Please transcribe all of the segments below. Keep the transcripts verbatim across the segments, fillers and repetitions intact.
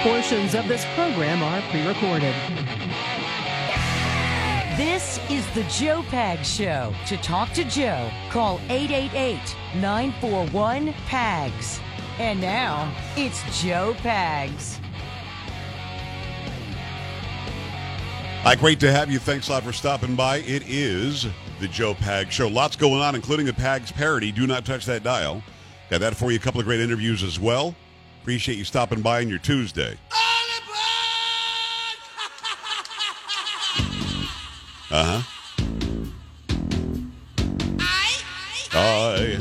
Portions of this program are pre-recorded. This is the Joe Pags Show. To talk to Joe, call eight eight eight, nine four one, P A G S. And now, it's Joe Pags. Hi, great to have you. Thanks a lot for stopping by. It is the Joe Pags Show. Lots going on, including the Pags parody. Do not touch that dial. Got that for you. A couple of great interviews as well. Appreciate you stopping by on your Tuesday. Uh-huh. I. I.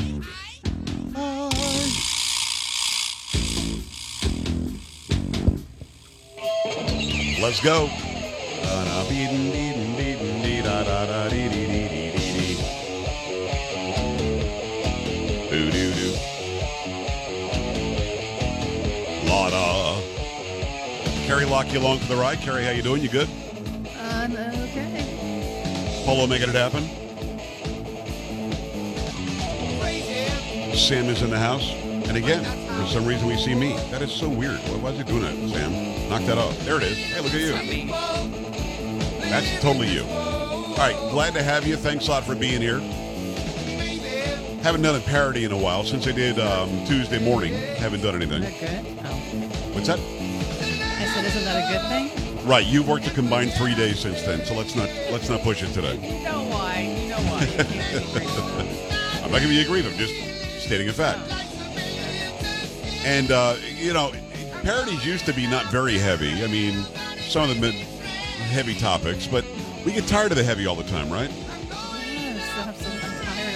Let's go. Lotta. Carrie lock you along for the ride. Carrie, how you doing? You good? I'm okay. Polo making it happen. Sam is in the house. And again, for some reason we see me. That is so weird. Why, why is he doing that, Sam? Knock that off. There it is. Hey, look at you. That's totally you. All right, glad to have you. Thanks a lot for being here. Haven't done a parody in a while since I did um, Tuesday morning. Haven't done anything. Isn't that good? Oh. What's that? I said, isn't that a good thing? Right, you've worked a combined three days since then, so let's not let's not push it today. You know why? You know why? You can't be I'm not giving you a grief. I'm just stating a fact. And uh, you know, parodies used to be not very heavy. I mean, some of them heavy topics, but we get tired of the heavy all the time, right? Yes, I'm so- I'm tired of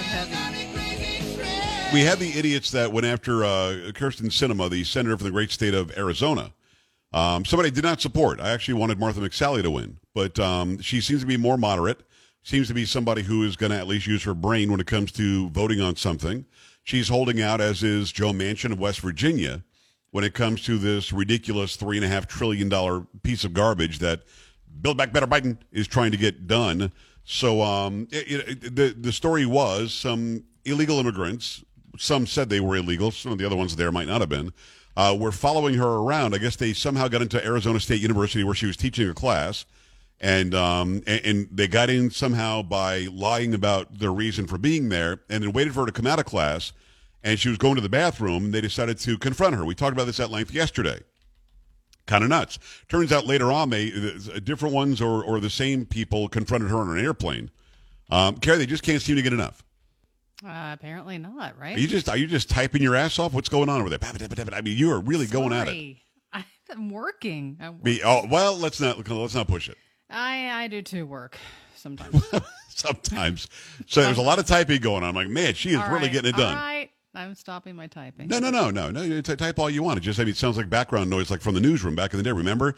heavy. We had the idiots that went after uh, Kirsten Sinema, the senator from the great state of Arizona. Um, somebody I did not support. I actually wanted Martha McSally to win, but um, she seems to be more moderate. Seems to be somebody who is going to at least use her brain when it comes to voting on something. She's holding out, as is Joe Manchin of West Virginia, when it comes to this ridiculous three and a half trillion dollar piece of garbage that Build Back Better Biden is trying to get done. So um, it, it, the the story was some illegal immigrants. Some said they were illegal. Some of the other ones there might not have been. Uh, were following her around. I guess they somehow got into Arizona State University where she was teaching a class, and um, and, and they got in somehow by lying about their reason for being there, and then waited for her to come out of class. And she was going to the bathroom, and they decided to confront her. We talked about this at length yesterday. Kind of nuts. Turns out later on, they different ones or or the same people confronted her on an airplane. Um, Carrie, they just can't seem to get enough. Uh, apparently not, right? Are you just are you just typing your ass off? What's going on over there? I mean, you are really going at it. Sorry. I'm working. I'm Be, oh well, let's not let's not push it. I I do too work sometimes. Sometimes. So there's a lot of typing going on. I'm like, man, she is All really right, getting it done. All right, I'm stopping my typing. No, no, no, no, no. You t- type all you want. It just I mean, it sounds like background noise, like from the newsroom back in the day. Remember?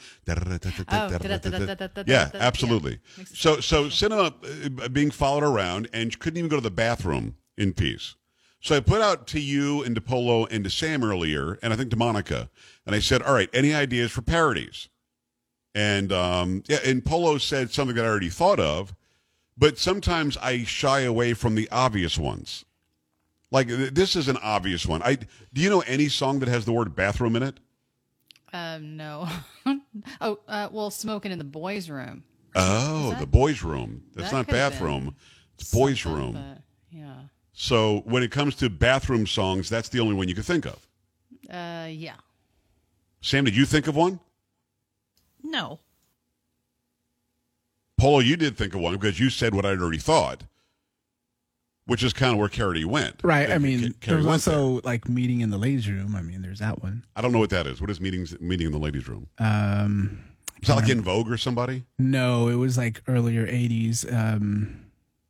Yeah, absolutely. So, so Sinema uh, being followed around and couldn't even go to the bathroom in peace. So I put out to you and to Polo and to Sam earlier, and I think to Monica, and I said, "All right, any ideas for parodies?" And um, yeah, and Polo said something that I already thought of, but sometimes I shy away from the obvious ones. Like, this is an obvious one. I do you know any song that has the word bathroom in it? Um, no. oh, uh, well, smoking in the boys' room. Oh, that, the boys' room. That's that not bathroom. It's boys' room. But, yeah. So when it comes to bathroom songs, that's the only one you can think of. Uh, yeah. Sam, did you think of one? No. Polo, you did think of one because you said what I'd already thought, which is kind of where Carrie went. Right. I mean, Carrie there's also there. like meeting in the ladies' room. I mean, there's that one. I don't know what that is. What is meetings meeting in the ladies' room? Um, Is that like In Vogue or somebody? No, it was like earlier eighties. Um,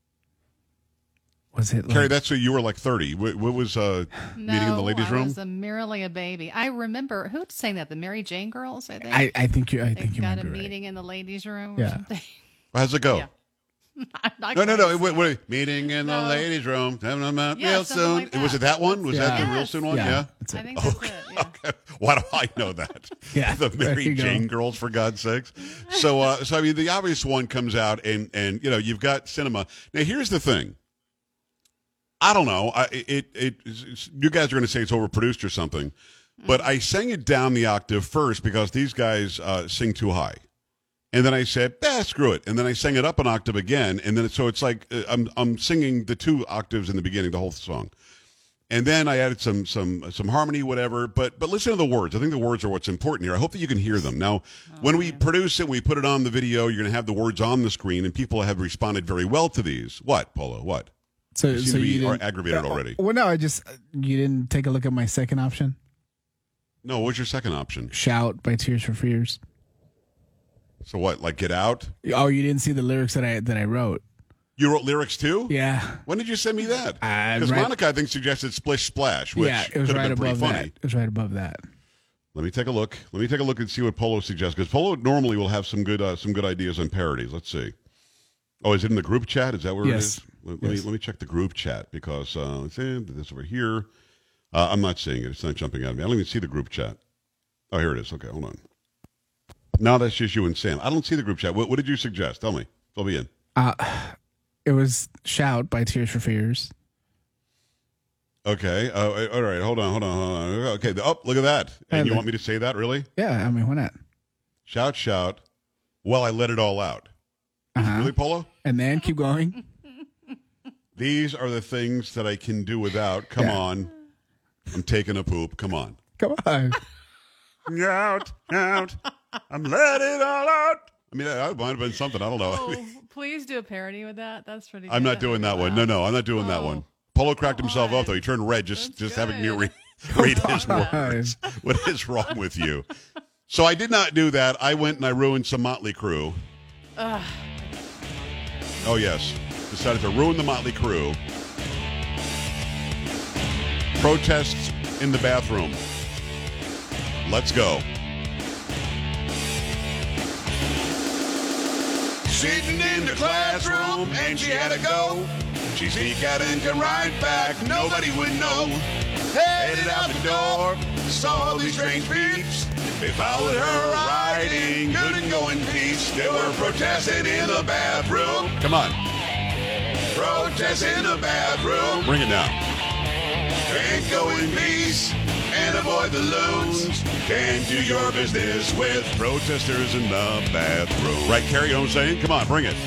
was it? Like, Carrie, that's what you were like thirty. What, what was uh, No, meeting in the ladies' I room? was a merely a baby. I remember who sang that? The Mary Jane Girls. I think. I, I think you. I they think you got might a be right. meeting in the ladies' room. Or Yeah. something. How's it go? Yeah. I'm not No, no, gonna no. sing. Wait, wait. Meeting in the No. ladies' room. Yeah, real something soon. like that. Was it that one? Was Yeah. that the real Yes. soon one? Yeah, Yeah. that's I it. think that's Okay. it. Yeah. Okay. Why do I know that? Yeah, The there Mary you go. Jane Girls, for God's sakes. So, uh, so I mean, the obvious one comes out, and and you know, you've got Sinema. Now, here's the thing. I don't know. I, it, it, it's, you guys are going to say it's overproduced or something, But I sang it down the octave first because these guys uh, sing too high. And then I said, "Ah, screw it." And then I sang it up an octave again. And then it, so it's like uh, I'm I'm singing the two octaves in the beginning, the whole song. And then I added some some some harmony, whatever. But but listen to the words. I think the words are what's important here. I hope that you can hear them. Now, oh, when we man. produce it, we put it on the video. You're going to have the words on the screen, and people have responded very well to these. What, Polo? What? So you seem so to be you didn't, aggravated uh, already. Well, no, I just you didn't take a look at my second option. No, what's your second option? Shout by Tears for Fears. So what? Like Get Out? Oh, you didn't see the lyrics that I that I wrote. You wrote lyrics too? Yeah. When did you send me that? Because uh, right, Monica, I think, suggested Splish Splash, which yeah, it was could right have been above pretty that. funny. It was right above that. Let me take a look. Let me take a look and see what Polo suggests, because Polo normally will have some good uh, some good ideas on parodies. Let's see. Oh, is it in the group chat? Is that where yes. it is? Let, let yes. me let me check the group chat, because uh, let's see this over here. Uh, I'm not seeing it. It's not jumping out at me. I don't even see the group chat. Oh, here it is. Okay, hold on. Now that's just you and Sam. I don't see the group chat. What, what did you suggest? Tell me. Fill me in. Uh, it was Shout by Tears for Fears. Okay. Uh, all right. Hold on. Hold on. Hold on. Okay. Oh, look at that. And, and you the, want me to say that, really? Yeah. I mean, why not? Shout, shout. Well, I let it all out. Uh-huh. Really, Polo? And then keep going. These are the things that I can do without. Come yeah. on. I'm taking a poop. Come on. Come on. Out, out. I'm letting it all out. I mean, that might have been something. I don't know. Oh, please do a parody with that. That's pretty good. I'm not doing that one. No, no, I'm not doing oh. that one. Polo cracked himself up, though. He turned red just, just having me re- read his words. What is wrong with you? So I did not do that. I went and I ruined some Motley Crue. Ugh. Oh, yes. Decided to ruin the Motley Crue. Protests in the bathroom. Let's go. Sitting in the classroom and she had to go. She sneak out and come right back. Nobody would know. Headed out the door, saw all these strange peeps. They followed her riding, good and go in peace. They were protesting in the bathroom. Come on. Protest in the bathroom. Bring it down. Can't go in peace and avoid the loons. Can't do your business with protesters in the bathroom. Right, Carrie, you know what I'm saying? Come on, bring it.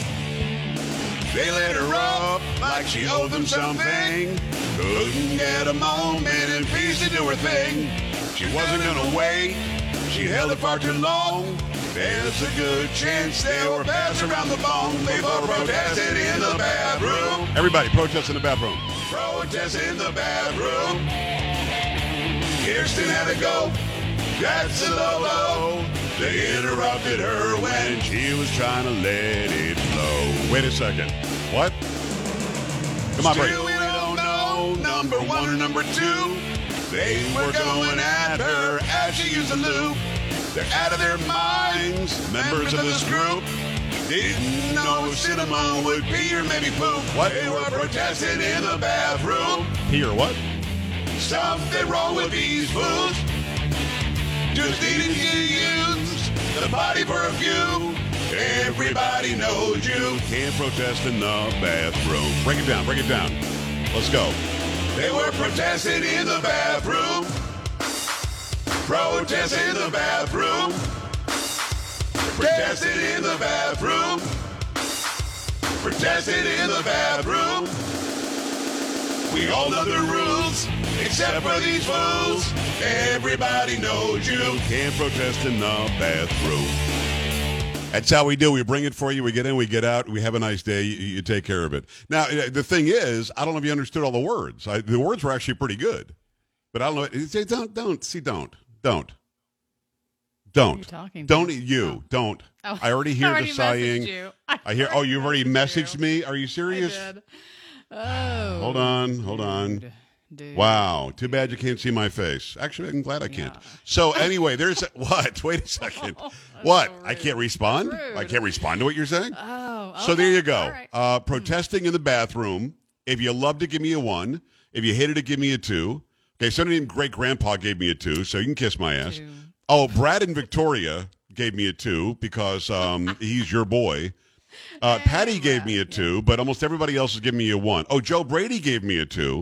They lit her up like she owed them something. Couldn't get a moment in peace to do her thing. She wasn't gonna wait. She held it far too long. There's a good chance they were passed around the bone. They both protested in the bathroom. Everybody, protest in the bathroom. Protest in the bathroom. Kirsten had to go. That's a low-low. They interrupted her when she was trying to let it flow. Wait a second. What? Come on, Still we don't know number one or number two. They were going at her as she used the loop. They're out of their minds, members of this group. Didn't know if cinema would pee or maybe poop. What? They were protesting in the bathroom. Pee or what? Something wrong with these fools. Just needing to use the body for a few. Everybody knows you can't protest in the bathroom. Break it down, break it down. Let's go. They were protesting in the bathroom. Protest in the bathroom. Protesting in the bathroom. Protesting in the bathroom. We all know the rules, except for these fools. Everybody knows you can't protest in the bathroom. That's how we do. We bring it for you. We get in, we get out. We have a nice day. You, you take care of it. Now, the thing is, I don't know if you understood all the words. I, the words were actually pretty good. But I don't know. Say, don't, don't. See, don't. Don't. Don't. Talking don't to? you. Oh. Don't. Oh. I already hear I already the sighing. You. I, I hear, oh, you've already messaged you. me? Are you serious? I did. Oh. Hold on. Hold on. Dude. Dude. Wow. Too bad you can't see my face. Actually, I'm glad I can't. Yeah. So anyway, there's a, what? Wait a second. What? So I can't respond? I can't respond to what you're saying? Oh. Okay. So there you go. Right. Uh, protesting in the bathroom. If you loved it, give me a one. If you hated it, give me a two. Okay, somebody named Great Grandpa gave me a two, so you can kiss my ass. Two. Oh, Brad and Victoria gave me a two because um, he's your boy. Uh, Patty gave me a two, but almost everybody else is giving me a one. Oh, Joe Brady gave me a two.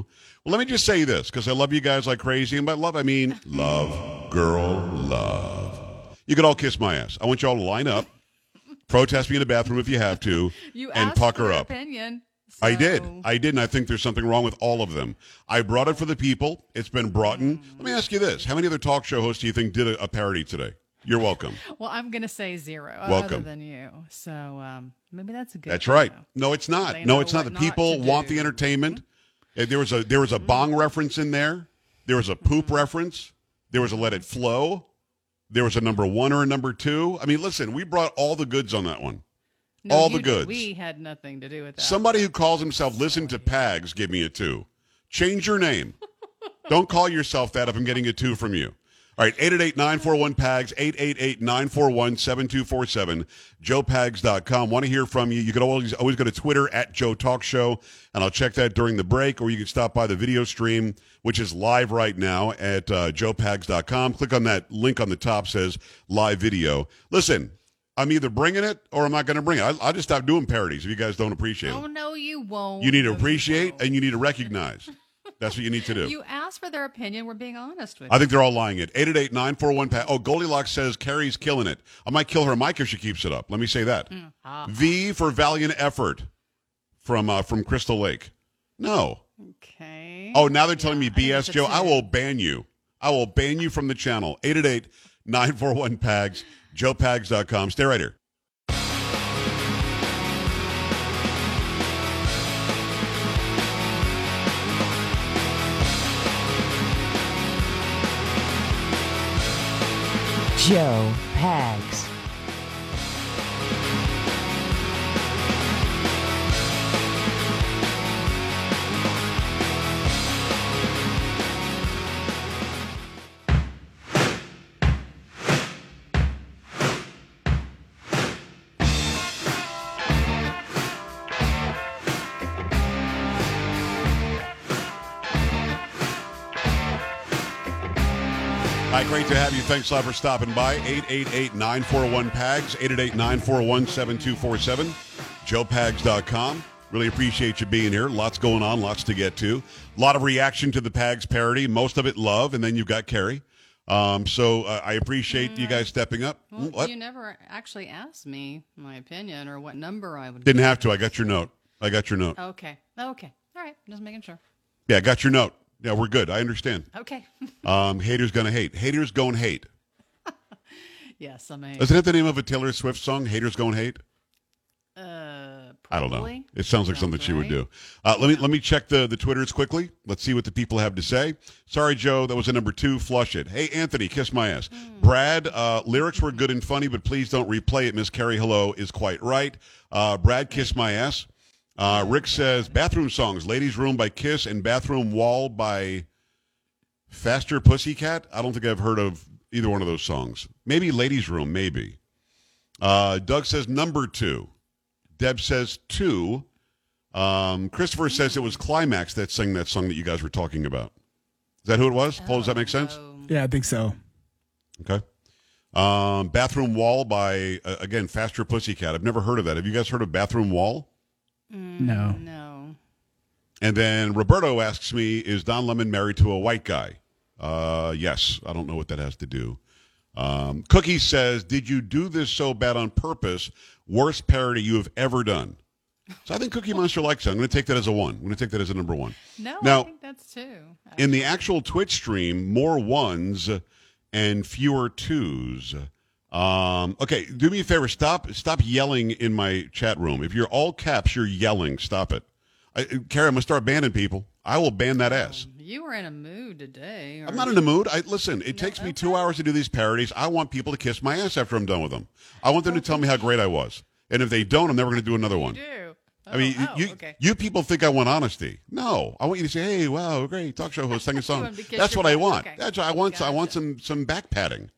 Well, let me just say this, because I love you guys like crazy, and by love, I mean love, girl, love. You could all kiss my ass. I want you all to line up, protest me in the bathroom if you have to, You and asked pucker for their up. opinion. I did. so- I did, and I think there's something wrong with all of them. I brought it for the people. It's been brought in. Let me ask you this. How many other talk show hosts do you think did a, a parody today? You're welcome. Well, I'm going to say zero Welcome. other than you. So um, maybe that's a good That's thing, right. though. No, it's not. They No, know it's not. The what not people to want do. the entertainment. Uh, There was a there was a bong reference in there. There was a poop reference. There was a let it flow. There was a number one or a number two. I mean, listen, we brought all the goods on that one. No, all you the did. goods. We had nothing to do with that. Somebody who calls himself Listen to Pags give me a two. Change your name. Don't call yourself that if I'm getting a two from you. All right, eight eight eight, nine four one, P A G S, eight eight eight, nine four one, seven two four seven, joe pags dot com. Want to hear from you. You can always, always go to Twitter, at Joe Talk Show, and I'll check that during the break, or you can stop by the video stream, which is live right now at uh, joe pags dot com. Click on that link on the top, says live video. Listen, I'm either bringing it or I'm not going to bring it. I, I'll just stop doing parodies if you guys don't appreciate Oh, it. no, you won't. You need to No, you appreciate won't. and you need to recognize. That's what you need to do. You asked for their opinion. We're being honest with I you. think they're all lying it. eight eight eight, nine four one, P A G S. Oh, Goldilocks says Carrie's killing it. I might kill her mic if she keeps it up. Let me say that. V for valiant effort from uh, from Crystal Lake. No. Okay. Oh, now they're telling Yeah, me I think B S, it's a Joe. I two. will ban you. I will ban you from the channel. eight eight eight, nine four one, P A G S, joe pags dot com. Stay right here. Joe Pags. Hi, great to have you. Thanks a lot for stopping by. eight eight eight, nine four one, P A G S, eight eight eight, nine four one, seven two four seven, joe pags dot com. Really appreciate you being here. Lots going on, lots to get to. A lot of reaction to the Pags parody, most of it love, and then you've got Carrie. Um, so uh, I appreciate you guys stepping up. Well, What? you never actually asked me my opinion or what number I would. Didn't have to. I got your note. I got your note. Okay. Okay. All right. Just making sure. Yeah, I got your note. Yeah, we're good. I understand. Okay. Um, haters gonna hate. Haters gonna hate. yes, I'm a. Isn't that the name of a Taylor Swift song? Haters gonna hate. Uh, I don't know. probably. It sounds like Sounds something she would right. do. Uh, let me let me check the the Twitters quickly. Let's see what the people have to say. Sorry, Joe, that was a number two. Flush it. Hey, Anthony, kiss my ass. Hmm. Brad, uh, lyrics were good and funny, but please don't replay it. Miss Carrie, hello is quite right. Uh, Brad, kiss my ass. Uh, Rick says bathroom songs: "Ladies' Room" by Kiss and "Bathroom Wall" by Faster Pussycat. I don't think I've heard of either one of those songs. Maybe "Ladies' Room," maybe. Uh, Doug says number two. Deb says two. Um, Christopher says it was Climax that sang that song that you guys were talking about. Is that who it was? Paul, does that make sense? Oh, Yeah, I think so. Okay. Um, Bathroom Wall by, uh, again, Faster Pussycat. I've never heard of that. Have you guys heard of Bathroom Wall? No. no. And then Roberto asks me, is Don Lemon married to a white guy? Uh, yes. I don't know what that has to do. Um, Cookie says, did you do this so bad on purpose? Worst parody you have ever done. So I think Cookie Monster likes it. I'm going to take that as a one. I'm going to take that as a number one. No, Now, I think that's two. in the actual Twitch stream, more ones and fewer twos. Um, okay, do me a favor. Stop stop yelling in my chat room. If you're all caps, you're yelling. Stop it. I, Carrie, I'm going to start banning people. I will ban that ass. You were in a mood today. I'm not in the mood. I Listen, it takes me two okay. hours to do these parodies. I want people to kiss my ass after I'm done with them. I want them to tell me how great I was. And if they don't, I'm never going to do another one. You do. I mean, Oh, oh, you okay. you people think I want honesty. No, I want you to say, "Hey, wow, great talk show host, sing a song." want to kiss That's your what I butt. want. Okay. That's what I want. I want Gotcha. some some back padding.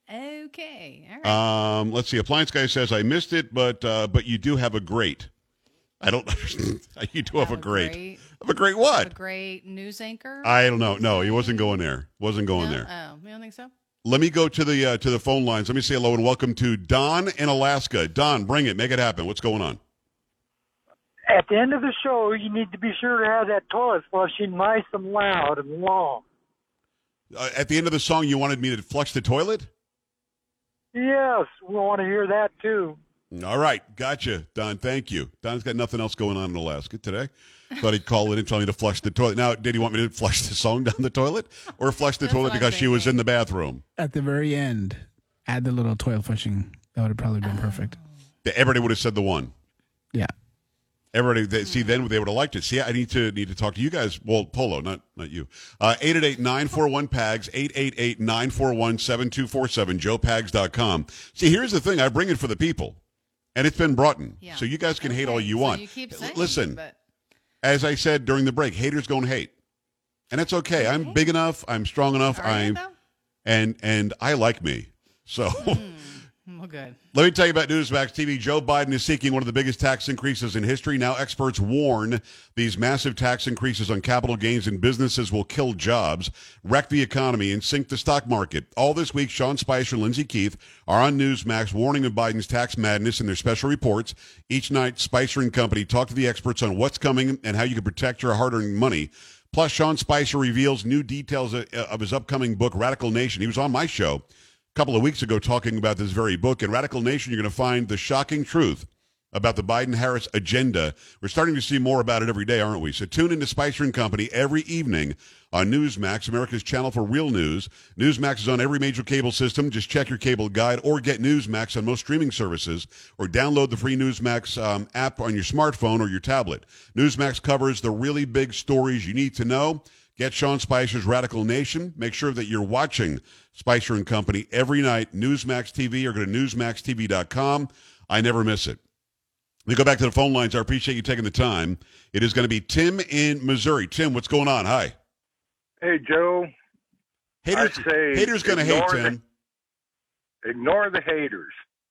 Okay. All right. Um, let's see. Appliance guy says I missed it, but uh, but you do have a great. I don't understand. You do have, Have a a great. great- Have a great a what? great news anchor. I don't know. No, he wasn't going there. Wasn't going no? there. Oh, you don't think so? Let me go to the uh, to the phone lines. Let me say hello and welcome to Don in Alaska. Don, bring it. Make it happen. What's going on? at the end of the show, you need to be sure to have that toilet flushing nice and loud and long. Uh, at the end of the song, you wanted me to flush the toilet? Yes, we want to hear that too. All right, gotcha, Don. Thank you. Don's got nothing else going on in Alaska today. Thought he'd call in and tell me to flush the toilet. Now, did he want me to flush the song down the toilet, or flush the That's toilet what I'm because she was thinking. in the bathroom? At the very end, add the little toilet flushing. That would have probably been perfect. Everybody would have said the one. Yeah. Everybody, they, see, then they would have liked it. See, I need to need to talk to you guys. Well, Polo, not not you. Uh, eight eight eight, nine four one, P A G S, eight eight eight, nine four one, seven two four seven, joe pags dot com. See, here's the thing. I bring it for the people, and it's been brought in. Yeah. So you guys can hate all Okay, you so want. you keep L- saying, Listen, but- as I said during the break, haters gonna hate. And that's okay. I'm big enough. I'm strong enough. Are you, I'm though? and and I like me. So Well, good. let me tell you about Newsmax T V. Joe Biden is seeking one of the biggest tax increases in history. Now experts warn these massive tax increases on capital gains and businesses will kill jobs, wreck the economy, and sink the stock market. All this week, Sean Spicer and Lindsey Keith are on Newsmax warning of Biden's tax madness in their special reports. Each night, Spicer and company talk to the experts on what's coming and how you can protect your hard-earned money. Plus, Sean Spicer reveals new details of of his upcoming book, Radical Nation. He was on my show a couple of weeks ago talking about this very book. In Radical Nation, you're going to find the shocking truth about the Biden-Harris agenda. We're starting to see more about it every day, aren't we? So tune into Spicer and Company every evening on Newsmax, America's channel for real news. Newsmax is on every major cable system. Just check your cable guide or get Newsmax on most streaming services or download the free Newsmax um, app on your smartphone or your tablet. Newsmax covers the really big stories you need to know. Get Sean Spicer's Radical Nation. Make sure that you're watching Spicer and Company every night, Newsmax T V, or go to newsmax t v dot com. I never miss it. Let me go back to the phone lines. I appreciate you taking the time. It is going to be Tim in Missouri. Tim, what's going on? Hi. Hey, Joe. Haters, I'd say haters going to hate, ignore Tim. The, ignore the haters.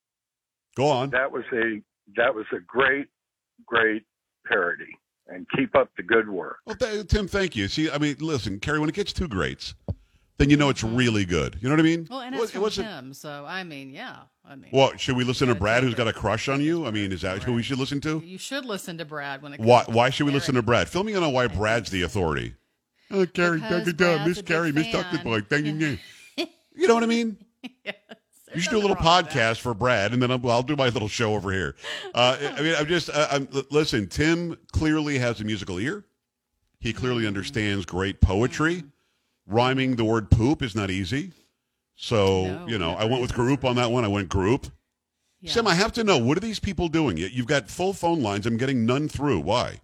Go on. That was a that was a great, great parody. And keep up the good work. Well, th- Tim, thank you. See, I mean, listen, Carrie, when it gets two greats, then you know it's really good. You know what I mean? Well, and It it's was- it from wasn't- him, so I mean, yeah. I mean, Well, should we listen to Gotta Brad, take who's it. got a crush on you? I mean, is that who we should listen to? you should listen to Brad when it comes Why? to Why should we listen to parody. Brad? Fill me in on why Brad's the authority. Oh, Carrie, Because da, da, da, Brad's Miss a big Carrie, Miss fan. Doctor Boy, thank you. You know what I mean? Yes, You there's should do a little nothing wrong with that. podcast for Brad, and then I'll, I'll do my little show over here. Uh, I mean, I'm just, uh, I'm, l- listen, Tim clearly has a musical ear. He clearly understands great poetry. Rhyming the word poop is not easy. So, No, you know, never I went with is. group on that one. I went group. Yeah. Sim, I have to know, what are these people doing? You- You've got full phone lines. I'm getting none through. Why?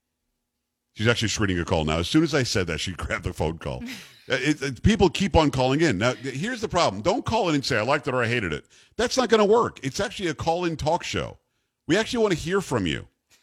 She's actually screening a call now. As soon as I said that, she grabbed the phone call. It, it, people keep on calling in. Now, here's the problem. Don't call in and say, I liked it or I hated it. That's not going to work. It's actually a call-in talk show. We actually want to hear from you.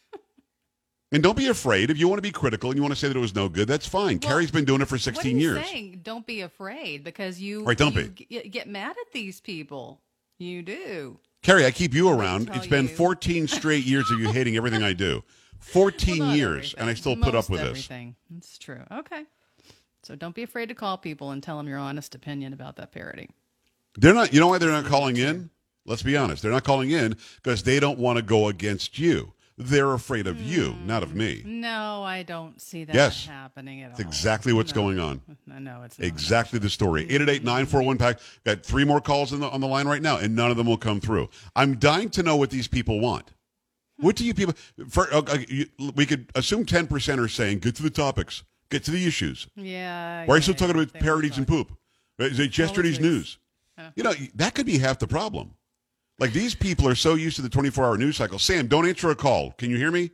And don't be afraid. If you want to be critical and you want to say that it was no good, that's fine. Well, Carrie's been doing it for What sixteen are you years. saying? Don't be afraid because you, Right, don't you be. Get, get mad at these people. You do. Carrie, I keep you around. tell It's been you. fourteen straight years of you hating everything I do. fourteen Well, not years, and I everything. still put up Most with this. everything. It's true. Okay. So don't be afraid to call people and tell them your honest opinion about that parody. They're not. You know why they're not calling in? Let's be honest. They're not calling in because they don't want to go against you. They're afraid of you, not of me. No, I don't see that Yes. happening at It's all. exactly what's No. going on. No, no, it's not. Exactly the story. eight eight eight, nine four one, pack. Got three more calls on the, on the line right now, and none of them will come through. I'm dying to know what these people want. What do you people... For, okay, you, we could assume ten percent are saying, get to the topics, get to the issues. Yeah. Why are you yeah, still talking yeah, about they parodies wanna and talk. poop? Is it yesterday's it's- news? Yeah. You know, that could be half the problem. Like, these people are so used to the twenty-four hour news cycle. Sam, don't answer a call. Can you hear me?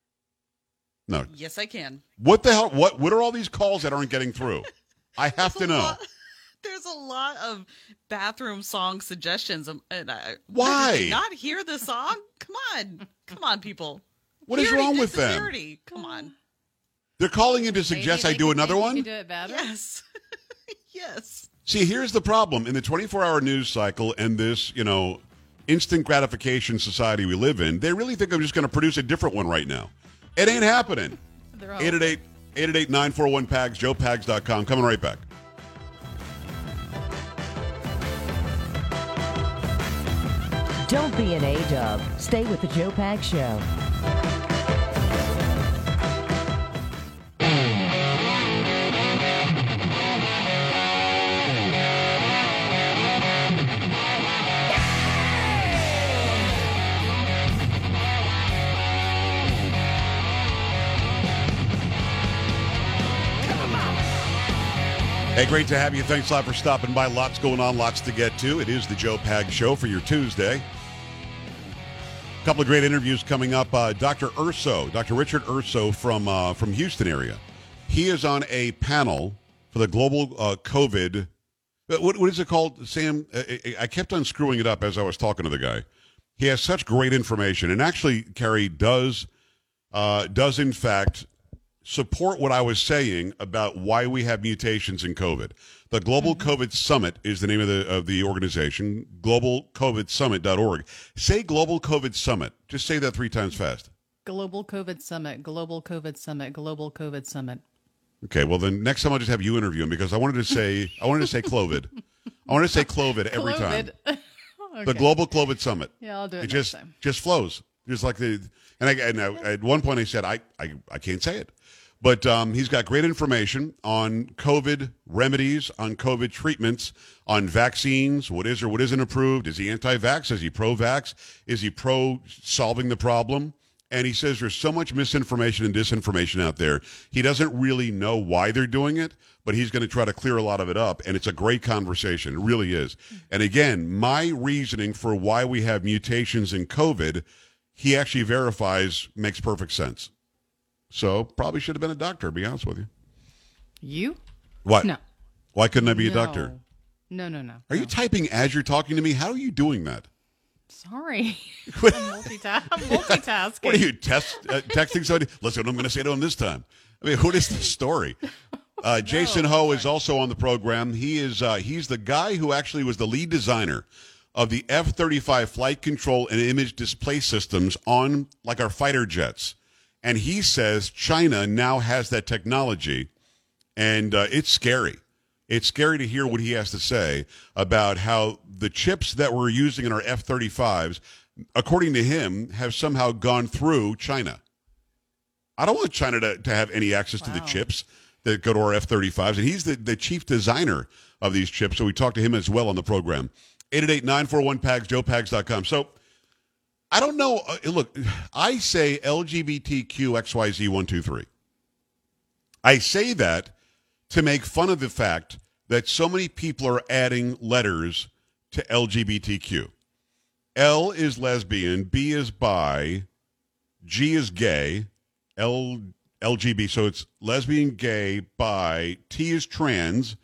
No. Yes, I can. What the hell? What What are all these calls that aren't getting through? I have to There's a know. lot- There's a lot of bathroom song suggestions. um, And I, Why? Did you not hear the song? Come on. Come on, people. What is Parody, wrong with it's a them? parody. Come on. They're calling in to Maybe suggest they I do could- another maybe one? You could do it better. Yes. Yes. See, here's the problem. In the twenty-four hour news cycle and this, you know, instant gratification society we live in, they really think I'm just going to produce a different one right now. It ain't happening. They're all- eight eight eight, eight eight eight, nine four one, P A G S, joe pags dot com. Coming right back. Don't be an A-dub. Stay with the Joe Pag Show. Hey, great to have you. Thanks a lot for stopping by. Lots going on, lots to get to. It is the Joe Pag Show for your Tuesday. A couple of great interviews coming up. Uh, Doctor Urso, Doctor Richard Urso from uh, from Houston area. He is on a panel for the global uh, COVID. What, what is it called, Sam? I, I kept on screwing it up as I was talking to the guy. He has such great information, and actually, Carrie does uh, does in fact support what I was saying about why we have mutations in COVID. The Global mm-hmm. COVID Summit is the name of the of the organization, global covid summit dot org. Say Global COVID Summit. Just say that three times fast. Global COVID Summit, Global COVID Summit, Global COVID Summit. Okay, well then next time I'll just have you interview him because I wanted to say I wanted to say Clovid. I wanted to say Clovid every time. Okay. The Global COVID Summit. Yeah, I'll do it, it next just time. just flows. Just like the and I and I, at one point I said I, I I can't say it. But um, he's got great information on COVID remedies, on COVID treatments, on vaccines, what is or what isn't approved. Is he anti-vax? Is he pro-vax? Is he pro-solving the problem? And he says there's so much misinformation and disinformation out there. He doesn't really know why they're doing it, but he's going to try to clear a lot of it up. And it's a great conversation. It really is. And again, my reasoning for why we have mutations in COVID, he actually verifies makes perfect sense. So probably should have been a doctor, to be honest with you. You? What? No. Why couldn't I be no. a doctor? No, no, no. Are no. you typing as you're talking to me? How are you doing that? Sorry. I'm, multita- I'm multitasking. What are you, test, uh, texting somebody? Listen, what I'm going to say to him this time. I mean, what is the story? Uh, Jason no, Ho sorry. is also on the program. He is uh, he's the guy who actually was the lead designer of the F thirty-five flight control and image display systems on like our fighter jets. And he says China now has that technology, and uh, it's scary. It's scary to hear what he has to say about how the chips that we're using in our F thirty-fives, according to him, have somehow gone through China. I don't want China to, to have any access wow. to the chips that go to our F thirty-fives, and he's the, the chief designer of these chips, so we talked to him as well on the program. eight eight eight, nine four one, P A G S, joe pags dot com. So, I don't know. Uh, look, I say L G B T Q X Y Z one two three. I say that to make fun of the fact that so many people are adding letters to L G B T Q. L is lesbian, B is bi, G is gay, L, L G B, so it's lesbian, gay, bi, T is trans,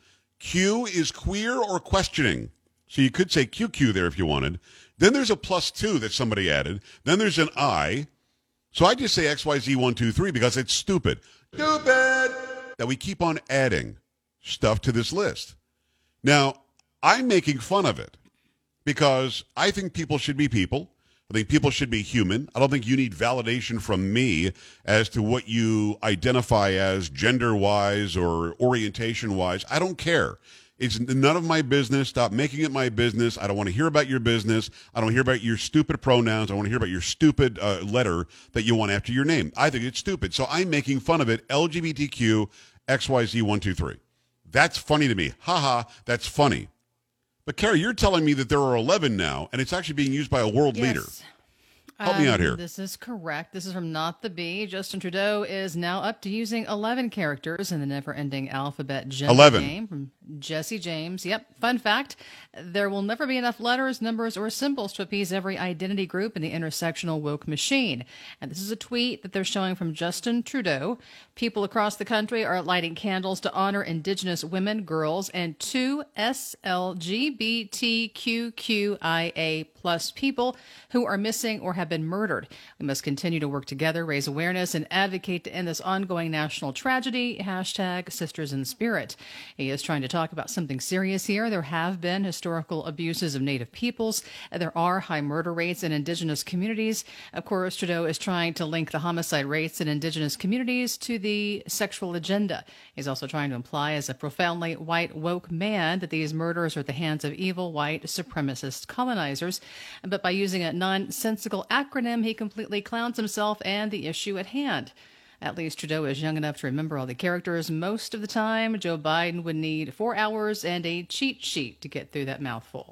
Q is queer or questioning. So you could say Q Q there if you wanted. Then there's a plus two that somebody added. Then there's an I. So I just say X Y Z one two three because it's stupid. Stupid! That we keep on adding stuff to this list. Now, I'm making fun of it because I think people should be people. I think people should be human. I don't think you need validation from me as to what you identify as gender-wise or orientation-wise. I don't care. It's none of my business. Stop making it my business. I don't want to hear about your business. I don't want to hear about your stupid pronouns. I want to hear about your stupid uh, letter that you want after your name. I think it's stupid. So I'm making fun of it. L G B T Q X Y Z one two three. That's funny to me. Ha ha, that's funny. But Carrie, you're telling me that there are eleven now, and it's actually being used by a world yes. leader. Help um, me out here. This is correct. This is from Not the Bee. Justin Trudeau is now up to using eleven characters in the never-ending alphabet gender eleven. Game from Jesse James. Yep. Fun fact, there will never be enough letters, numbers, or symbols to appease every identity group in the intersectional woke machine. And this is a tweet that they're showing from Justin Trudeau. People across the country are lighting candles to honor Indigenous women, girls, and two S L G B T Q Q I A plus people who are missing or have been murdered. We must continue to work together, raise awareness, and advocate to end this ongoing national tragedy. Hashtag Sisters in Spirit. He is trying to talk about something serious here. There have been historical abuses of Native peoples. There are high murder rates in Indigenous communities. Of course, Trudeau is trying to link the homicide rates in Indigenous communities to the sexual agenda. He's also trying to imply, as a profoundly white woke man, that these murders are at the hands of evil white supremacist colonizers. But by using a nonsensical acronym, he completely clowns himself and the issue at hand. At least Trudeau is young enough to remember all the characters. Most of the time, Joe Biden would need four hours and a cheat sheet to get through that mouthful.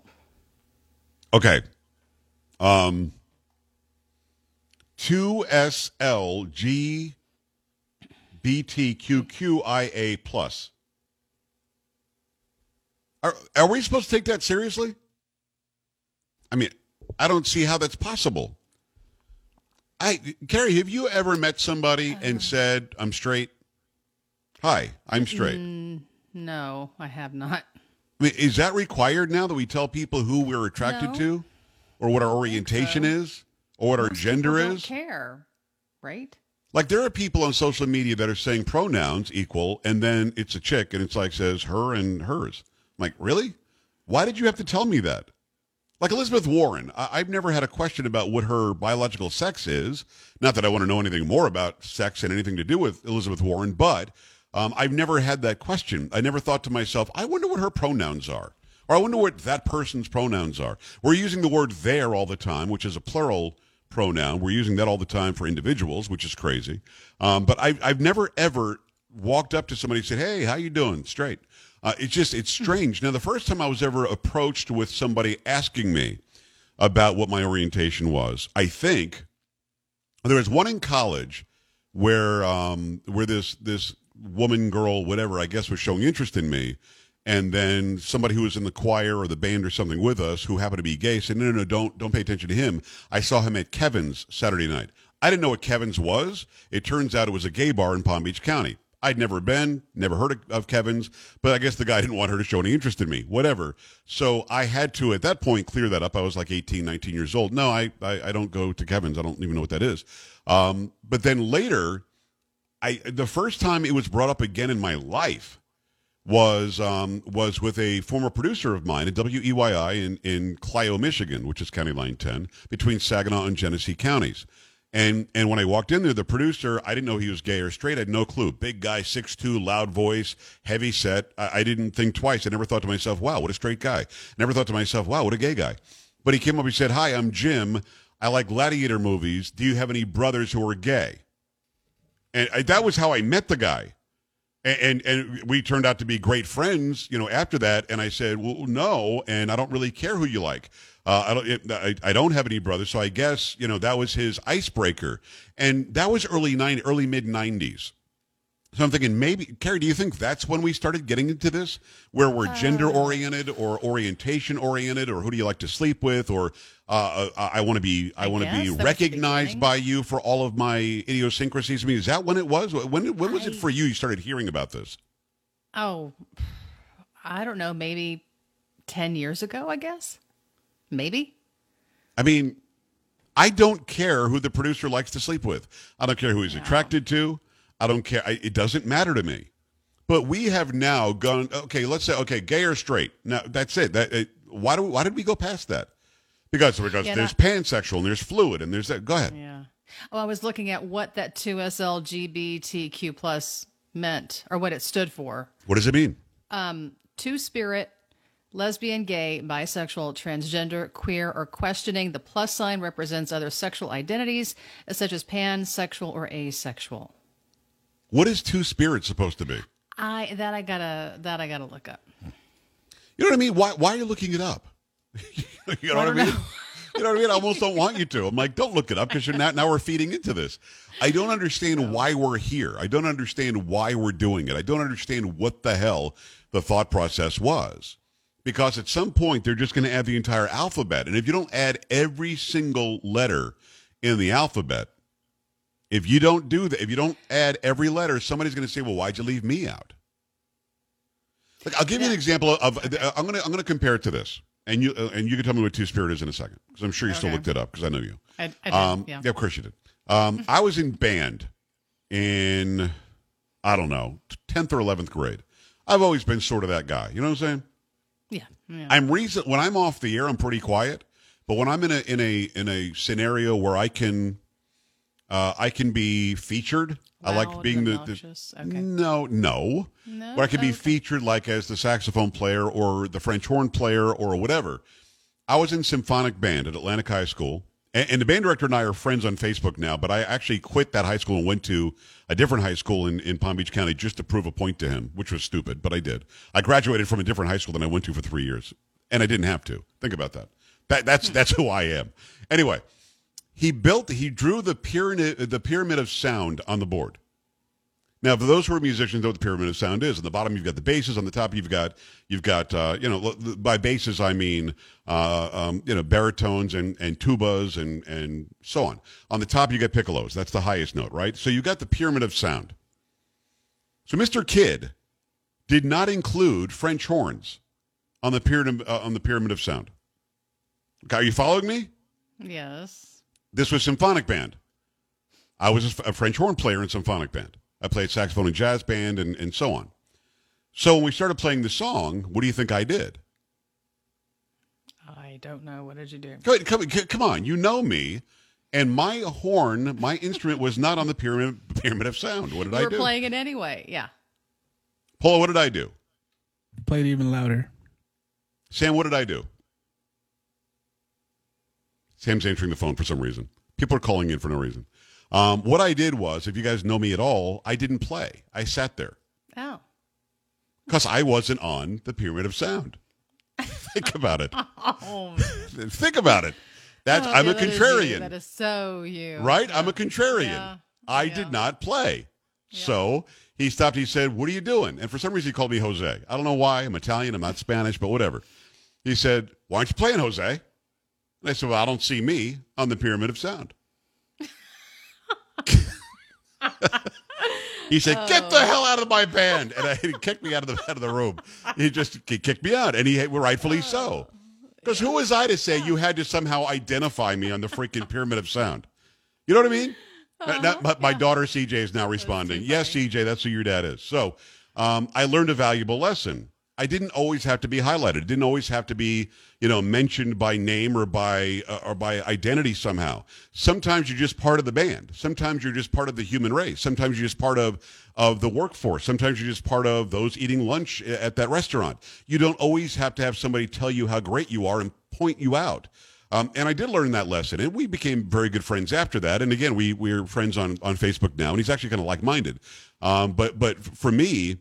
Okay. Um, two S L G B T Q Q I A plus. Are, are we supposed to take that seriously? I mean, I don't see how that's possible. I, Carrie, have you ever met somebody and said, I'm straight? Hi, I'm straight. Mm, no, I have not. I mean, is that required now that we tell people who we're attracted No. to, or what our orientation so. is, or what our Most gender people don't is? care, right? Like, there are people on social media that are saying pronouns equal, and then it's a chick, and it's like says her and hers. I'm like, really? Why did you have to tell me that? Like Elizabeth Warren, I- I've never had a question about what her biological sex is. Not that I want to know anything more about sex and anything to do with Elizabeth Warren, but um, I've never had that question. I never thought to myself, I wonder what her pronouns are. Or I wonder what that person's pronouns are. We're using the word there all the time, which is a plural pronoun. We're using that all the time for individuals, which is crazy. Um, but I've, I've never, ever walked up to somebody and said, hey, how you doing? Straight. Uh, it's just, it's strange. Now, the first time I was ever approached with somebody asking me about what my orientation was, I think there was one in college where um, where this this woman, girl, whatever, I guess, was showing interest in me. And then somebody who was in the choir or the band or something with us who happened to be gay said, no, no, no, don't, don't pay attention to him. I saw him at Kevin's Saturday night. I didn't know what Kevin's was. It turns out it was a gay bar in Palm Beach County. I'd never been, never heard of Kevin's, but I guess the guy didn't want her to show any interest in me, whatever. So I had to, at that point, clear that up. I was like eighteen, nineteen years old. No, I, I, I don't go to Kevin's. I don't even know what that is. Um, but then later, I the first time it was brought up again in my life was um, was with a former producer of mine at W E Y I in, in Clio, Michigan, which is County Line ten, between Saginaw and Genesee counties. And and when I walked in there, the producer, I didn't know he was gay or straight. I had no clue. Big guy, six two, loud voice, heavy set. I, I didn't think twice. I never thought to myself, wow, what a straight guy. Never thought to myself, wow, what a gay guy. But he came up and said, hi, I'm Jim. I like gladiator movies. Do you have any brothers who are gay? And I, that was how I met the guy. And, and and we turned out to be great friends, you know, after that. And I said, well, no, and I don't really care who you like. Uh, I don't. It, I, I don't have any brothers, so I guess you know that was his icebreaker, and that was early nine, early mid nineties. So I'm thinking maybe, Carrie, do you think that's when we started getting into this, where we're gender oriented or orientation oriented, or who do you like to sleep with, or uh, uh, I want to be, I, I want to guess be that was the recognized beginning. by you for all of my idiosyncrasies. I mean, is that when it was? When when was it I- for you? You started hearing about this. Oh, I don't know, maybe ten years ago, I guess. Maybe. I mean, I don't care who the producer likes to sleep with. I don't care who he's attracted to. I don't care. I, it doesn't matter to me. But we have now gone, okay, let's say, okay, gay or straight. Now, that's it. That it, why do why did we go past that? Because, because Yeah, there's that- pansexual and there's fluid and there's that. Go ahead. Yeah. Oh, I was looking at what that two S L G B T Q plus meant, or what it stood for. What does it mean? Um, two spirit, lesbian, gay, bisexual, transgender, queer, or questioning. The plus sign represents other sexual identities, such as pansexual or asexual. What is two spirits supposed to be? I that I gotta that I gotta look up. You know what I mean? Why why are you looking it up? You know what I don't mean? know. You know what I mean? I almost don't want you to. I'm like, don't look it up because you're not. Now we're feeding into this. I don't understand why we're here. I don't understand why we're doing it. I don't understand what the hell the thought process was. Because at some point they're just going to add the entire alphabet, and if you don't add every single letter in the alphabet, if you don't do that, if you don't add every letter, somebody's going to say, "Well, why'd you leave me out?" Like, I'll give you an example of. I'm going to I'm going to compare it to this. And you uh, and you can tell me what two spirit is in a second, because I'm sure you still Okay. looked it up, because I know you. I, I did, Um, yeah. of course you did. Um, I was in band in, I don't know, tenth or eleventh grade. I've always been sort of that guy. You know what I'm saying? Yeah. yeah. I'm reason when I'm off the air, I'm pretty quiet. But when I'm in a in a in a scenario where I can, uh, I can be featured. I like Loud, being the, the obnoxious? Okay. no no. No? Where I could be Okay. featured like as the saxophone player or the French horn player or whatever. I was in symphonic band at Atlantic High School, and, and the band director and I are friends on Facebook now. But I actually quit that high school and went to a different high school in, in Palm Beach County just to prove a point to him, which was stupid, but I did. I graduated from a different high school than I went to for three years, and I didn't have to. Think about that. That that's that's who I am. Anyway, he built, he drew the pyramid, the pyramid of sound on the board. Now, for those who are musicians, know what the pyramid of sound is. On the bottom, you've got the basses. On the top, you've got you've got uh, you know, by basses I mean uh, um, you know, baritones and, and tubas and and so on. On the top, you got piccolos. That's the highest note, right? So you got the pyramid of sound. So Mister Kidd did not include French horns on the pyramid uh, on the pyramid of sound. Okay, are you following me? Yes. This was symphonic band. I was a French horn player in symphonic band. I played saxophone in jazz band and, and so on. So when we started playing the song, what do you think I did? I don't know. What did you do? Come, come, come on, you know me. And my horn, my instrument was not on the pyramid pyramid of sound. What did You I were do? playing it anyway. Yeah. Paula, what did I do? Played even louder. Sam, what did I do? Sam's answering the phone for some reason. People are calling in for no reason. Um, what I did was, if you guys know me at all, I didn't play. I sat there. Oh. Because I wasn't on the pyramid of sound. Think about it. Oh, Think about it. That's Oh, I'm yeah, a that is you. contrarian. That is so you. Right? Yeah. I'm a contrarian. Yeah. I Yeah. did not play. So he stopped. He said, "What are you doing?" And for some reason, he called me Jose. I don't know why. I'm Italian. I'm not Spanish, but whatever. He said, "Why aren't you playing, Jose?" And I said, "Well, I don't see me on the pyramid of sound." He said, "Get the hell out of my band!" And I, he kicked me out of the out of the room. He just he kicked me out, and he rightfully so. Because who was I to say you had to somehow identify me on the freaking pyramid of sound? You know what I mean? Uh-huh, Now, my, my daughter C J is now responding. Yes, C J, that's who your dad is. So um, I learned a valuable lesson. I didn't always have to be highlighted. It didn't always have to be, you know, mentioned by name or by uh, or by identity somehow. Sometimes you're just part of the band. Sometimes you're just part of the human race. Sometimes you're just part of of the workforce. Sometimes you're just part of those eating lunch at that restaurant. You don't always have to have somebody tell you how great you are and point you out. Um, and I did learn that lesson, and we became very good friends after that. And again, we we're friends on on Facebook now, and he's actually kind of like-minded. Um, but but for me,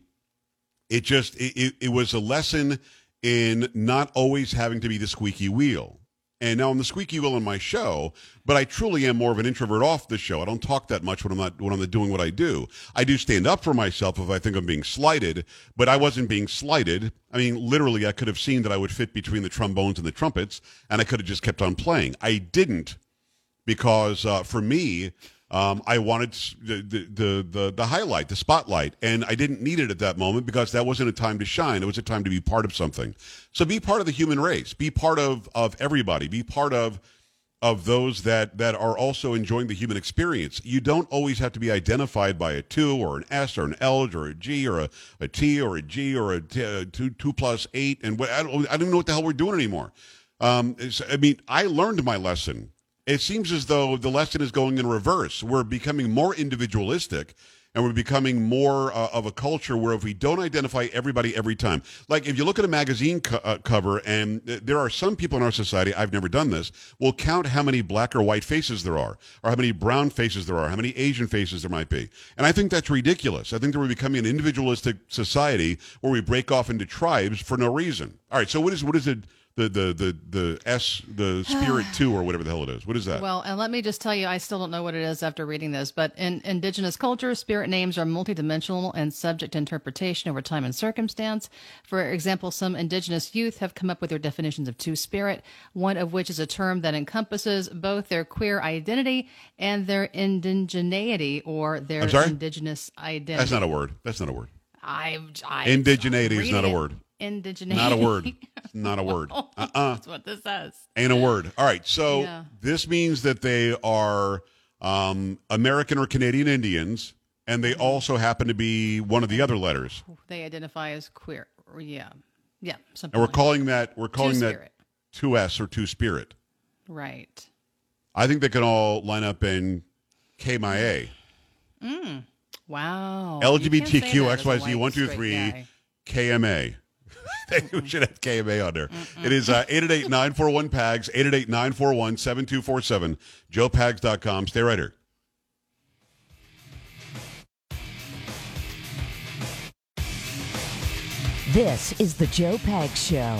it just it, it, it was a lesson in not always having to be the squeaky wheel. And now I'm the squeaky wheel on my show, but I truly am more of an introvert off the show. I don't talk that much when I'm not when I'm not doing what I do. I do stand up for myself if I think I'm being slighted, but I wasn't being slighted. I mean, literally, I could have seen that I would fit between the trombones and the trumpets, and I could have just kept on playing. I didn't, because uh, for me, um, I wanted the, the the the highlight, the spotlight, and I didn't need it at that moment because that wasn't a time to shine. It was a time to be part of something. So be part of the human race. Be part of of everybody. Be part of of those that that are also enjoying the human experience. You don't always have to be identified by a two or an S or an L or a G or a, a T or a G or a, t, a two two plus eight. And what, I don't I don't even know what the hell we're doing anymore. Um, I mean, I learned my lesson. It seems as though the lesson is going in reverse. We're becoming more individualistic, and we're becoming more uh, of a culture where if we don't identify everybody every time, like if you look at a magazine co- uh, cover, and th- there are some people in our society, I've never done this, will count how many black or white faces there are, or how many brown faces there are, how many Asian faces there might be. And I think that's ridiculous. I think that we're becoming an individualistic society where we break off into tribes for no reason. All right, so what is what is it? The, the the the S the Spirit two or whatever the hell it is. What is that? Well, and let me just tell you, I still don't know what it is after reading this, but in indigenous culture, spirit names are multidimensional and subject to interpretation over time and circumstance. For example, some indigenous youth have come up with their definitions of two-spirit, one of which is a term that encompasses both their queer identity and their indigeneity or their I'm sorry? indigenous identity. That's not a word. That's not a word. I, I Indigeneity is reading not a it. word. Indigeneity. Not a word. Not a word. Uh-uh. That's what this says. Ain't a word. All right. So Yeah. this means that they are um, American or Canadian Indians, and they also happen to be one of the other letters. They identify as queer. Yeah. Yeah. Something And we're like calling that we're calling that Two-spirit. two S or two spirit. that. Right. I think they can all line up in K M I A. Wow. L You G B T can't say Q that X as a Y Z white, one two straight three guy. K M A. We should have K M A on there. It is uh, eight eight eight, nine four one, P A G S, eight eight eight, nine four one, seven two four seven, joe pags dot com. Stay right here. This is the Joe Pags Show.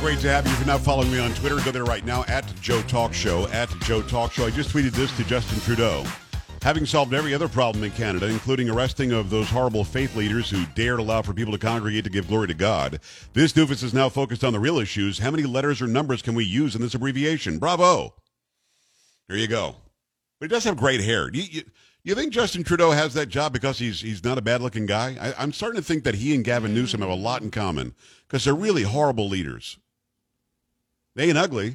great to have you. If you're not following me on Twitter, go there right now, at Joe Talk Show, at Joe Talk Show. I just tweeted this to Justin Trudeau. Having solved every other problem in Canada, including arresting of those horrible faith leaders who dared allow for people to congregate to give glory to God, this doofus is now focused on the real issues. How many letters or numbers can we use in this abbreviation? Bravo. There you go. But he does have great hair. You, you, you think Justin Trudeau has that job because he's he's not a bad-looking guy? I, I'm starting to think that he and Gavin Newsom have a lot in common because they're really horrible leaders. They ain't ugly.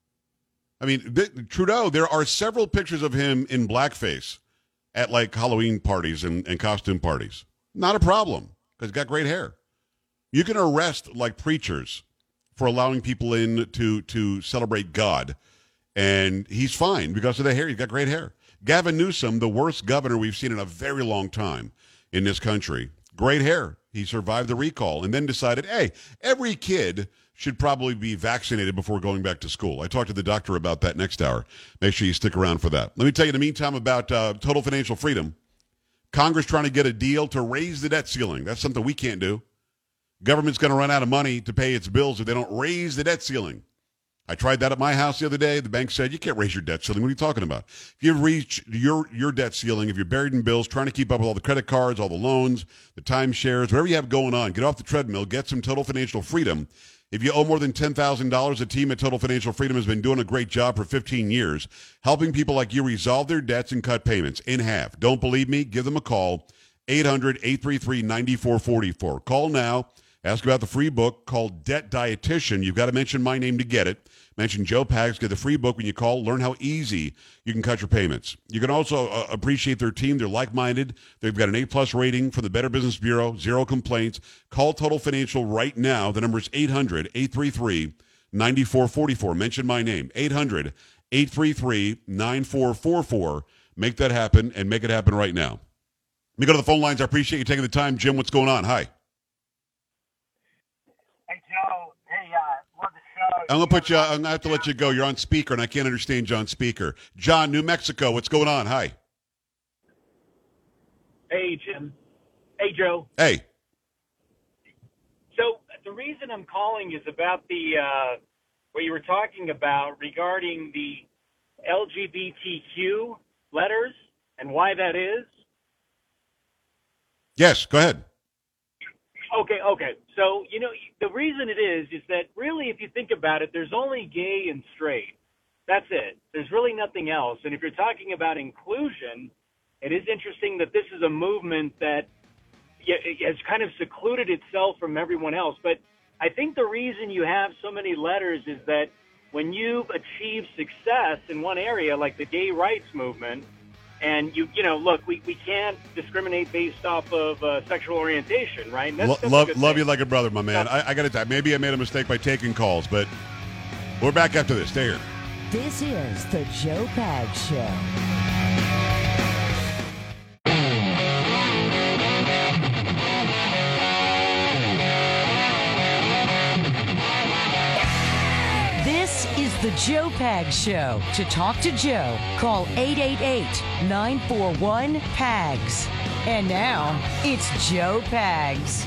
I mean, Trudeau, there are several pictures of him in blackface at, like, Halloween parties and, and costume parties. Not a problem, because he's got great hair. You can arrest, like, preachers for allowing people in to, to celebrate God, and he's fine because of the hair. He's got great hair. Gavin Newsom, the worst governor we've seen in a very long time in this country. Great hair. He survived the recall and then decided, hey, every kid should probably be vaccinated before going back to school. I talked to the doctor about that next hour. Make sure you stick around for that. Let me tell you in the meantime about uh, total financial freedom. Congress trying to get a deal to raise the debt ceiling. That's something we can't do. Government's going to run out of money to pay its bills if they don't raise the debt ceiling. I tried that at my house the other day. The bank said, you can't raise your debt ceiling. What are you talking about? If you reach your, your debt ceiling, if you're buried in bills, trying to keep up with all the credit cards, all the loans, the timeshares, whatever you have going on, get off the treadmill, get some total financial freedom. If you owe more than ten thousand dollars, the team at Total Financial Freedom has been doing a great job for fifteen years, helping people like you resolve their debts and cut payments in half. Don't believe me? Give them a call, eight hundred, eight three three, nine four four four. Call now. Ask about the free book called Debt Dietitian. You've got to mention my name to get it. Mention Joe Pags. Get the free book when you call. Learn how easy you can cut your payments. You can also uh, appreciate their team. They're like-minded. They've got an A-plus rating from the Better Business Bureau. Zero complaints. Call Total Financial right now. The number is eight hundred, eight three three, nine four four four. Mention my name. eight hundred, eight three three, nine four four four. Make that happen and make it happen right now. Let me go to the phone lines. I appreciate you taking the time. Jim, what's going on? Hi. Hey, Joe. Hey, uh, love the show. I'm going to put you, I'm going to have to let you go. You're on speaker, and I can't understand you on speaker. John, New Mexico, what's going on? Hi. Hey, Jim. Hey, Joe. Hey. So the reason I'm calling is about the, uh, what you were talking about regarding the L G B T Q letters and why that is. Yes, go ahead. Okay, okay. So, you know, the reason it is, is that really, if you think about it, there's only gay and straight. That's it. There's really nothing else. And if you're talking about inclusion, it is interesting that this is a movement that has kind of secluded itself from everyone else. But I think the reason you have so many letters is that when you've achieved success in one area, like the gay rights movement, and you, you know, look, we, we can't discriminate based off of uh, sexual orientation, right? And that's, Lo- that's love, a good love thing. you like a brother, my man. I, I got to. Maybe I made a mistake by taking calls, but we're back after this. Stay here. This is the Joe Pags Show. This is the Joe Pags Show. To talk to Joe, call eight eight eight, nine four one, P A G S. And now, it's Joe Pags.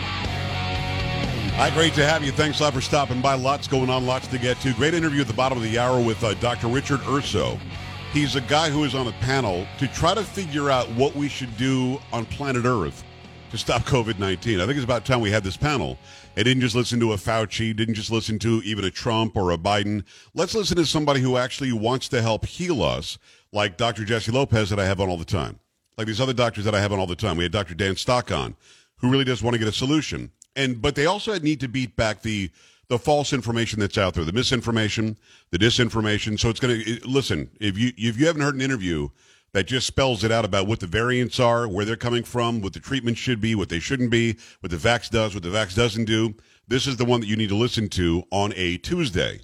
Hi, great to have you. Thanks a lot for stopping by. Lots going on, lots to get to. Great interview at the bottom of the hour with uh, Doctor Richard Urso. He's a guy who is on a panel to try to figure out what we should do on planet Earth to stop covid nineteen. I think it's about time we had this panel. I didn't just listen to a Fauci, didn't just listen to even a Trump or a Biden. Let's listen to somebody who actually wants to help heal us, like Doctor Jesse Lopez that I have on all the time. Like these other doctors that I have on all the time. We had Doctor Dan Stock on, who really does want to get a solution. And but they also need to beat back the the false information that's out there, the misinformation, the disinformation. So it's going to, listen, if you if you haven't heard an interview that just spells it out about what the variants are, where they're coming from, what the treatment should be, what they shouldn't be, what the vax does, what the vax doesn't do, this is the one that you need to listen to on a Tuesday.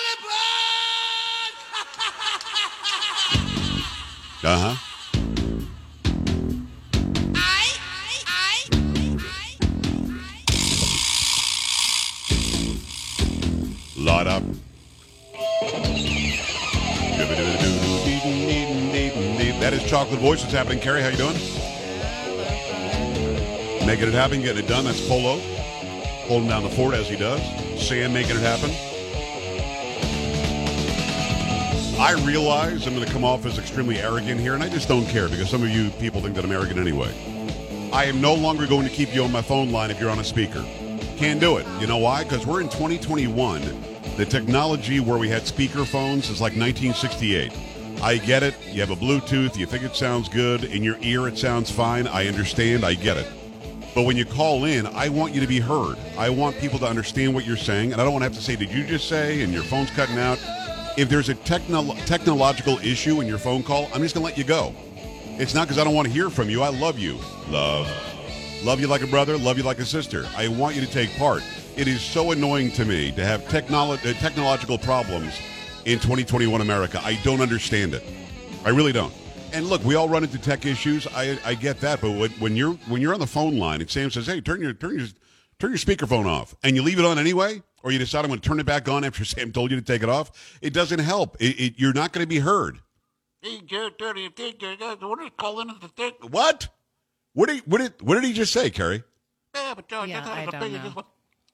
Uh-huh. Lot up. That is Chocolate Voice. What's happening, Carrie? How you doing? Making it happen, getting it done. That's Polo. Holding down the fort as he does. Sam making it happen. I realize I'm going to come off as extremely arrogant here, and I just don't care because some of you people think that I'm arrogant anyway. I am no longer going to keep you on my phone line if you're on a speaker. Can't do it. You know why? Because we're in twenty twenty-one. The technology where we had speaker phones is like nineteen sixty-eight. I get it. You have a Bluetooth. You think it sounds good. In your ear, it sounds fine. I understand. I get it. But when you call in, I want you to be heard. I want people to understand what you're saying, and I don't want to have to say, did you just say, and your phone's cutting out. If there's a techno- technological issue in your phone call, I'm just going to let you go. It's not because I don't want to hear from you. I love you. Love. Love you like a brother. Love you like a sister. I want you to take part. It is so annoying to me to have technolo- uh, technological problems in twenty twenty-one America. I don't understand it. I really don't. And look, we all run into tech issues. I I get that. But when, when you're when you're on the phone line and Sam says, hey, turn your turn your turn your speakerphone off, and you leave it on anyway, or you decide I'm going to turn it back on after Sam told you to take it off, it doesn't help. It, it, you're not going to be heard. What? What did, what did, what did he just say, Kerry? Yeah, I don't know.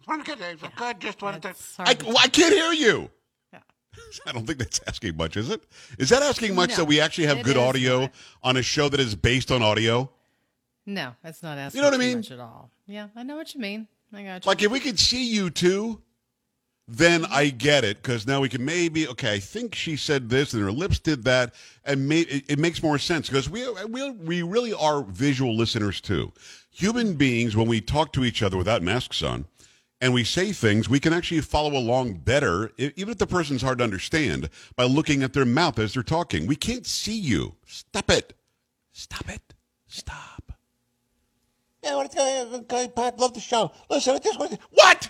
I, well, I can't hear you. Yeah. I don't think that's asking much, is it? Is that asking much No, that we actually have good audio not. on a show that is based on audio? No, that's not asking You know what I too mean? much at all. Yeah, I know what you mean. I got you. Like, if we could see you too, then I get it, because now we can maybe, okay, I think she said this and her lips did that, and may, it, it makes more sense, because we, we, we really are visual listeners too. Human beings, when we talk to each other without masks on, and we say things, we can actually follow along better, even if the person's hard to understand, by looking at their mouth as they're talking. We can't see you. Stop it. Stop it. Stop. Yeah, I want to tell you, Pat, love the show. Listen, I just want to... What?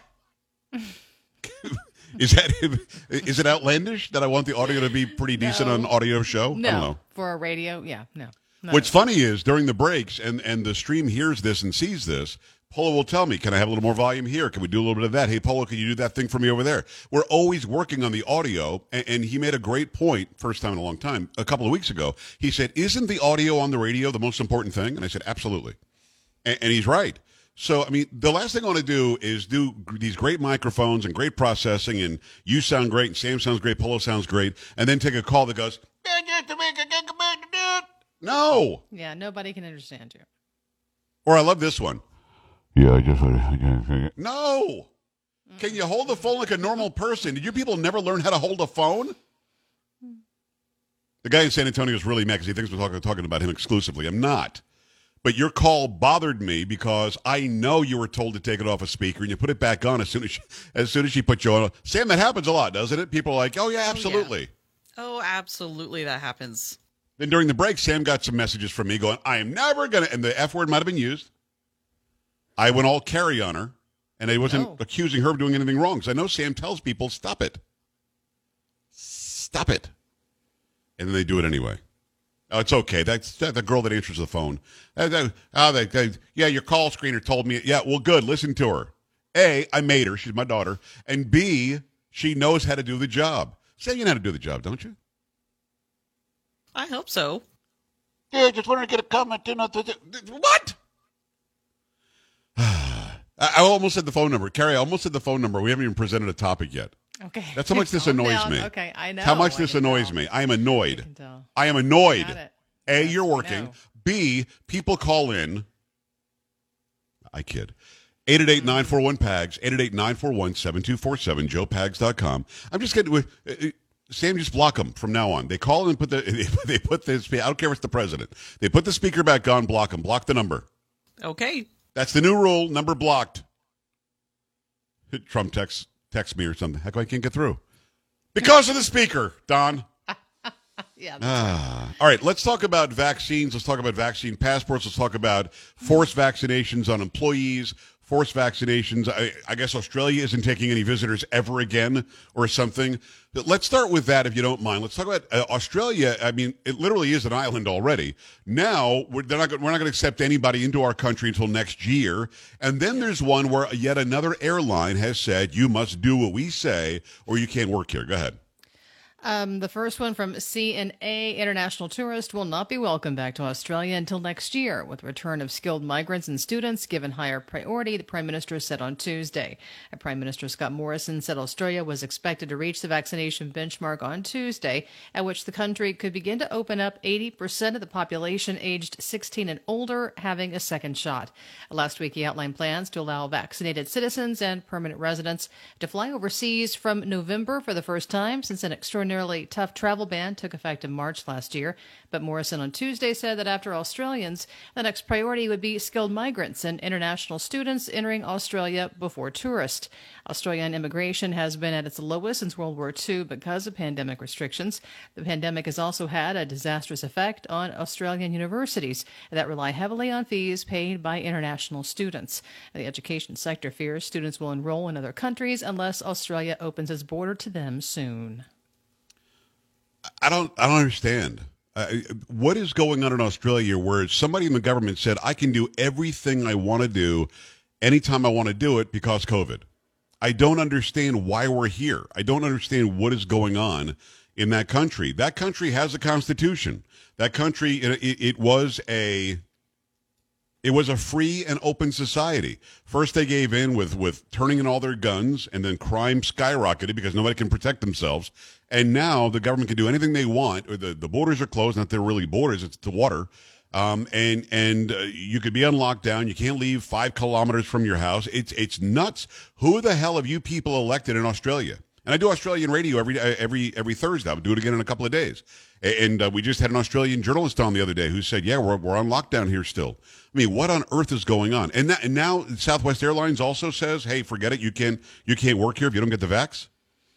Is that is it outlandish that I want the audio to be pretty decent No. on an audio show? No, I don't know. for a radio, yeah, no. Not What's at all. funny is during the breaks, and, and the stream hears this and sees this, Polo will tell me, can I have a little more volume here? Can we do a little bit of that? Hey, Polo, can you do that thing for me over there? We're always working on the audio, and, and he made a great point, first time in a long time, a couple of weeks ago. He said, isn't the audio on the radio the most important thing? And I said, absolutely. And, and he's right. So, I mean, the last thing I want to do is do g- these great microphones and great processing, and you sound great, and Sam sounds great, Polo sounds great, and then take a call that goes, no. Yeah, nobody can understand you. Or I love this one. Yeah, I just want to. No. Can you hold the phone like a normal person? Did you people never learn how to hold a phone? The guy in San Antonio is really mad because he thinks we're talking, talking about him exclusively. I'm not. But your call bothered me because I know you were told to take it off a speaker and you put it back on as soon as she, as soon as she put you on. Sam, that happens a lot, doesn't it? People are like, oh, yeah, absolutely. Oh, absolutely, that happens. Then during the break, Sam got some messages from me going, I am never going to, and the F word might have been used. I went all carry on her, and I wasn't Oh. accusing her of doing anything wrong. Because I know Sam tells people, stop it. Stop it. And then they do it anyway. Oh, it's okay. That's that, the girl that answers the phone. Uh, that- oh, they, they, yeah, your call screener told me. Yeah, well, good. Listen to her. A, I made her. She's my daughter. And B, she knows how to do the job. Sam, you know how to do the job, don't you? I hope so. Yeah, just wanted to get a comment. You know, what? I I almost said the phone number. Carrie, I almost said the phone number. We haven't even presented a topic yet. Okay. That's how much this Calm annoys down. me. Okay, I know. How much I this can annoys tell. me. I am annoyed. I can tell. I am annoyed. Got it. A, Yes, you're I working. know. B, people call in. I kid. eight eight eight, nine four one, P A G S, eight eight eight, nine four one, seven two four seven, joe pags dot com. I'm just getting with uh, uh, Sam, just block them from now on. They call in and put the, they put this, I don't care if it's the president. They put the speaker back on, block them, block the number. Okay. That's the new rule, number blocked. Trump texts text me or something. How come I can't get through? Because of the speaker, Don. Yeah. Ah. All right, let's talk about vaccines. Let's talk about vaccine passports. Let's talk about forced vaccinations on employees, forced vaccinations. I, I guess Australia isn't taking any visitors ever again or something. But let's start with that, if you don't mind. Let's talk about uh, Australia. I mean, it literally is an island already. Now, we're, they're not, we're not going to accept anybody into our country until next year. And then there's one where yet another airline has said, you must do what we say or you can't work here. Go ahead. Um, the first one from C N A, international tourists will not be welcome back to Australia until next year, with the return of skilled migrants and students given higher priority, the Prime Minister said on Tuesday. Prime Minister Scott Morrison said Australia was expected to reach the vaccination benchmark on Tuesday, at which the country could begin to open up eighty percent of the population aged sixteen and older having a second shot. Last week, he outlined plans to allow vaccinated citizens and permanent residents to fly overseas from November for the first time since an extraordinary Extraordinarily tough travel ban took effect in March last year. But Morrison on Tuesday said that after Australians, the next priority would be skilled migrants and international students entering Australia before tourists. Australian immigration has been at its lowest since World War Two because of pandemic restrictions. The pandemic has also had a disastrous effect on Australian universities that rely heavily on fees paid by international students. The education sector fears students will enroll in other countries unless Australia opens its border to them soon. I don't. I don't understand. Uh, what is going on in Australia where somebody in the government said I can do everything I want to do anytime I want to do it because COVID? I don't understand why we're here. I don't understand what is going on in that country. That country has a constitution. That country, it, it was a. It was a free and open society. First, they gave in with, with turning in all their guns, and then crime skyrocketed because nobody can protect themselves. And now the government can do anything they want. Or the, the borders are closed. Not they're really borders. It's the water. Um, and and uh, you could be on lockdown. You can't leave five kilometers from your house. It's it's nuts. Who the hell have you people elected in Australia? And I do Australian radio every every every Thursday. I'll do it again in a couple of days. And uh, we just had an Australian journalist on the other day who said, yeah, we're we're on lockdown here still. I mean, what on earth is going on? And, that, and now Southwest Airlines also says, hey, forget it. You can't, you can't work here if you don't get the vax.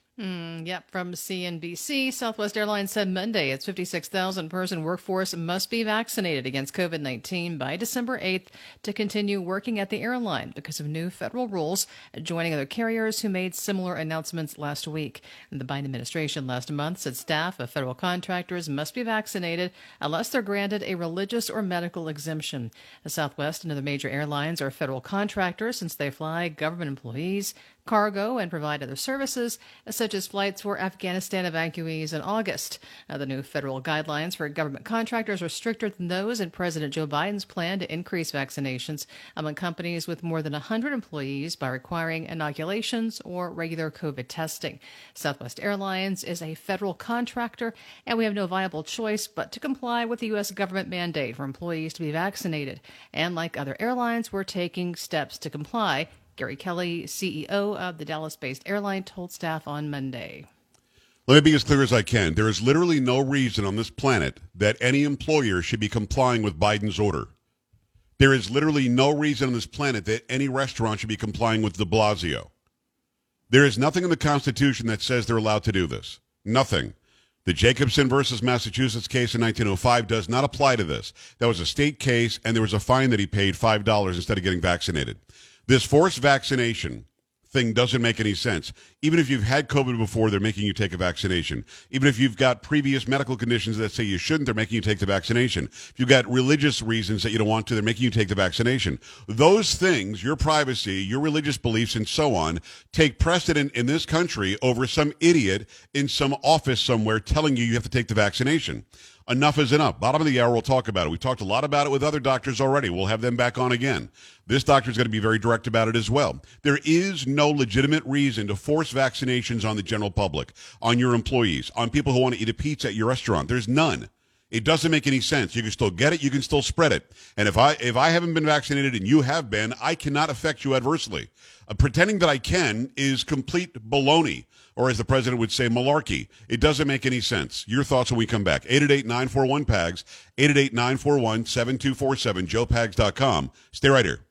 Mm, yep, from C N B C, Southwest Airlines said Monday its fifty-six thousand person workforce must be vaccinated against COVID nineteen by December eighth to continue working at the airline because of new federal rules, joining other carriers who made similar announcements last week. The Biden administration last month said staff of federal contractors must be vaccinated unless they're granted a religious or medical exemption. Southwest and other major airlines are federal contractors since they fly government employees, cargo, and provide other services, such as flights for Afghanistan evacuees in August. Now, the new federal guidelines for government contractors are stricter than those in President Joe Biden's plan to increase vaccinations among companies with more than one hundred employees by requiring inoculations or regular COVID testing. Southwest Airlines is a federal contractor, and we have no viable choice but to comply with the U S government mandate for employees to be vaccinated. And like other airlines, we're taking steps to comply. Gary Kelly, C E O of the Dallas-based airline, told staff on Monday. Let me be as clear as I can. There is literally no reason on this planet that any employer should be complying with Biden's order. There is literally no reason on this planet that any restaurant should be complying with de Blasio. There is nothing in the Constitution that says they're allowed to do this. Nothing. The Jacobson versus Massachusetts case in nineteen oh five does not apply to this. That was a state case, and there was a fine that he paid five dollars instead of getting vaccinated. This forced vaccination thing doesn't make any sense. Even if you've had COVID before, they're making you take a vaccination. Even if you've got previous medical conditions that say you shouldn't, they're making you take the vaccination. If you've got religious reasons that you don't want to, they're making you take the vaccination. Those things, your privacy, your religious beliefs, and so on, take precedent in this country over some idiot in some office somewhere telling you you have to take the vaccination. Enough is enough. Bottom of the hour, we'll talk about it. We've talked a lot about it with other doctors already. We'll have them back on again. This doctor is going to be very direct about it as well. There is no legitimate reason to force vaccinations on the general public, on your employees, on people who want to eat a pizza at your restaurant. There's none. It doesn't make any sense. You can still get it. You can still spread it. And if I if I haven't been vaccinated and you have been, I cannot affect you adversely. Uh, pretending that I can is complete baloney, or as the president would say, malarkey. It doesn't make any sense. Your thoughts when we come back. eight eight eight, nine four one, P A G S, eight eight eight, nine four one, seven two four seven, joe pags dot com. Stay right here.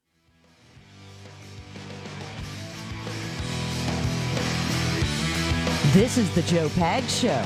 This is the Joe Pags Show.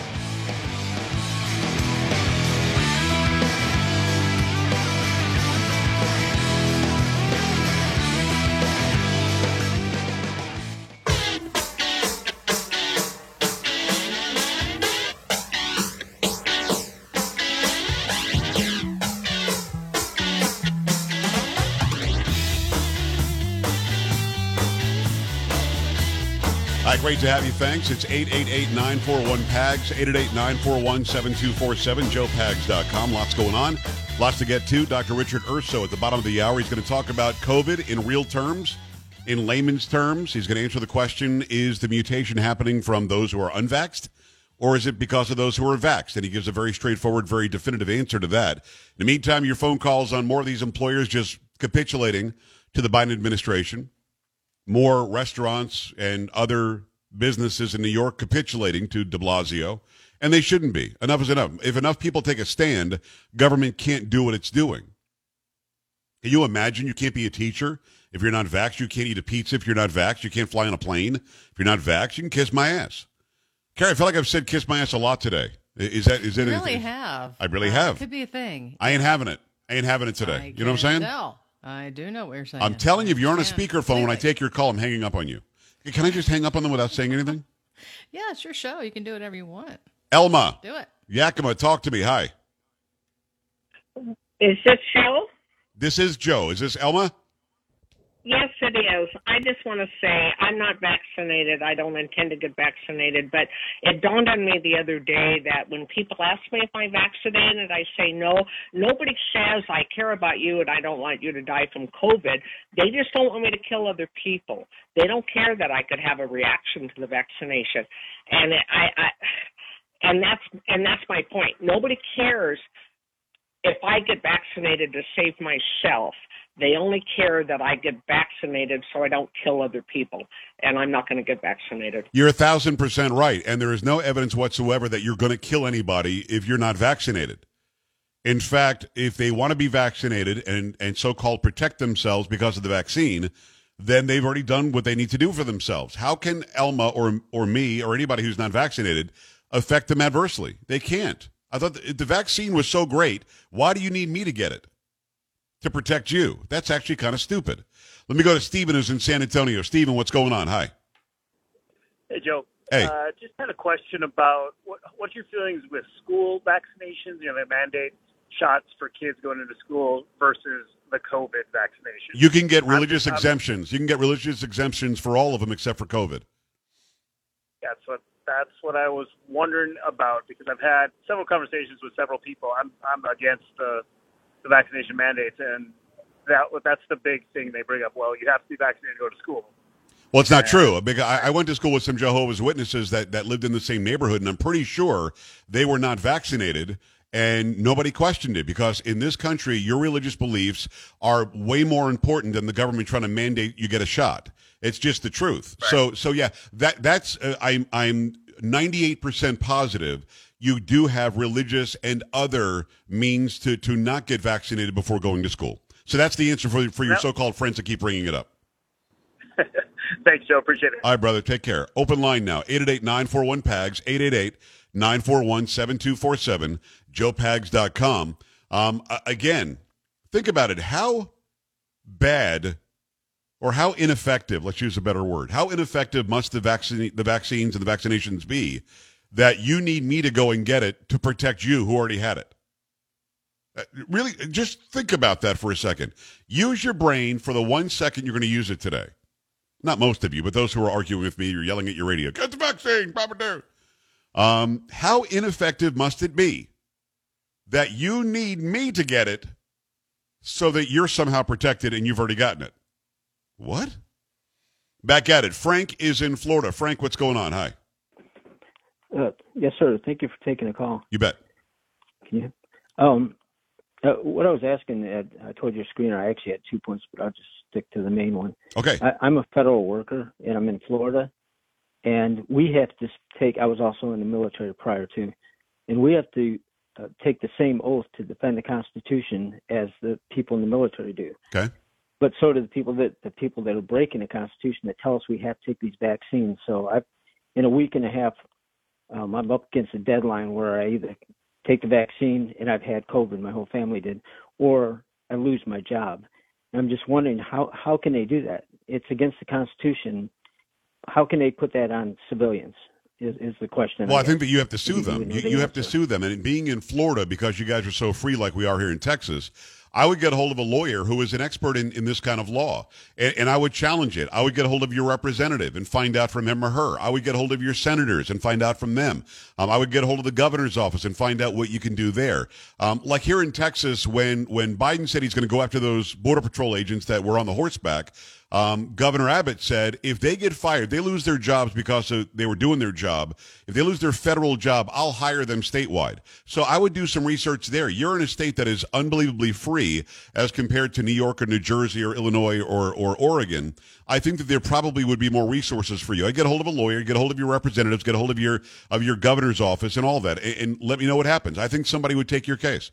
Hi, great to have you. Thanks. It's eight eight eight, nine four one, P A G S, eight eight eight, nine four one, seven two four seven, joe pags dot com. Lots going on. Lots to get to. Doctor Richard Urso at the bottom of the hour. He's going to talk about COVID in real terms, in layman's terms. He's going to answer the question, is the mutation happening from those who are unvaxxed, or is it because of those who are vaxxed? And he gives a very straightforward, very definitive answer to that. In the meantime, your phone calls on more of these employers just capitulating to the Biden administration. More restaurants and other businesses in New York capitulating to de Blasio, and they shouldn't be. Enough is enough. If enough people take a stand, government can't do what it's doing. Can you imagine you can't be a teacher if you're not vaxxed? You can't eat a pizza if you're not vaxxed. You can't fly on a plane if you're not vaxxed. You can kiss my ass. Carrie, I feel like I've said kiss my ass a lot today. Is that is it? You really have. I really Uh, have. It could be a thing. I ain't having it. I ain't having it today. I You know what I'm saying? No, I do know what you're saying. I'm telling you, if you're on a Yeah, speakerphone, when I completely. take your call, I'm hanging up on you. Can I just hang up on them without saying anything? Yeah, it's your show. You can do whatever you want. Elma. Do it. Yakima, talk to me. Hi. Is this Joe? This is Joe. Is this Elma? Yes, it is. I just want to say I'm not vaccinated. I don't intend to get vaccinated, but it dawned on me the other day that when people ask me if I'm vaccinated, I say no. Nobody says I care about you and I don't want you to die from COVID. They just don't want me to kill other people. They don't care that I could have a reaction to the vaccination, and I, I and that's and that's my point. Nobody cares if I get vaccinated to save myself. They only care that I get vaccinated so I don't kill other people, and I'm not going to get vaccinated. You're a thousand percent right, and there is no evidence whatsoever that you're going to kill anybody if you're not vaccinated. In fact, if they want to be vaccinated and, and so-called protect themselves because of the vaccine, then they've already done what they need to do for themselves. How can Elma or or me or anybody who's not vaccinated affect them adversely? They can't. I thought the, the vaccine was so great. Why do you need me to get it? To protect you. That's actually kind of stupid. Let me go to Stephen, who's in San Antonio. Stephen, what's going on? Hi. Hey, Joe. Hey. Uh, just had a question about what, what's your feelings with school vaccinations, you know, they mandate shots for kids going into school versus the COVID vaccination. You can get religious I'm- I'm- exemptions. You can get religious exemptions for all of them except for COVID. That's what that's what I was wondering about, because I've had several conversations with several people. I'm I'm against the the vaccination mandates, and that that's the big thing they bring up. Well, you have to be vaccinated to go to school. Well, it's not true. Because I, I went to school with some Jehovah's Witnesses that, that lived in the same neighborhood, and I'm pretty sure they were not vaccinated, and nobody questioned it, because in this country, your religious beliefs are way more important than the government trying to mandate you get a shot. It's just the truth. Right. So, so yeah, that that's uh, I'm I'm ninety-eight percent positive you do have religious and other means to to not get vaccinated before going to school. So that's the answer for for your Yep. so-called friends that keep bringing it up. Thanks, Joe. Appreciate it. All right, brother. Take care. Open line now. eight eight eight, nine four one, P A G S, eight eight eight, nine four one, seven two four seven, joe pags dot com. Um, a- again, think about it. How bad or how ineffective, let's use a better word, how ineffective must the, vaccine, the vaccines and the vaccinations be that you need me to go and get it to protect you who already had it? Uh, Really, just think about that for a second. Use your brain for the one second you're going to use it today. Not most of you, but those who are arguing with me, you're yelling at your radio, get the vaccine, Papa Bear. Um, how ineffective must it be that you need me to get it so that you're somehow protected and you've already gotten it? What? Back at it. Frank is in Florida. Frank, what's going on? Hi. Uh, yes, sir. Thank you for taking the call. You bet. Can you? Um, uh, what I was asking, uh, I told your screener I actually had two points, but I'll just stick to the main one. Okay. I, I'm a federal worker, and I'm in Florida, and we have to take. I was also in the military prior to, and we have to uh, take the same oath to defend the Constitution as the people in the military do. Okay. But so do the people that the people that are breaking the Constitution that tell us we have to take these vaccines. So I, in a week and a half, um, I'm up against a deadline where I either take the vaccine, and I've had COVID, my whole family did, or I lose my job. And I'm just wondering how how can they do that? It's against the Constitution. How can they put that on civilians? Is, is the question. Well, I guess. think that you have to sue them. You, know the you have to answer. sue them. And being in Florida, because you guys are so free like we are here in Texas, I would get a hold of a lawyer who is an expert in, in this kind of law, and, and I would challenge it. I would get a hold of your representative and find out from him or her. I would get a hold of your senators and find out from them. Um, I would get a hold of the governor's office and find out what you can do there. Um, like here in Texas, when, when Biden said he's going to go after those Border Patrol agents that were on the horseback, Um, Governor Abbott said if they get fired, they lose their jobs because of, they were doing their job. If they lose their federal job, I'll hire them statewide. So I would do some research there. You're in a state that is unbelievably free as compared to New York or New Jersey or Illinois or, or Oregon. I think that there probably would be more resources for you. I'd get a hold of a lawyer, get a hold of your representatives, get a hold of your of your governor's office and all that, and, and let me know what happens. I think somebody would take your case.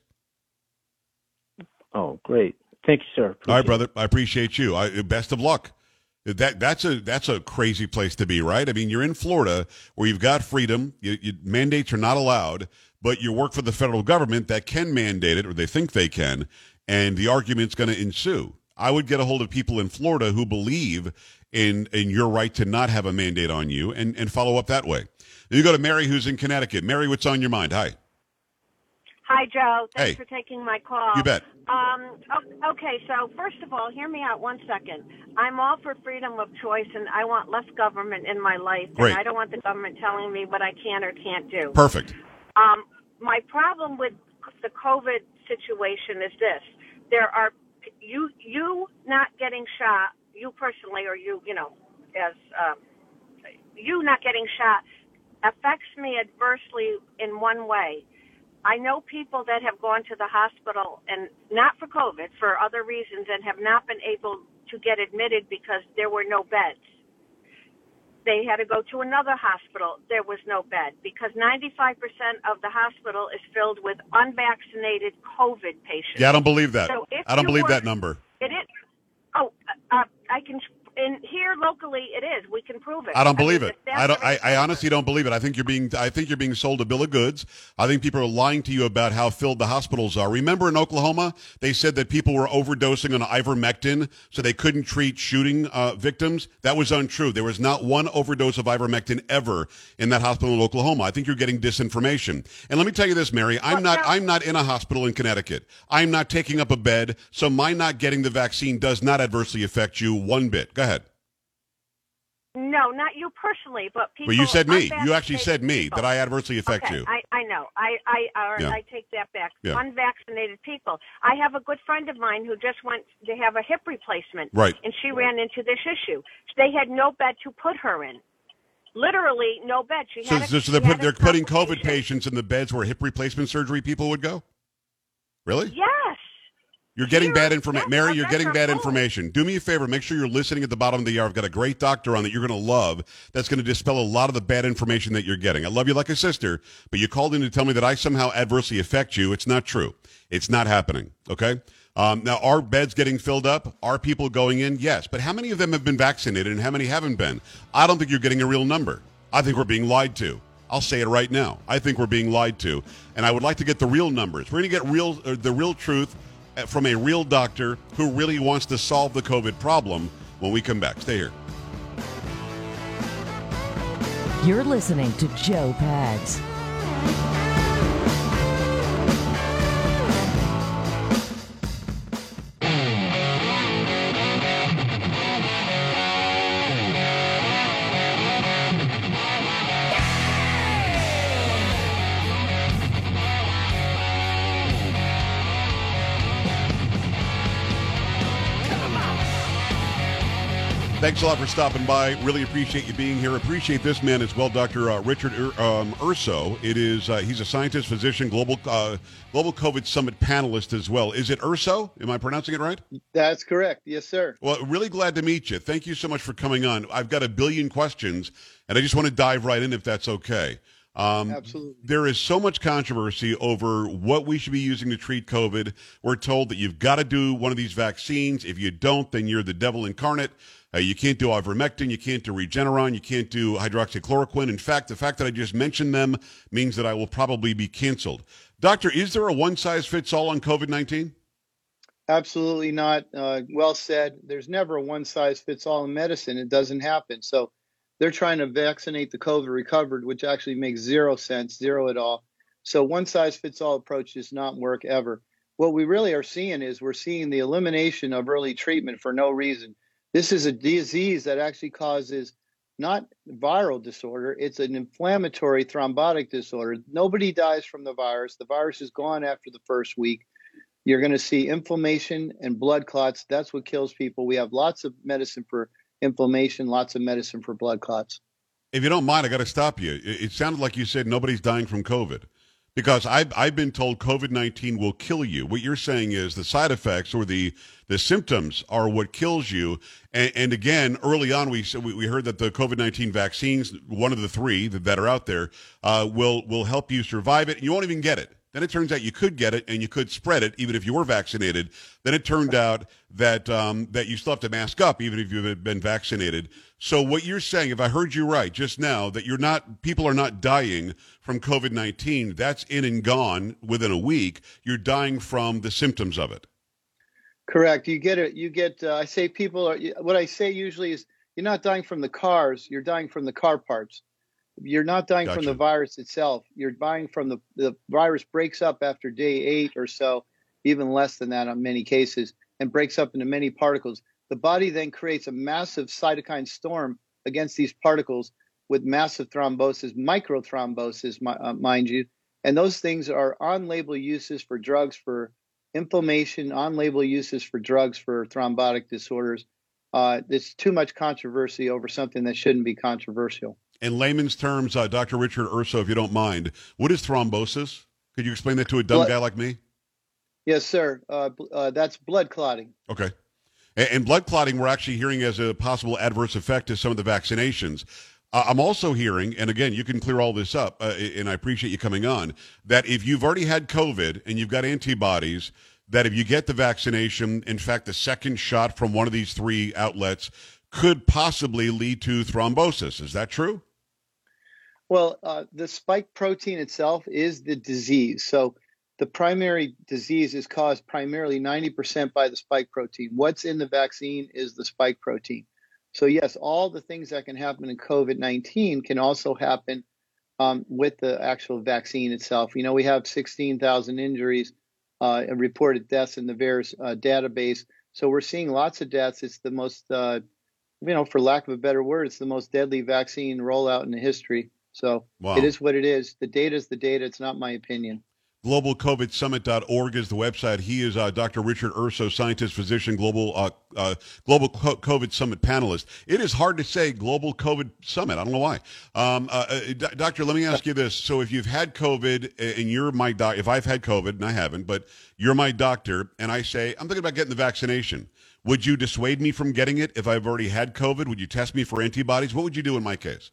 Oh, great. Thank you, sir. Appreciate All right, brother. I appreciate you. I, best of luck. That that's a that's a crazy place to be, right? I mean, you're in Florida where you've got freedom. You, you, mandates are not allowed, but you work for the federal government that can mandate it, or they think they can, and the argument's going to ensue. I would get a hold of people in Florida who believe in in your right to not have a mandate on you, and and follow up that way. You go to Mary, who's in Connecticut. Mary, what's on your mind? Hi. Hi, Joe. Thanks Hey. for taking my call. You bet. Um, o- okay, so first of all, hear me out one second. I'm all for freedom of choice, and I want less government in my life. Great. And I don't want the government telling me what I can or can't do. Perfect. Um, my problem with the COVID situation is this: there are you you not getting shot, you personally, or you you know, as um, you not getting shot affects me adversely in one way. I know people that have gone to the hospital, and not for COVID, for other reasons, and have not been able to get admitted because there were no beds. They had to go to another hospital. There was no bed because ninety-five percent of the hospital is filled with unvaccinated COVID patients. Yeah, I don't believe that. So if I don't you believe were- that number. It is. Oh, uh, I can. In here locally, it is. We can prove it. I don't believe mean, it. the stats I don't. are- I, I honestly don't believe it. I think you're being. I think you're being sold a bill of goods. I think people are lying to you about how filled the hospitals are. Remember in Oklahoma, they said that people were overdosing on ivermectin, so they couldn't treat shooting uh, victims. That was untrue. There was not one overdose of ivermectin ever in that hospital in Oklahoma. I think you're getting disinformation. And let me tell you this, Mary. I'm not. I'm not in a hospital in Connecticut. I'm not taking up a bed. So my not getting the vaccine does not adversely affect you one bit. Go ahead. No, not you personally, but people. Well, you said me. You unvaccinated actually said me. people. Did I adversely affect okay, you? I, I know. I I, or Yeah. I take that back. Yeah. Unvaccinated people. I have a good friend of mine who just went to have a hip replacement. Right. And she ran into this issue. They had no bed to put her in. Literally no bed. She So, had a, so, so they're, she had put, they're a putting COVID complication. patients in the beds where hip replacement surgery people would go? Really? Yes. You're getting Here- bad information. yes, Mary, I've you're got getting her bad phone. information. Do me a favor. Make sure you're listening at the bottom of the hour. I've got a great doctor on that you're going to love that's going to dispel a lot of the bad information that you're getting. I love you like a sister, but you called in to tell me that I somehow adversely affect you. It's not true. It's not happening, okay? Um, now, are beds getting filled up? Are people going in? Yes. But how many of them have been vaccinated and how many haven't been? I don't think you're getting a real number. I think we're being lied to. I'll say it right now. I think we're being lied to, and I would like to get the real numbers. We're going to get real, uh, the real truth from a real doctor who really wants to solve the COVID problem when we come back. Stay here. You're listening to Joe Pags. Thanks a lot for stopping by. Really appreciate you being here. Appreciate this man as well, Doctor Uh, Richard Ur- um, Urso. It is uh, he's a scientist, physician, global uh, global COVID summit panelist as well. Is it Urso? Am I pronouncing it right? That's correct. Yes, sir. Well, really glad to meet you. Thank you so much for coming on. I've got a billion questions, and I just want to dive right in if that's okay. Um, Absolutely. There is so much controversy over what we should be using to treat COVID. We're told that you've got to do one of these vaccines. If you don't, then you're the devil incarnate. Uh, you can't do ivermectin. You can't do Regeneron. You can't do hydroxychloroquine. In fact, the fact that I just mentioned them means that I will probably be canceled. Doctor, is there a one-size-fits-all on COVID nineteen? Absolutely not. Uh, well said. There's never a one-size-fits-all in medicine. It doesn't happen. So they're trying to vaccinate the COVID recovered, which actually makes zero sense, zero at all. So one-size-fits-all approach does not work ever. what we really are seeing is we're seeing the elimination of early treatment for no reason. This is a disease that actually causes not viral disorder, it's an inflammatory thrombotic disorder. Nobody dies from the virus. The virus is gone after the first week. You're going to see inflammation and blood clots. That's what kills people. We have lots of medicine for inflammation, lots of medicine for blood clots. If you don't mind, I got to stop you. It, it sounded like you said nobody's dying from COVID. Because I've, I've been told COVID nineteen will kill you. What you're saying is the side effects or the, the symptoms are what kills you. And, and again, early on, we, we heard that the COVID nineteen vaccines, one of the three that are out there, uh, will, will help you survive it. And you won't even get it. Then it turns out you could get it and you could spread it even if you were vaccinated. Then it turned out that um, that you still have to mask up even if you've been vaccinated. So what you're saying, if I heard you right just now, that you're not people are not dying from COVID nineteen. That's in and gone within a week. You're dying from the symptoms of it. Correct. You get it. You get. Uh, I say people are. What I say usually is you're not dying from the cars. You're dying from the car parts. You're not dying Gotcha. from the virus itself. You're dying from the, the virus breaks up after day eight or so, even less than that in many cases, and breaks up into many particles. The body then creates a massive cytokine storm against these particles with massive thrombosis, microthrombosis, uh, mind you. And those things are on-label uses for drugs for inflammation, on-label uses for drugs for thrombotic disorders. Uh, there's too much controversy over something that shouldn't be controversial. In layman's terms, uh, Doctor Richard Urso, if you don't mind, what is thrombosis? Could you explain that to a dumb Blood, guy like me? Yes, sir. Uh, uh, that's blood clotting. Okay. And, and blood clotting we're actually hearing as a possible adverse effect to some of the vaccinations. Uh, I'm also hearing, and again, you can clear all this up, uh, and I appreciate you coming on, that if you've already had COVID and you've got antibodies, that if you get the vaccination, in fact, the second shot from one of these three outlets could possibly lead to thrombosis. Is that true? Well, uh, the spike protein itself is the disease. So the primary disease is caused primarily ninety percent by the spike protein. What's in the vaccine is the spike protein. So yes, all the things that can happen in COVID nineteen can also happen um, with the actual vaccine itself. You know, we have sixteen thousand injuries uh, and reported deaths in the VAERS uh, database. So we're seeing lots of deaths. It's the most, uh, you know, for lack of a better word, it's the most deadly vaccine rollout in the history. So wow. It is what it is. The data is the data. It's not my opinion. global covid summit dot org is the website. He is uh, Doctor Richard Urso, scientist, physician, global uh, uh, global COVID Summit panelist. It is hard to say Global COVID Summit. I don't know why. Um, uh, uh, D- doctor, let me ask you this. So if you've had COVID and you're my doc, if I've had COVID and I haven't, but you're my doctor and I say, I'm thinking about getting the vaccination, would you dissuade me from getting it if I've already had COVID? Would you test me for antibodies? What would you do in my case?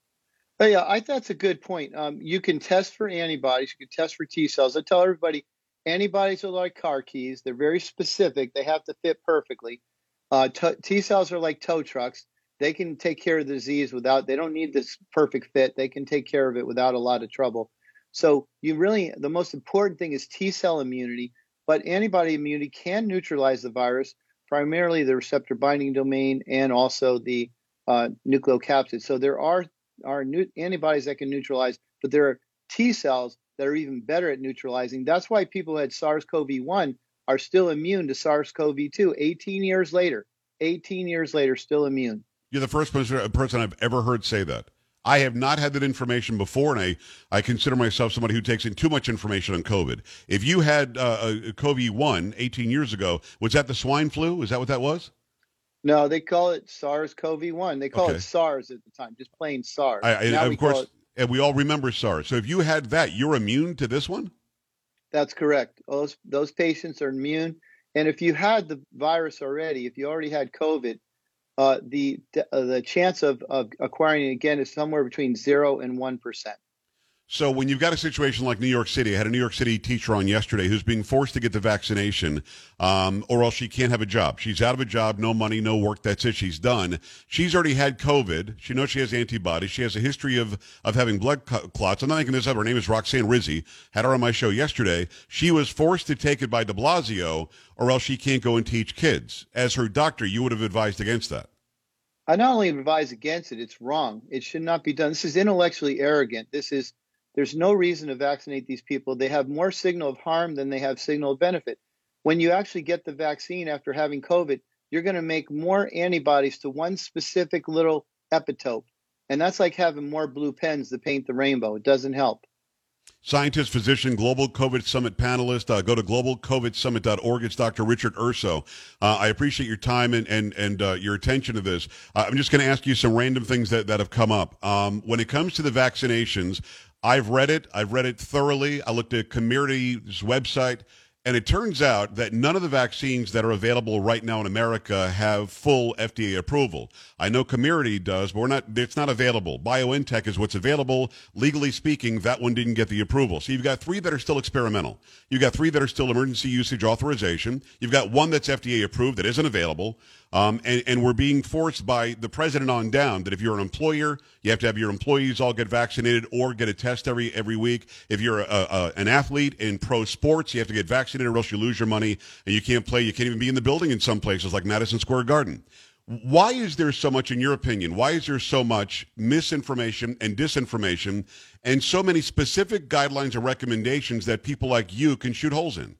Oh, yeah, I that's a good point. Um, you can test for antibodies. You can test for T cells. I tell everybody, antibodies are like car keys. They're very specific. They have to fit perfectly. Uh, t- T cells are like tow trucks. They can take care of the disease without. They don't need this perfect fit. They can take care of it without a lot of trouble. So you really, the most important thing is T cell immunity. But antibody immunity can neutralize the virus, primarily the receptor binding domain and also the uh, nucleocapsid. So there are are new antibodies that can neutralize, but there are T cells that are even better at neutralizing. That's why people who had SARS-C o V one are still immune to SARS-C o V two eighteen years later. eighteen years later, still immune. You're the first person I've ever heard say that. I have not had that information before, and I, I consider myself somebody who takes in too much information on COVID. If you had uh, a C o V one eighteen years ago, was that the swine flu? Is that what that was? No, they call it SARS-C o V one. They call okay. it SARS at the time, just plain SARS. I, I, now of we course, call it, and we all remember SARS. So if you had that, you're immune to this one? That's correct. Those those patients are immune. And if you had the virus already, if you already had COVID, uh, the uh, the chance of, of acquiring it again is somewhere between zero and one percent. So when you've got a situation like New York City, I had a New York City teacher on yesterday who's being forced to get the vaccination um, or else she can't have a job. She's out of a job, no money, no work. That's it. She's done. She's already had COVID. She knows she has antibodies. She has a history of, of having blood clots. I'm not making this up. Her name is Roxanne Rizzi. Had her on my show yesterday. She was forced to take it by de Blasio or else she can't go and teach kids. As her doctor, you would have advised against that. I not only advise against it, it's wrong. It should not be done. This is intellectually arrogant. This is There's no reason to vaccinate these people. They have more signal of harm than they have signal of benefit. When you actually get the vaccine after having COVID, you're going to make more antibodies to one specific little epitope. And that's like having more blue pens to paint the rainbow. It doesn't help. Scientist, physician, Global COVID Summit panelist. Uh, go to global covid summit dot org. It's Doctor Richard Urso. Uh, I appreciate your time and and, and uh, your attention to this. Uh, I'm just going to ask you some random things that, that have come up. Um, when it comes to the vaccinations, I've read it. I've read it thoroughly. I looked at Community's website. And it turns out that none of the vaccines that are available right now in America have full F D A approval. I know Comirnaty does, but we're not, it's not available. BioNTech is what's available. Legally speaking, that one didn't get the approval. So you've got three that are still experimental. You've got three that are still emergency usage authorization. You've got one that's F D A approved that isn't available. Um, and, and we're being forced by the president on down that if you're an employer, you have to have your employees all get vaccinated or get a test every every week. If you're a, a, an athlete in pro sports, you have to get vaccinated or else you lose your money and you can't play. You can't even be in the building in some places like Madison Square Garden. Why is there so much, in your opinion, why is there so much misinformation and disinformation and so many specific guidelines and recommendations that people like you can shoot holes in?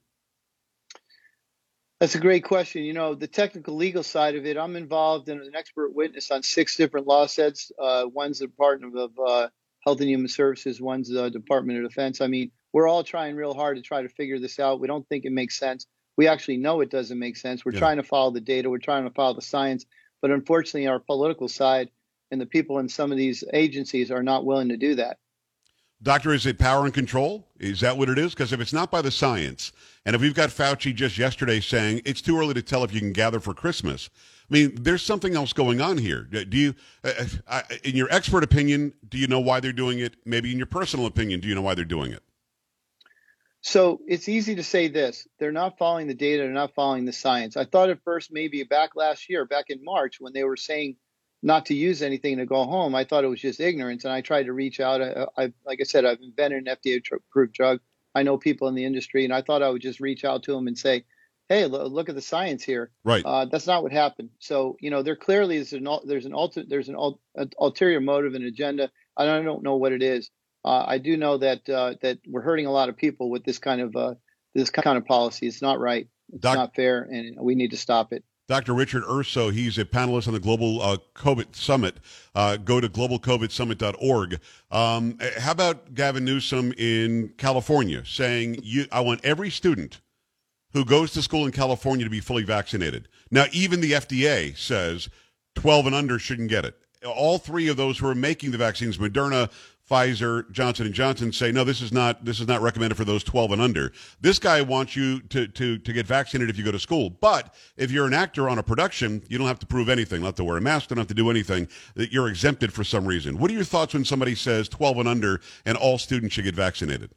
That's a great question. You know, the technical legal side of it, I'm involved in an expert witness on six different law sets. Uh, one's the Department of uh, Health and Human Services, one's the Department of Defense. I mean, we're all trying real hard to try to figure this out. We don't think it makes sense. We actually know it doesn't make sense. We're yeah. trying to follow the data. We're trying to follow the science. But unfortunately, our political side and the people in some of these agencies are not willing to do that. Doctor, is it power and control? Is that what it is? Because if it's not by the science, and if we've got Fauci just yesterday saying it's too early to tell if you can gather for Christmas, I mean, there's something else going on here. Do you, uh, uh, in your expert opinion, do you know why they're doing it? Maybe in your personal opinion, do you know why they're doing it? So it's easy to say this. They're not following the data. They're not following the science. I thought at first maybe back last year, back in March, when they were saying not to use anything to go home, I thought it was just ignorance. And I tried to reach out. I, I, like I said, I've invented an F D A-approved drug. I know people in the industry, and I thought I would just reach out to them and say, hey, look, look at the science here. Right. Uh, that's not what happened. So, you know, there clearly is an, there's an, alter, there's an, ul, an ulterior motive and agenda. I don't know what it is. Uh, I do know that uh, that we're hurting a lot of people with this kind of uh, this kind of policy. It's not right. It's Doc- not fair, and we need to stop it. Doctor Richard Urso, he's a panelist on the Global uh, COVID Summit. Uh, go to global covid summit dot org. Um, how about Gavin Newsom in California saying, you, I want every student who goes to school in California to be fully vaccinated. Now, even the F D A says twelve and under shouldn't get it. All three of those who are making the vaccines, Moderna, Pfizer, Johnson and Johnson, say, no, this is not this is not recommended for those twelve and under. This guy wants you to, to, to get vaccinated if you go to school. But if you're an actor on a production, you don't have to prove anything. You don't have to wear a mask, don't have to do anything. That you're exempted for some reason. What are your thoughts when somebody says twelve and under and all students should get vaccinated?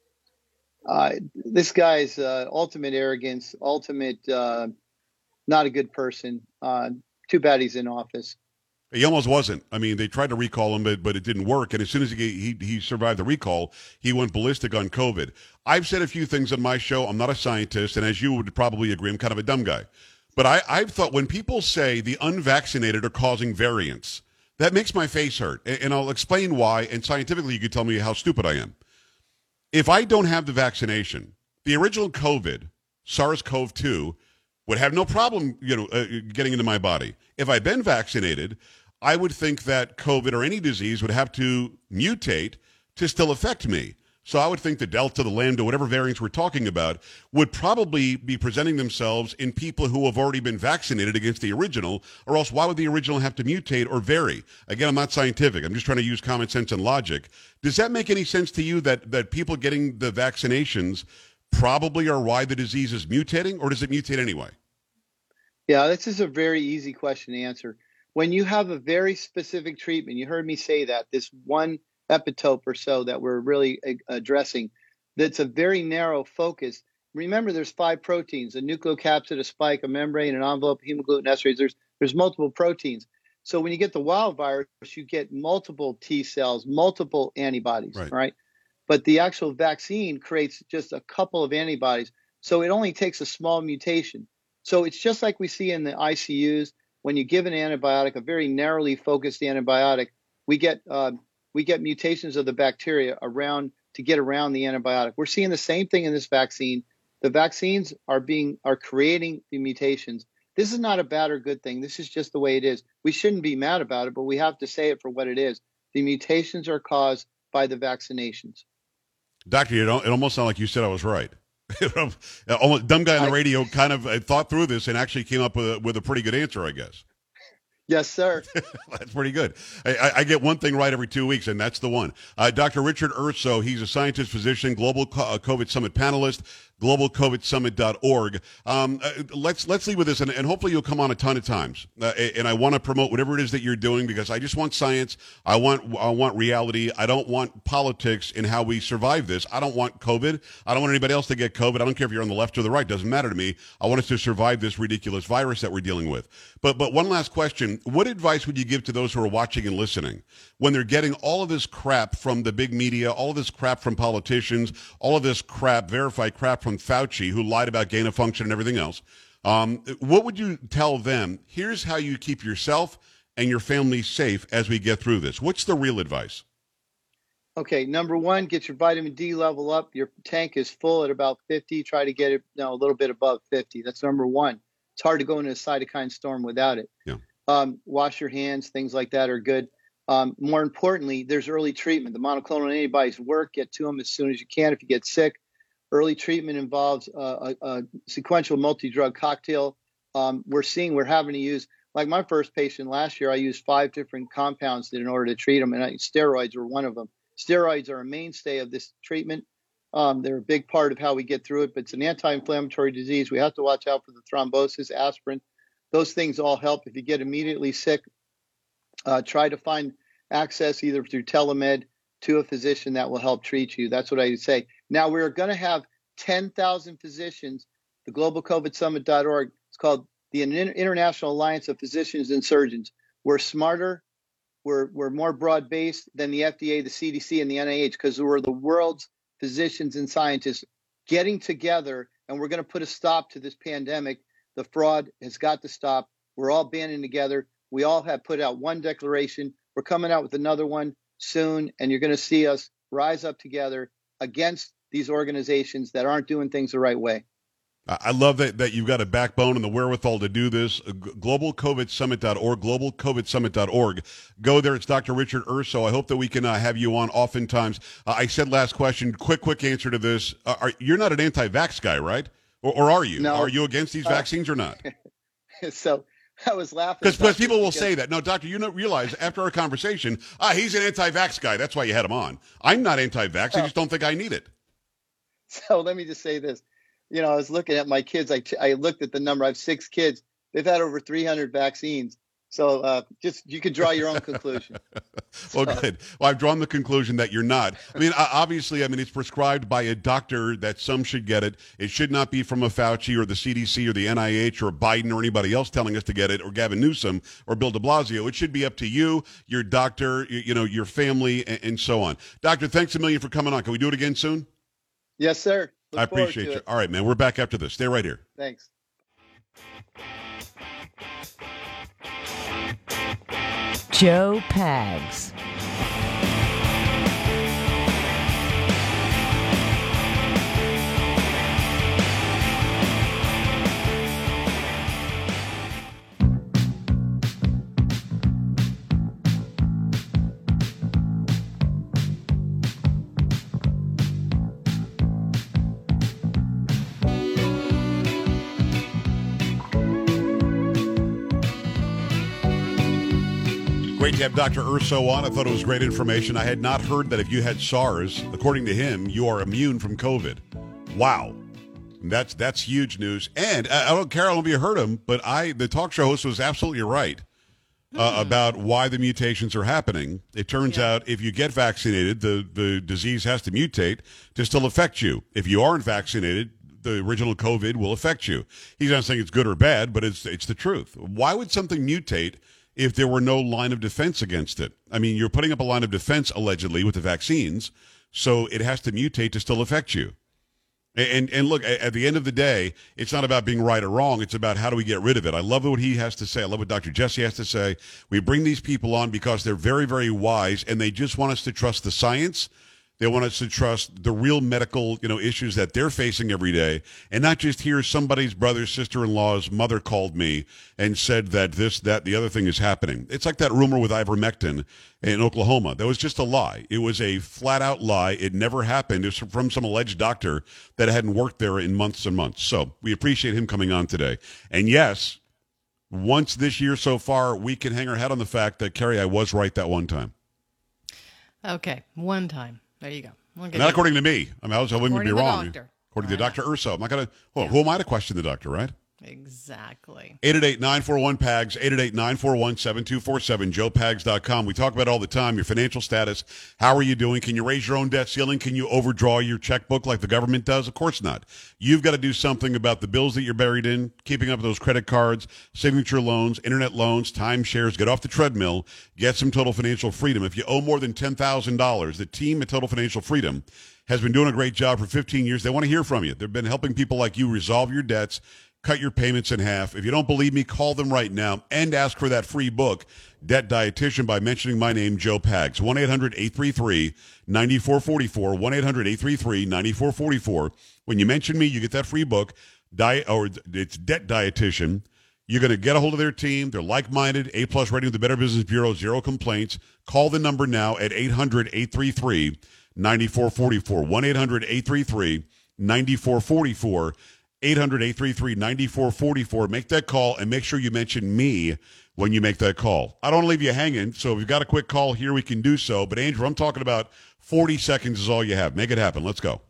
Uh, this guy's uh, ultimate arrogance, ultimate uh, not a good person. Uh, too bad he's in office. He almost wasn't. I mean, they tried to recall him, but, but it didn't work. And as soon as he, he he survived the recall, he went ballistic on COVID. I've said a few things on my show. I'm not a scientist, and as you would probably agree, I'm kind of a dumb guy. But I, I've thought when people say the unvaccinated are causing variants, that makes my face hurt. And, and I'll explain why, and scientifically you can tell me how stupid I am. If I don't have the vaccination, the original COVID, SARS-C o V two, would have no problem, you know, uh, getting into my body. If I've been vaccinated, I would think that COVID or any disease would have to mutate to still affect me. So I would think the Delta, the Lambda, whatever variants we're talking about, would probably be presenting themselves in people who have already been vaccinated against the original, or else why would the original have to mutate or vary? Again, I'm not scientific. I'm just trying to use common sense and logic. Does that make any sense to you that, that people getting the vaccinations probably are why the disease is mutating, or does it mutate anyway? Yeah, this is a very easy question to answer. When you have a very specific treatment, you heard me say that, this one epitope or so that we're really addressing, that's a very narrow focus. Remember, there's five proteins, a nucleocapsid, a spike, a membrane, an envelope, hemagglutinin esterase. There's, there's multiple proteins. So when you get the wild virus, you get multiple T cells, multiple antibodies, right? right? But the actual vaccine creates just a couple of antibodies. So it only takes a small mutation. So it's just like we see in the I C Us. When you give an antibiotic, a very narrowly focused antibiotic, we get uh, we get mutations of the bacteria around to get around the antibiotic. We're seeing the same thing in this vaccine. The vaccines are being are creating the mutations. This is not a bad or good thing. This is just the way it is. We shouldn't be mad about it, but we have to say it for what it is. The mutations are caused by the vaccinations. Doctor, you don't, it almost sounded like you said I was right. Almost, dumb guy on the radio kind of uh, thought through this and actually came up with a, with a pretty good answer, I guess. Yes, sir. That's pretty good. I, I, I get one thing right every two weeks, and that's the one. Uh, Doctor Richard Urso, he's a scientist, physician, global co- uh, COVID Summit panelist, global covid summit dot org. Um, uh, let's let's leave with this, and, and hopefully you'll come on a ton of times. Uh, and I want to promote whatever it is that you're doing because I just want science. I want I want reality. I don't want politics in how we survive this. I don't want COVID. I don't want anybody else to get COVID. I don't care if you're on the left or the right. Doesn't matter to me. I want us to survive this ridiculous virus that we're dealing with. But but one last question. What advice would you give to those who are watching and listening when they're getting all of this crap from the big media, all of this crap from politicians, all of this crap, verified crap from Fauci, who lied about gain of function and everything else? Um, what would you tell them? Here's how you keep yourself and your family safe as we get through this. What's the real advice? Okay, number one, get your vitamin D level up. Your tank is full at about fifty. Try to get it you know, a little bit above fifty. That's number one. It's hard to go into a cytokine storm without it. Yeah. Um, wash your hands, things like that are good. Um, more importantly, there's early treatment. The monoclonal antibodies work. Get to them as soon as you can if you get sick. Early treatment involves uh, a, a sequential multi-drug cocktail. Um, we're seeing we're having to use, like my first patient last year, I used five different compounds in order to treat them, and I, steroids were one of them. Steroids are a mainstay of this treatment. Um, they're a big part of how we get through it, but it's an anti-inflammatory disease. We have to watch out for the thrombosis, aspirin. Those things all help. If you get immediately sick, uh, try to find access either through telemed to a physician that will help treat you. That's what I would say. Now, we're going to have ten thousand physicians, the global covid summit dot org. It's called the International Alliance of Physicians and Surgeons. We're smarter. We're, we're more broad-based than the F D A, the C D C, and the N I H because we're the world's physicians and scientists getting together, and we're going to put a stop to this pandemic. The fraud has got to stop. We're all banding together. We all have put out one declaration. We're coming out with another one soon, and you're going to see us rise up together against these organizations that aren't doing things the right way. I love that, that you've got a backbone and the wherewithal to do this. global covid summit dot org, global covid summit dot org. Go there. It's Doctor Richard Urso. I hope that we can uh, have you on oftentimes. Uh, I said last question, quick, quick answer to this. Uh, are, you're not an anti-vax guy, right? Or, or are you? No. Are you against these uh, vaccines or not? So I was laughing. Because people will say that. No, doctor, you don't realize after our conversation, ah, he's an anti-vax guy. That's why you had him on. I'm not anti-vax. I just don't think I need it. So let me just say this. You know, I was looking at my kids. I, I looked at the number. I have six kids. They've had over three hundred vaccines. So uh, just you can draw your own conclusion. Well, So- good. Well, I've drawn the conclusion that you're not. I mean, o- obviously, I mean, it's prescribed by a doctor that some should get it. It should not be from a Fauci or the C D C or the N I H or Biden or anybody else telling us to get it or Gavin Newsom or Bill de Blasio. It should be up to you, your doctor, you, you know, your family, and, and so on. Doctor, thanks a million for coming on. Can we do it again soon? Yes, sir. Look I forward appreciate to you. it. All right, man. We're back after this. Stay right here. Thanks. Joe Pags. Great to have Doctor Urso on. I thought it was great information. I had not heard that if you had SARS, according to him, you are immune from COVID. Wow. That's that's huge news. And uh, I don't care how long you heard him, but I the talk show host was absolutely right uh, about why the mutations are happening. It turns out if you get vaccinated, the, the disease has to mutate to still affect you. If you aren't vaccinated, the original COVID will affect you. He's not saying it's good or bad, but it's it's the truth. Why would something mutate if there were no line of defense against it? I mean, you're putting up a line of defense, allegedly, with the vaccines, so it has to mutate to still affect you. And and look, at the end of the day, it's not about being right or wrong. It's about how do we get rid of it. I love what he has to say. I love what Doctor Jesse has to say. We bring these people on because they're very, very wise, and they just want us to trust the science. They want us to trust the real medical, you know, issues that they're facing every day, and not just hear somebody's brother, sister-in-law's mother called me and said that this, that, the other thing is happening. It's like that rumor with ivermectin in Oklahoma. That was just a lie. It was a flat-out lie. It never happened. It was from some alleged doctor that hadn't worked there in months and months. So we appreciate him coming on today. And yes, once this year so far, we can hang our head on the fact that, Carrie, I was right that one time. Okay, one time. There you go. We'll Not according to me. I mean, I, was, I wouldn't be wrong. Doctor. According to Doctor Urso. I'm not gonna. Well, yeah. Who am I to question the doctor, right? Exactly. eight eight eight, nine four one, P A G S, eight eight eight, nine four one, seven two four seven, joe pags dot com. We talk about it all the time, your financial status. How are you doing? Can you raise your own debt ceiling? Can you overdraw your checkbook like the government does? Of course not. You've got to do something about the bills that you're buried in, keeping up with those credit cards, signature loans, internet loans, timeshares. Get off the treadmill. Get some total financial freedom. If you owe more than ten thousand dollars, the team at Total Financial Freedom has been doing a great job for fifteen years. They want to hear from you. They've been helping people like you resolve your debts, cut your payments in half. If you don't believe me, call them right now and ask for that free book, Debt Dietitian, by mentioning my name, Joe Pags. one eight hundred, eight three three, nine four four four, one eight hundred, eight three three, nine four four four. When you mention me, you get that free book, Diet, or it's Debt Dietitian. You're going to get a hold of their team. They're like-minded, A-plus rating with the Better Business Bureau, zero complaints. Call the number now at eight hundred, eight three three, nine four four four, one eight hundred, eight three three, nine four four four. eight hundred, eight three three, nine four four four. Make that call and make sure you mention me when you make that call. I don't want to leave you hanging, so if you've got a quick call here, we can do so. But, Andrew, I'm talking about forty seconds is all you have. Make it happen. Let's go.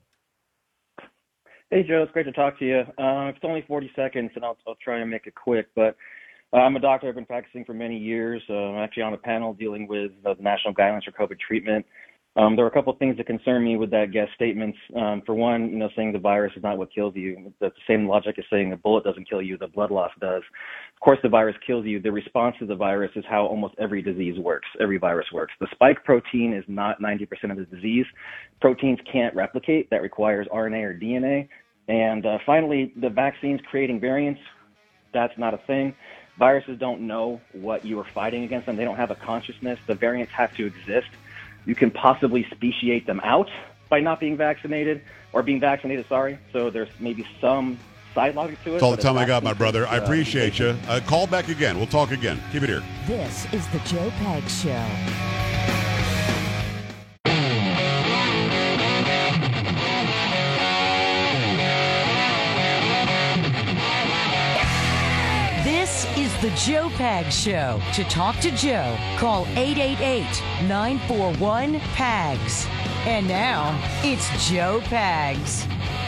Hey, Joe. It's great to talk to you. Uh, it's only forty seconds, and I'll, I'll try and make it quick. But uh, I'm a doctor. I've been practicing for many years. Uh, I'm actually on a panel dealing with uh, the national guidelines for COVID treatment. Um, there were a couple of things that concern me with that guest statements. Um, for one, you know, saying the virus is not what kills you. That's the same logic as saying a bullet doesn't kill you, the blood loss does. Of course, the virus kills you. The response to the virus is how almost every disease works. Every virus works. The spike protein is not ninety percent of the disease. Proteins can't replicate. That requires R N A or D N A. And uh, finally, the vaccines creating variants, that's not a thing. Viruses don't know what you are fighting against them. They don't have a consciousness. The variants have to exist. You can possibly speciate them out by not being vaccinated or being vaccinated, sorry. So there's maybe some side logic to it. That's all the time I got, my brother. I appreciate you. Uh, call back again. We'll talk again. Keep it here. This is the Joe Pags Show. This is the Joe Pags Show. To talk to Joe, call eight eight eight, nine four one, P A G S. And now, it's Joe Pags.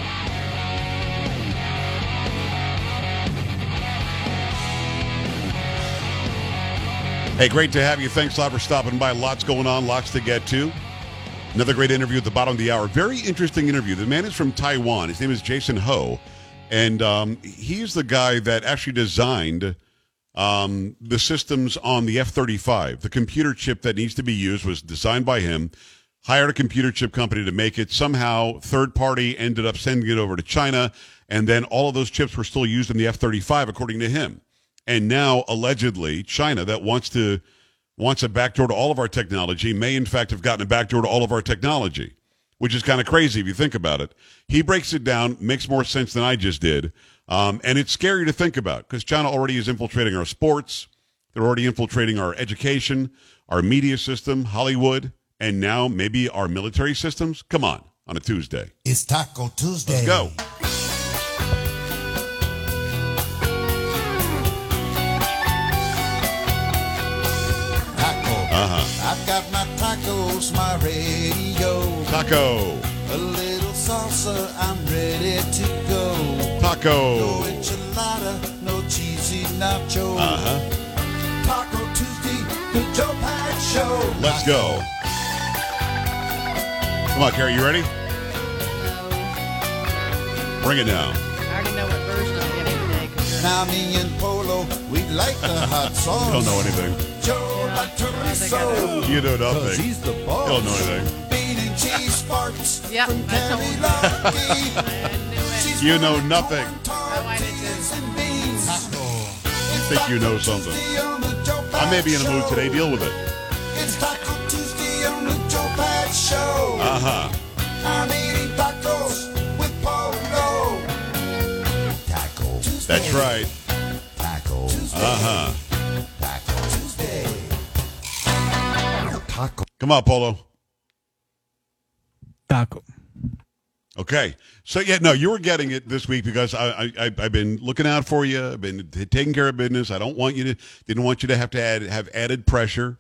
Hey, great to have you. Thanks a lot for stopping by. Lots going on, lots to get to. Another great interview at the bottom of the hour. Very interesting interview. The man is from Taiwan. His name is Jason Ho. And um, he's the guy that actually designed um, the systems on the F thirty-five. The computer chip that needs to be used was designed by him, hired a computer chip company to make it. Somehow, third party ended up sending it over to China, and then all of those chips were still used in the F thirty-five, according to him. And now, allegedly, China, that wants to wants a backdoor to all of our technology, may in fact have gotten a backdoor to all of our technology, which is kind of crazy if you think about it. He breaks it down, makes more sense than I just did. Um, and it's scary to think about because China already is infiltrating our sports. They're already infiltrating our education, our media system, Hollywood, and now maybe our military systems. Come on, on a Tuesday. It's Taco Tuesday. Let's go. Uh-huh. I've got my tacos, my radio. Taco. A little salsa, I'm ready to go. Taco. No enchilada, no cheesy nacho. Uh-huh. Taco Tuesday, the Joe Pags Show. Let's go. Come on, Carrie, you ready? Bring it down. I already know what version I'm getting today. Now me and Polo, we like the hot sauce. You don't know anything. Joe like chorizo. You know nothing. He's the boss. You don't know anything. Bean and She sparks Yep, from I told Tammy you. Lucky. You know nothing. Oh, I did too. You think you know something. I may be in a mood today. Deal with it. It's Taco Tuesday on the Joe Pag Show. Uh-huh. I'm eating tacos with Polo. Taco Tuesday. That's right. Taco Tuesday. Uh-huh. Taco Tuesday. Taco. Come on, Polo. Taco. Okay. So, yeah, no, you were getting it this week because I, I, I've been looking out for you. I've been t- taking care of business. I don't want you to, didn't want you to have to add, have added pressure.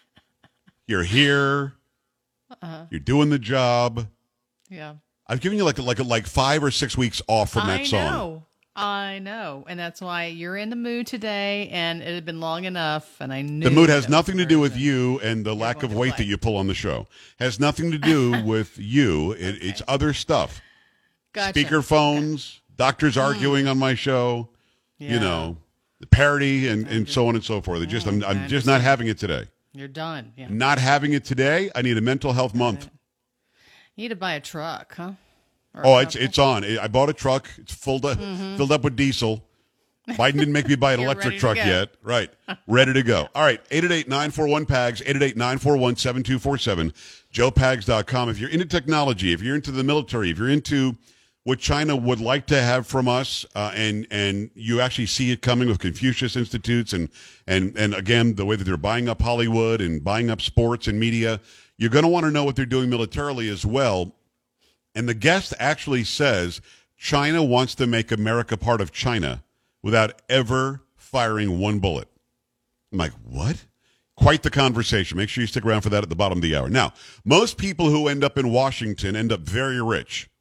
You're here. Uh-huh. You're doing the job. Yeah. I've given you like, like, like five or six weeks off from that I song. know. I know. And that's why you're in the mood today, and it had been long enough, and I knew. The mood has that nothing was to do with urgent. you and the lack of weight that you pull on the show. Has nothing to do with you. It, It's other stuff. Gotcha. Speakerphones, doctors arguing on my show, you Yeah. know, the parody and, and so on and so forth. It just I'm, I'm just not having it today. You're done. Yeah. Not having it today. I need a mental health month. You need to buy a truck, huh? Or Oh, a it's couple. it's on. I bought a truck. It's filled up, Mhm. filled up with diesel. Biden didn't make me buy an You're electric ready to truck go. yet. Right. Ready to go. All right. eight eight eight, nine four one, P A G S, eight eight eight, nine four one, seven two four seven, joe pags dot com. If you're into technology, if you're into the military, if you're into what China would like to have from us, uh, and and you actually see it coming with Confucius Institutes and, and, and again, the way that they're buying up Hollywood and buying up sports and media, you're going to want to know what they're doing militarily as well. And the guest actually says China wants to make America part of China without ever firing one bullet. I'm like, what? Quite the conversation. Make sure you stick around for that at the bottom of the hour. Now, most people who end up in Washington end up very rich.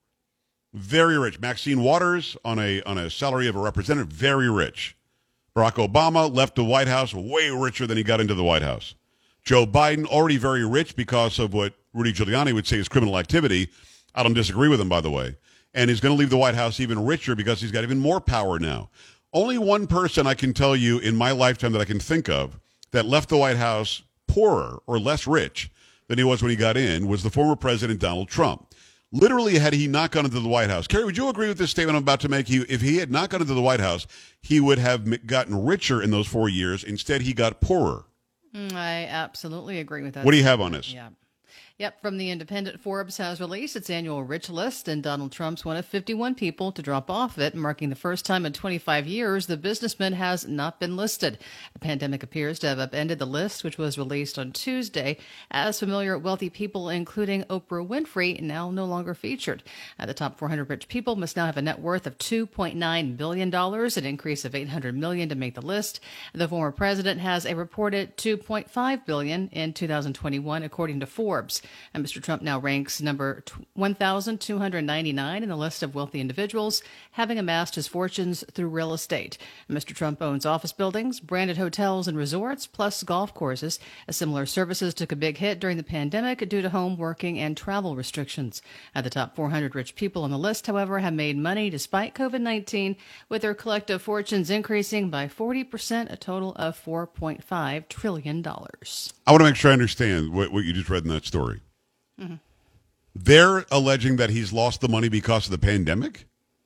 Very rich. Maxine Waters on a on a salary of a representative, very rich. Barack Obama left the White House way richer than he got into the White House. Joe Biden, already very rich because of what Rudy Giuliani would say is criminal activity. I don't disagree with him, by the way. And he's going to leave the White House even richer because he's got even more power now. Only one person I can tell you in my lifetime that I can think of that left the White House poorer or less rich than he was when he got in was the former president, Donald Trump. Literally, had he not gone into the White House, Kerry, would you agree with this statement I'm about to make? He, if he had not gone into the White House, he would have gotten richer in those four years. Instead, he got poorer. Mm, I absolutely agree with that. What do you have on this? Yeah. Yep, from the Independent, Forbes has released its annual Rich List, and Donald Trump's one of fifty-one people to drop off it, marking the first time in twenty-five years the businessman has not been listed. The pandemic appears to have upended the list, which was released on Tuesday, as familiar wealthy people, including Oprah Winfrey, now no longer featured. Uh, the top four hundred rich people must now have a net worth of two point nine billion dollars, an increase of eight hundred million dollars to make the list. The former president has a reported two point five billion dollars in two thousand twenty-one, according to Forbes. And Mister Trump now ranks number one thousand two hundred ninety-nine in the list of wealthy individuals, having amassed his fortunes through real estate. Mister Trump owns office buildings, branded hotels and resorts, plus golf courses. Similar services took a big hit during the pandemic due to home working and travel restrictions. At the top four hundred rich people on the list, however, have made money despite COVID nineteen, with their collective fortunes increasing by forty percent, a total of four point five trillion dollars. I want to make sure I understand what, what you just read in that story. Mm-hmm. They're alleging that he's lost the money because of the pandemic?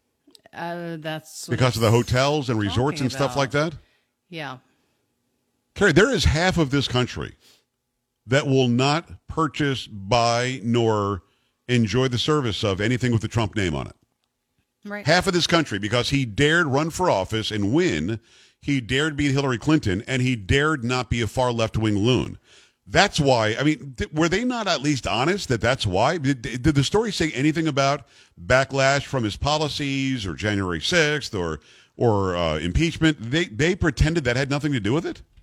Uh, that's what Because of the hotels and resorts talking and stuff about. like that? Yeah. Carrie, there is half of this country that will not purchase, buy, nor enjoy the service of anything with the Trump name on it. Right. Half of this country, because he dared run for office and win, he dared beat Hillary Clinton, and he dared not be a far left-wing loon. That's why, I mean, th- were they not at least honest that that's why? Did, did the story say anything about backlash from his policies or January sixth or or uh, impeachment? They they pretended that had nothing to do with it?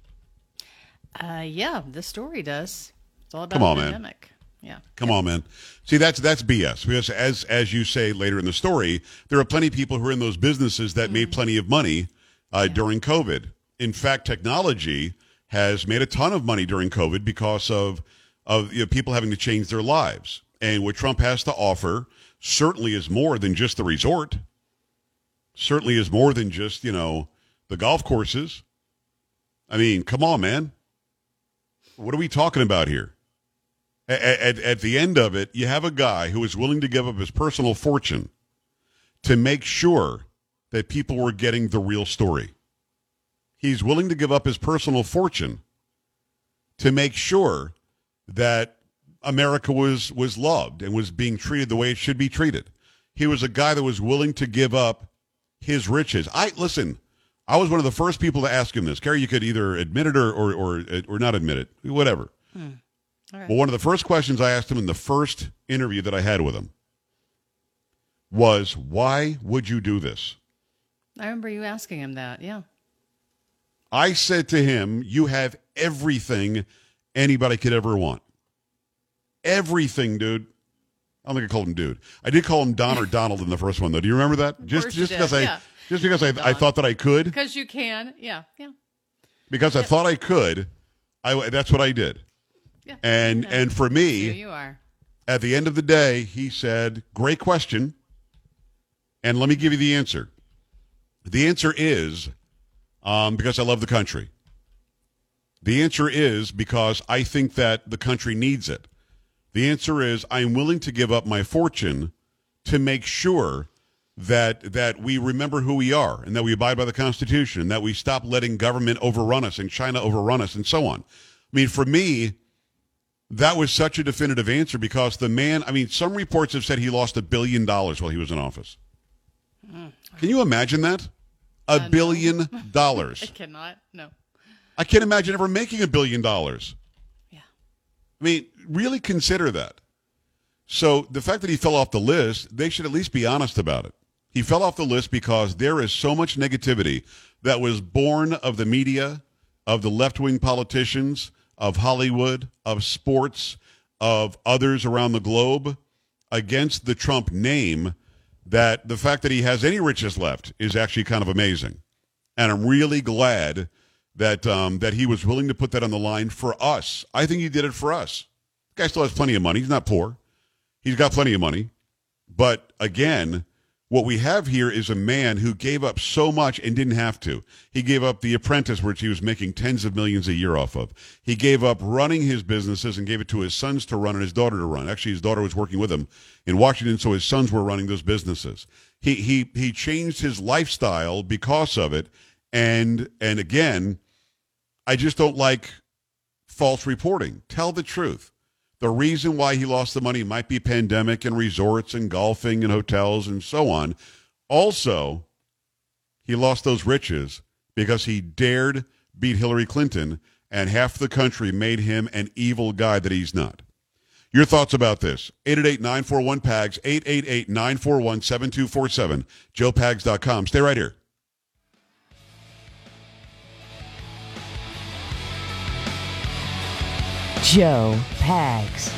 Uh, yeah, the story does. It's all about Come on, the man. pandemic. Yeah. Come on, man. See, that's that's B S. Because as as you say later in the story, there are plenty of people who are in those businesses that made plenty of money uh, during COVID. In fact, technology has made a ton of money during COVID because of of you know, people having to change their lives. And what Trump has to offer certainly is more than just the resort. Certainly is more than just, you know, the golf courses. I mean, come on, man. What are we talking about here? At, at, at the end of it, you have a guy who is willing to give up his personal fortune to make sure that people were getting the real story. He's willing to give up his personal fortune to make sure that America was, was loved and was being treated the way it should be treated. He was a guy that was willing to give up his riches. I listen, I was one of the first people to ask him this. Carrie, you could either admit it or or or, or not admit it, whatever. Hmm. All right. Well, one of the first questions I asked him in the first interview that I had with him was, why would you do this? I remember you asking him that, yeah. I said to him, you have everything anybody could ever want. Everything, dude. I don't think I called him dude. I did call him Don or Donald in the first one, though. Do you remember that? Just course just you because did, I yeah. just because I, I thought that I could. Because you can, yeah, yeah. Because I thought I could, I that's what I did. Yeah. And Yeah. and for Here me, you are. at the end of the day, he said, "Great question." And let me give you the answer. The answer is um, because I love the country. The answer is because I think that the country needs it. The answer is I'm willing to give up my fortune to make sure that that we remember who we are and that we abide by the Constitution and that we stop letting government overrun us and China overrun us and so on. I mean, for me, that was such a definitive answer because the man, I mean, some reports have said he lost a billion dollars while he was in office. Can you imagine that? A Uh, no. billion dollars. I cannot, no. I can't imagine ever making a billion dollars. Yeah. I mean, really consider that. So the fact that he fell off the list, they should at least be honest about it. He fell off the list because there is so much negativity that was born of the media, of the left-wing politicians, of Hollywood, of sports, of others around the globe against the Trump name, that the fact that he has any riches left is actually kind of amazing. And I'm really glad that um, that he was willing to put that on the line for us. I think he did it for us. The guy still has plenty of money. He's not poor. He's got plenty of money. But again, what we have here is a man who gave up so much and didn't have to. He gave up The Apprentice, which he was making tens of millions a year off of. He gave up running his businesses and gave it to his sons to run and his daughter to run. Actually, his daughter was working with him in Washington, so his sons were running those businesses. He he he changed his lifestyle because of it. And and again, I just don't like false reporting. Tell the truth. The reason why he lost the money might be pandemic and resorts and golfing and hotels and so on. Also, he lost those riches because he dared beat Hillary Clinton, and half the country made him an evil guy that he's not. Your thoughts about this? eight eight eight, nine four one, P A G S, eight eight eight, nine four one, seven two four seven, joe pags dot com. Stay right here. Joe Pags.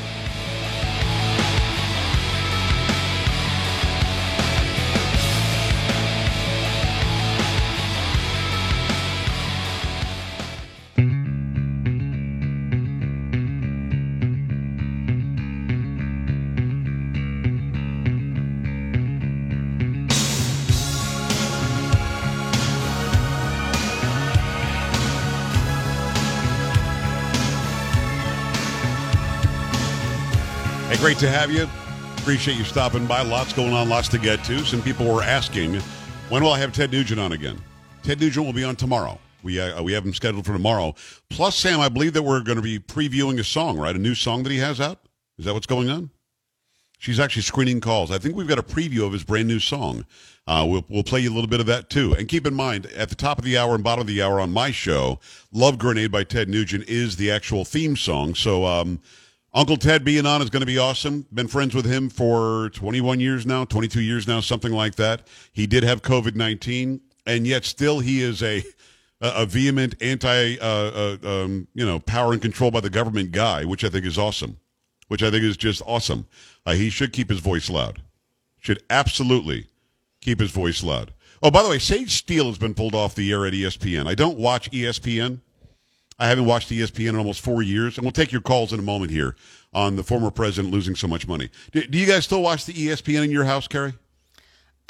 Hey, great to have you. Appreciate you stopping by. Lots going on, lots to get to. Some people were asking, when will I have Ted Nugent on again? Ted Nugent will be on tomorrow. We uh, we have him scheduled for tomorrow. Plus, Sam, I believe that we're going to be previewing a song, right? A new song that he has out? Is that what's going on? She's actually screening calls. I think we've got a preview of his brand new song. Uh, we'll, we'll play you a little bit of that, too. And keep in mind, at the top of the hour and bottom of the hour on my show, Love Grenade by Ted Nugent is the actual theme song. So, um... Uncle Ted being on is going to be awesome. Been friends with him for twenty-one years now, twenty-two years now, something like that. He did have covid nineteen, and yet still he is a a vehement anti, uh, uh, um, you know, power and control by the government guy, which I think is awesome, which I think is just awesome. Uh, he should keep his voice loud. Should absolutely keep his voice loud. Oh, by the way, Sage Steele has been pulled off the air at E S P N. I don't watch E S P N. I haven't watched E S P N in almost four years, and we'll take your calls in a moment here on the former president losing so much money. Do, do you guys still watch the E S P N in your house, Carrie?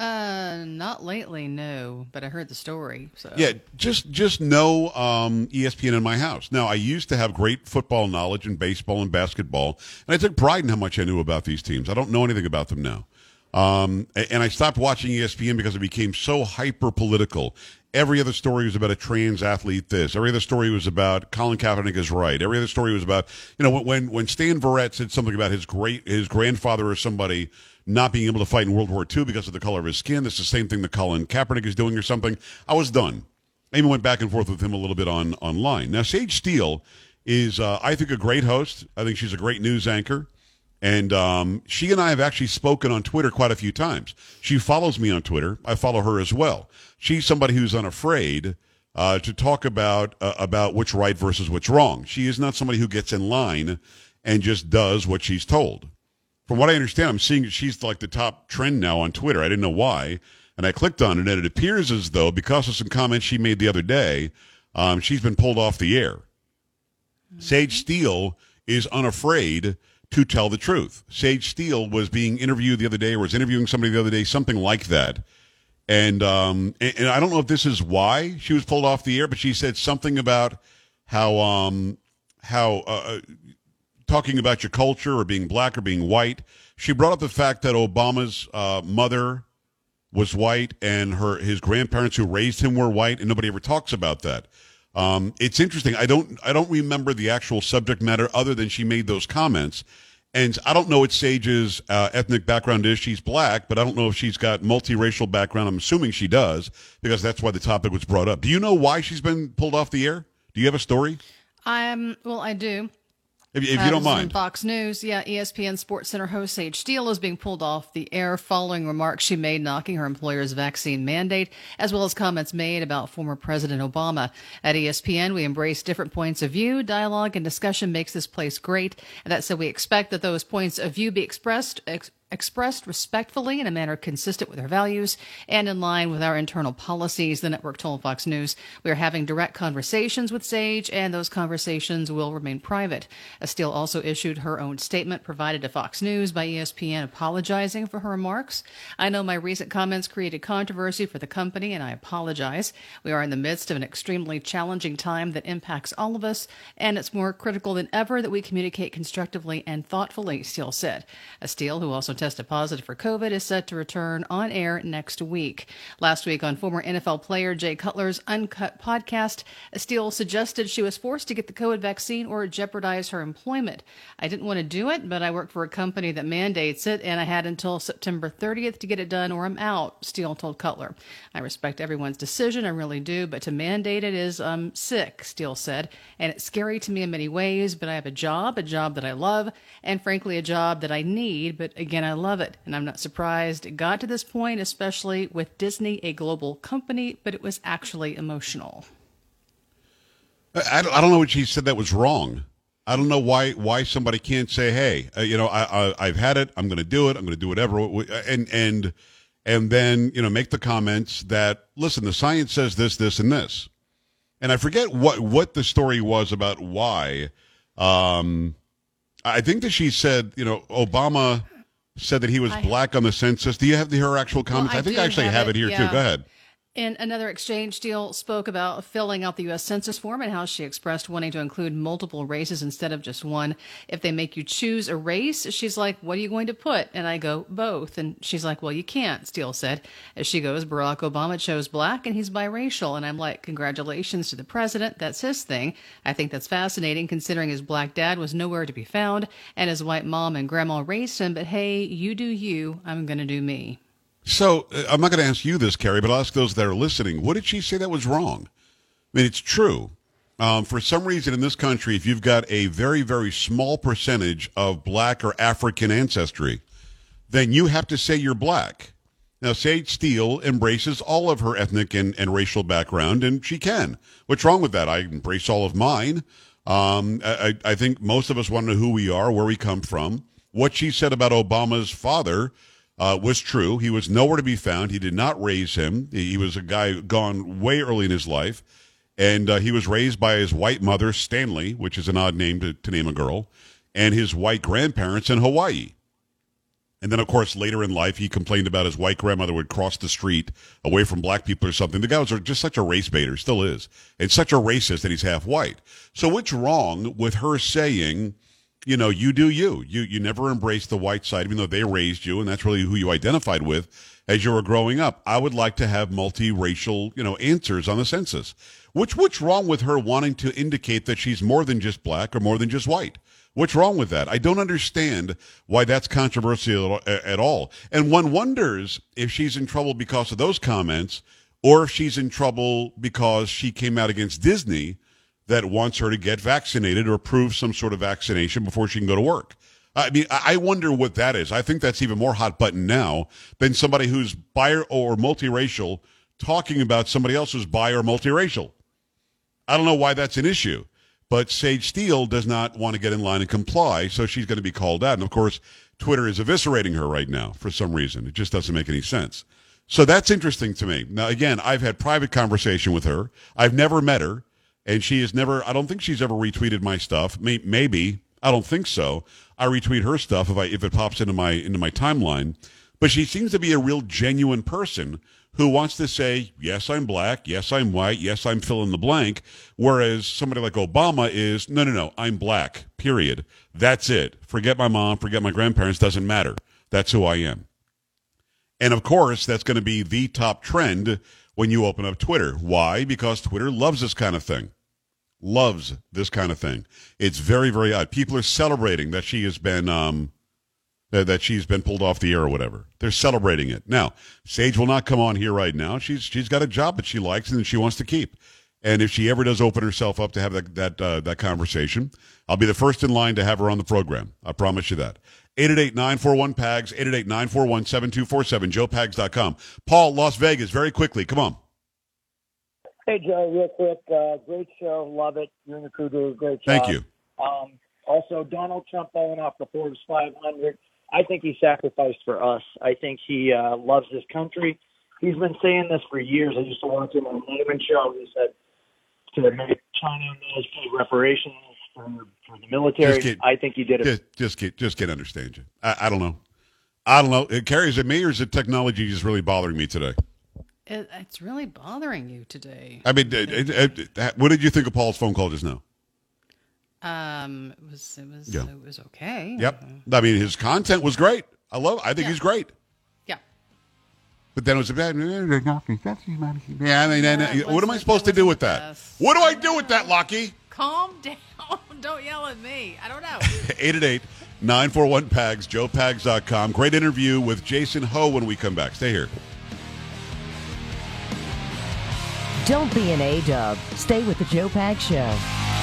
Uh, not lately, no, but I heard the story. So Yeah, just just no um, E S P N in my house. Now, I used to have great football knowledge in baseball and basketball, and I took pride in how much I knew about these teams. I don't know anything about them now. Um, a- and I stopped watching E S P N because it became so hyper-political. Every other story was about a trans athlete this. Every other story was about Colin Kaepernick is right. Every other story was about, you know, when when Stan Verrett said something about his great his grandfather or somebody not being able to fight in World War Two because of the color of his skin. That's the same thing that Colin Kaepernick is doing or something. I was done. I even went back and forth with him a little bit on online. Now, Sage Steele is, uh, I think, a great host. I think she's a great news anchor. And um, she and I have actually spoken on Twitter quite a few times. She follows me on Twitter. I follow her as well. She's somebody who's unafraid uh, to talk about uh, about what's right versus what's wrong. She is not somebody who gets in line and just does what she's told. From what I understand, I'm seeing she's like the top trend now on Twitter. I didn't know why. And I clicked on it, and it appears as though, because of some comments she made the other day, um, she's been pulled off the air. Mm-hmm. Sage Steele is unafraid to tell the truth. Sage Steele was being interviewed the other day, or was interviewing somebody the other day, something like that. And, um, and, and I don't know if this is why she was pulled off the air, but she said something about how, um, how, uh, talking about your culture or being black or being white. She brought up the fact that Obama's uh, mother was white and her his grandparents who raised him were white, and nobody ever talks about that. Um, it's interesting. I don't I don't remember the actual subject matter other than she made those comments. And I don't know what Sage's uh, ethnic background is. She's black, but I don't know if she's got multiracial background. I'm assuming she does, because that's why the topic was brought up. Do you know why she's been pulled off the air? Do you have a story? Um, well, I do. If, if Uh, you don't this is from mind. Fox News, yeah, E S P N Sports Center host Sage Steele is being pulled off the air following remarks she made knocking her employer's vaccine mandate, as well as comments made about former President Obama. At E S P N, we embrace different points of view. Dialogue and discussion makes this place great. And that said, we expect that those points of view be expressed ex- expressed respectfully in a manner consistent with our values and in line with our internal policies, the network told Fox News. We are having direct conversations with Sage, and those conversations will remain private. Steele also issued her own statement provided to Fox News by E S P N apologizing for her remarks. I know my recent comments created controversy for the company, and I apologize. We are in the midst of an extremely challenging time that impacts all of us, and it's more critical than ever that we communicate constructively and thoughtfully, Steele said. Steele, who also tested positive for COVID, is set to return on air next week. Last week on former N F L player Jay Cutler's Uncut podcast, Steele suggested she was forced to get the COVID vaccine or jeopardize her employment. I didn't want to do it, but I work for a company that mandates it, and I had until September thirtieth to get it done or I'm out, Steele told Cutler. I respect everyone's decision, I really do, but to mandate it is um, sick, Steele said, and it's scary to me in many ways, but I have a job, a job that I love, and frankly a job that I need, but again, I love it, and I'm not surprised it got to this point, especially with Disney, a global company, but it was actually emotional. I, I don't know what she said that was wrong. I don't know why why somebody can't say, hey, uh, you know, I, I I've had it. I'm going to do it. I'm going to do whatever, and and and then you know make the comments that listen, the science says this, this, and this, and I forget what what the story was about why. Um, I think that she said, you know, Obama said that he was I, black on the census. Do you have the, her actual comments? Well, I, I think do I actually have have it, it here yeah. too. Go ahead. In another exchange, Steele spoke about filling out the U S Census form and how she expressed wanting to include multiple races instead of just one. If they make you choose a race, she's like, what are you going to put? And I go, both. And she's like, well, you can't, Steele said. As she goes, Barack Obama chose black and he's biracial. And I'm like, congratulations to the president. That's his thing. I think that's fascinating considering his black dad was nowhere to be found and his white mom and grandma raised him. But hey, you do you. I'm going to do me. So uh, I'm not going to ask you this, Carrie, but I'll ask those that are listening. What did she say that was wrong? I mean, it's true. Um, for some reason in this country, if you've got a very, very small percentage of black or African ancestry, then you have to say you're black. Now, Sage Steele embraces all of her ethnic and, and racial background, and she can. What's wrong with that? I embrace all of mine. Um, I, I think most of us want to know who we are, where we come from. What she said about Obama's father Uh, was true. He was nowhere to be found. He did not raise him. He was a guy gone way early in his life. And uh, he was raised by his white mother, Stanley, which is an odd name to, to name a girl, and his white grandparents in Hawaii. And then, of course, later in life, he complained about his white grandmother would cross the street away from black people or something. The guy was just such a race baiter, still is. And such a racist that he's half white. So what's wrong with her saying, you know, you do you. You you never embraced the white side, even though they raised you, and that's really who you identified with as you were growing up. I would like to have multiracial, you know, answers on the census. Which What's wrong with her wanting to indicate that she's more than just black or more than just white? What's wrong with that? I don't understand why that's controversial at all. And one wonders if she's in trouble because of those comments or if she's in trouble because she came out against Disney that wants her to get vaccinated or prove some sort of vaccination before she can go to work. I mean, I wonder what that is. I think that's even more hot button now than somebody who's bi or multiracial talking about somebody else who's bi or multiracial. I don't know why that's an issue. But Sage Steele does not want to get in line and comply, so she's going to be called out. And, of course, Twitter is eviscerating her right now for some reason. It just doesn't make any sense. So that's interesting to me. Now, again, I've had private conversation with her. I've never met her, and she has never – I don't think she's ever retweeted my stuff. Maybe. I don't think so. I retweet her stuff if I if it pops into my into my timeline. But she seems to be a real genuine person who wants to say, yes, I'm black, yes, I'm white, yes, I'm fill in the blank, whereas somebody like Obama is, no, no, no, I'm black, period. That's it. Forget my mom, forget my grandparents, doesn't matter. That's who I am. And, of course, that's going to be the top trend when you open up Twitter. Why? Because Twitter loves this kind of thing. Loves this kind of thing. It's very, very odd. People are celebrating that she has been... Um, that she's been pulled off the air or whatever. They're celebrating it. Now, Sage will not come on here right now. She's she's got a job that she likes and that she wants to keep. And if she ever does open herself up to have that that uh, that conversation, I'll be the first in line to have her on the program. I promise you that. eight eight eight, nine four one, P A G S, eight eight eight, nine four one, seven two four seven, joe pags dot com. Paul, Las Vegas, very quickly. Come on. Hey, Joe, real quick. Uh, great show. Love it. You and the crew do a great job. Thank you. Um, also, Donald Trump falling off the Forbes five hundred. I think he sacrificed for us. I think he uh, loves this country. He's been saying this for years. I used to watch him on the Letterman show. He said to make China and those pay reparations for, for the military. Get, I think he did it. Just, just, get, just can't understand you. I, I don't know. I don't know. It carries it me, or is it technology just really bothering me today? It, it's really bothering you today. I mean, it, it, it, what did you think of Paul's phone call just now? Um, it was it was Yeah. it was okay. Yep. I mean, his content was great. I love it. I think Yeah. he's great. Yeah. But then it was a bad. Yeah, I mean, and, uh, what am I supposed to do with that? What do I do with that, Lockie? Calm down. Don't yell at me. I don't know. eight eight eight, nine four one, P A G S, joe pags dot com. Great interview with Jason Ho when we come back. Stay here. Don't be an A-dub. Stay with the Joe Pags Show.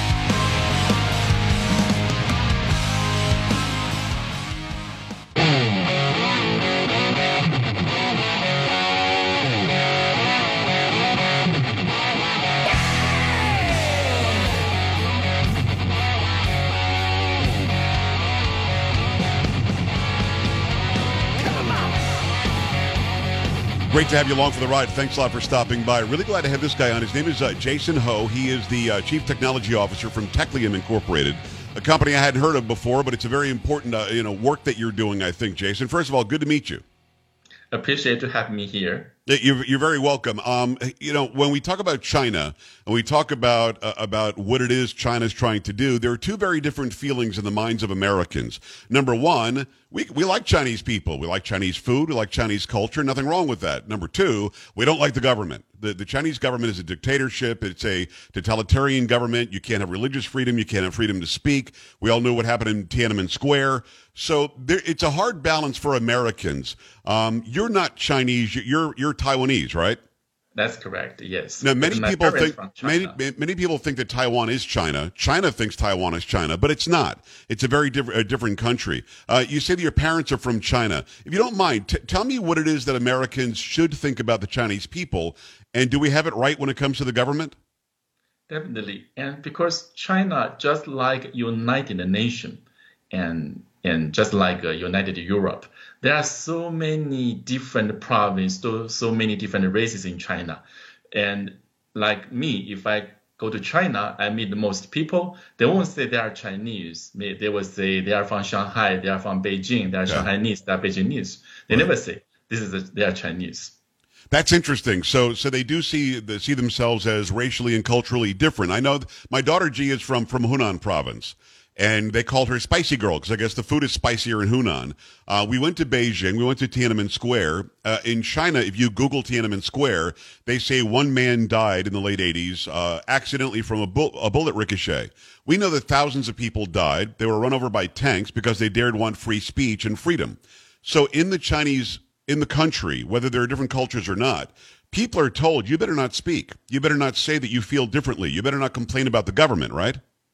Great to have you along for the ride. Thanks a lot for stopping by. Really glad to have this guy on. His name is uh, Jason Ho. He is the uh, Chief Technology Officer from Techlium Incorporated, a company I hadn't heard of before, but it's a very important uh, you know, work that you're doing, I think, Jason. First of all, good to meet you. Appreciate to have me here. You're, you're very welcome. Um, you know, when we talk about China and we talk about uh, about what it is China's trying to do, there are two very different feelings in the minds of Americans. Number one, we we like Chinese people. We like Chinese food. We like Chinese culture. Nothing wrong with that. Number two, we don't like the government. The, the Chinese government is a dictatorship. It's a totalitarian government. You can't have religious freedom. You can't have freedom to speak. We all knew what happened in Tiananmen Square. So there, it's a hard balance for Americans. Um, you're not Chinese. You're you're Taiwanese, right? That's correct. Yes. Now, many My people parents think from many China. many people think that Taiwan is China. China thinks Taiwan is China, but it's not. It's a very different a different country. Uh, you say that your parents are from China. If you don't mind, t- tell me what it is that Americans should think about the Chinese people, and do we have it right when it comes to the government? Definitely. And because China, just like United Nations and and just like uh, United Europe, there are so many different provinces, so, so many different races in China. And like me, if I go to China and meet the most people, they won't say they are Chinese. They they will say they are from Shanghai, they are from Beijing, they are Yeah. Shanghainese, they are Beijingese. They Right. never say this is a, they are Chinese. That's interesting. So, so they do see the, see themselves as racially and culturally different. I know th- my daughter G is from from Hunan province, and they called her Spicy Girl because I guess the food is spicier in Hunan. Uh, we went to Beijing. We went to Tiananmen Square. Uh, in China, if you Google Tiananmen Square, they say one man died in the late eighties uh, accidentally from a, bu- a bullet ricochet. We know that thousands of people died. They were run over by tanks because they dared want free speech and freedom. So in the Chinese in the country, whether there are different cultures or not, people are told, you better not speak. You better not say that you feel differently. You better not complain about the government, right?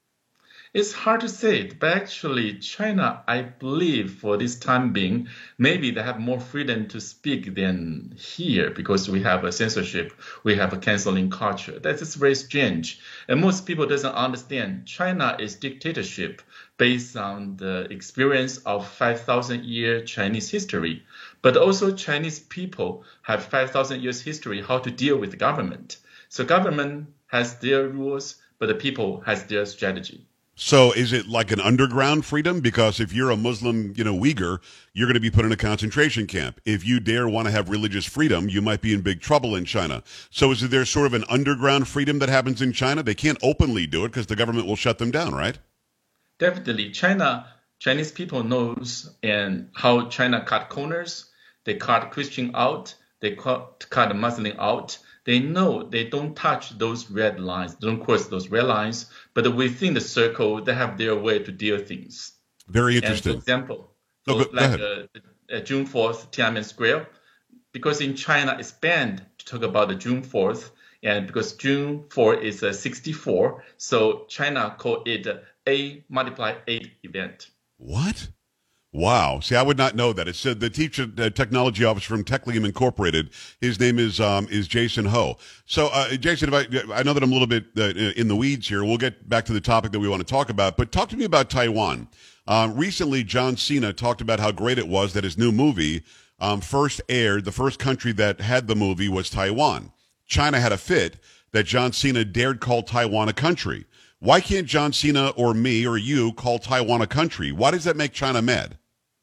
It's hard to say it, but actually China, I believe for this time being, maybe they have more freedom to speak than here because we have a censorship, we have a canceling culture. That is very strange. And most people doesn't understand China is dictatorship based on the experience of five thousand year Chinese history. But also Chinese people have five thousand years history how to deal with the government. So government has their rules, but the people has their strategy. So is it like an underground freedom? Because if you're a Muslim, you know, Uyghur, you're going to be put in a concentration camp. If you dare want to have religious freedom, you might be in big trouble in China. So is there sort of an underground freedom that happens in China? They can't openly do it because the government will shut them down, right? Definitely. China, Chinese people knows and how China cut corners. They cut Christian out. They cut, cut Muslim out. They know they don't touch those red lines, don't cross those red lines, but within the circle, they have their way to deal things. Very And interesting. for example, No, so go- go like ahead. uh, uh, June fourth, Tiananmen Square, because in China it's banned to talk about the June fourth, and because June fourth is uh, sixty-four, so China called it uh, A multiply eight event. What? Wow. See, I would not know that. It said the chief uh, technology officer from Techlium Incorporated. His name is um, is Jason Ho. So, uh, Jason, if I, I know that I'm a little bit uh, in the weeds here. We'll get back to the topic that we want to talk about. But talk to me about Taiwan. Um, recently, John Cena talked about how great it was that his new movie um, first aired. The first country that had the movie was Taiwan. China had a fit that John Cena dared call Taiwan a country. Why can't John Cena or me or you call Taiwan a country? Why does that make China mad?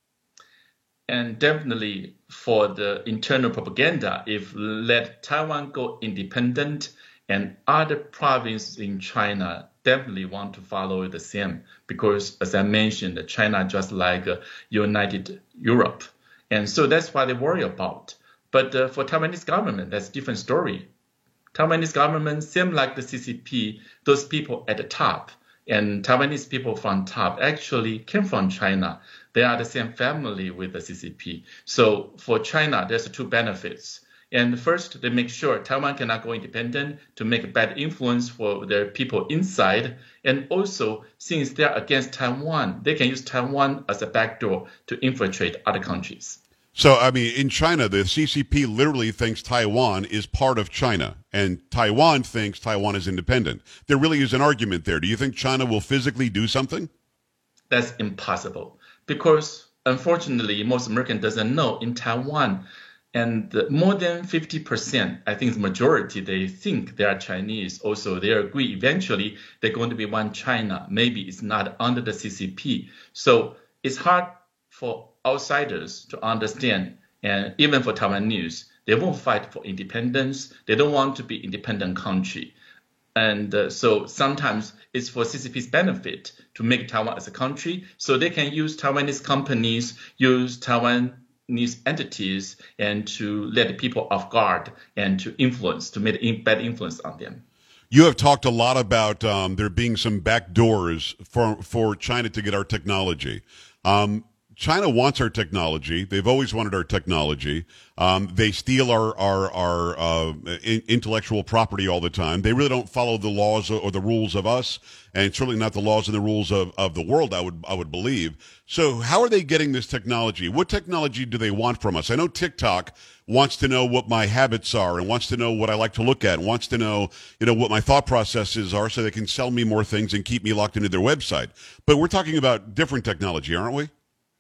And definitely for the internal propaganda, if let Taiwan go independent and other provinces in China definitely want to follow the same because, as I mentioned, China just like uh, United Europe. And so that's what they worry about. But uh, for Taiwanese government, that's a different story. Taiwanese government seem like the C C P, those people at the top, and Taiwanese people from top actually came from China. They are the same family with the C C P. So for China, there's two benefits. And first, they make sure Taiwan cannot go independent to make a bad influence for their people inside. And also, since they are against Taiwan, they can use Taiwan as a backdoor to infiltrate other countries. So, I mean, in China, the C C P literally thinks Taiwan is part of China, and Taiwan thinks Taiwan is independent. There really is an argument there. Do you think China will physically do something? That's impossible because, unfortunately, most American doesn't know in Taiwan, and more than fifty percent, I think the majority, they think they are Chinese. Also, they agree eventually they're going to be one China. Maybe it's not under the C C P. So it's hard for outsiders to understand, and even for Taiwanese, they won't fight for independence. They don't want to be independent country. And uh, so sometimes it's for C C P's benefit to make Taiwan as a country, so they can use Taiwanese companies, use Taiwanese entities, and to let people off guard and to influence, to make in- bad influence on them. You have talked a lot about um, there being some back doors for for China to get our technology. Um, China wants our technology. They've always wanted our technology. Um, they steal our our, our uh, in, intellectual property all the time. They really don't follow the laws or, or the rules of us, and certainly not the laws and the rules of, of the world, I would I would believe. So how are they getting this technology? What technology do they want from us? I know TikTok wants to know what my habits are and wants to know what I like to look at, and wants to know, you know, what my thought processes are so they can sell me more things and keep me locked into their website. But we're talking about different technology, aren't we?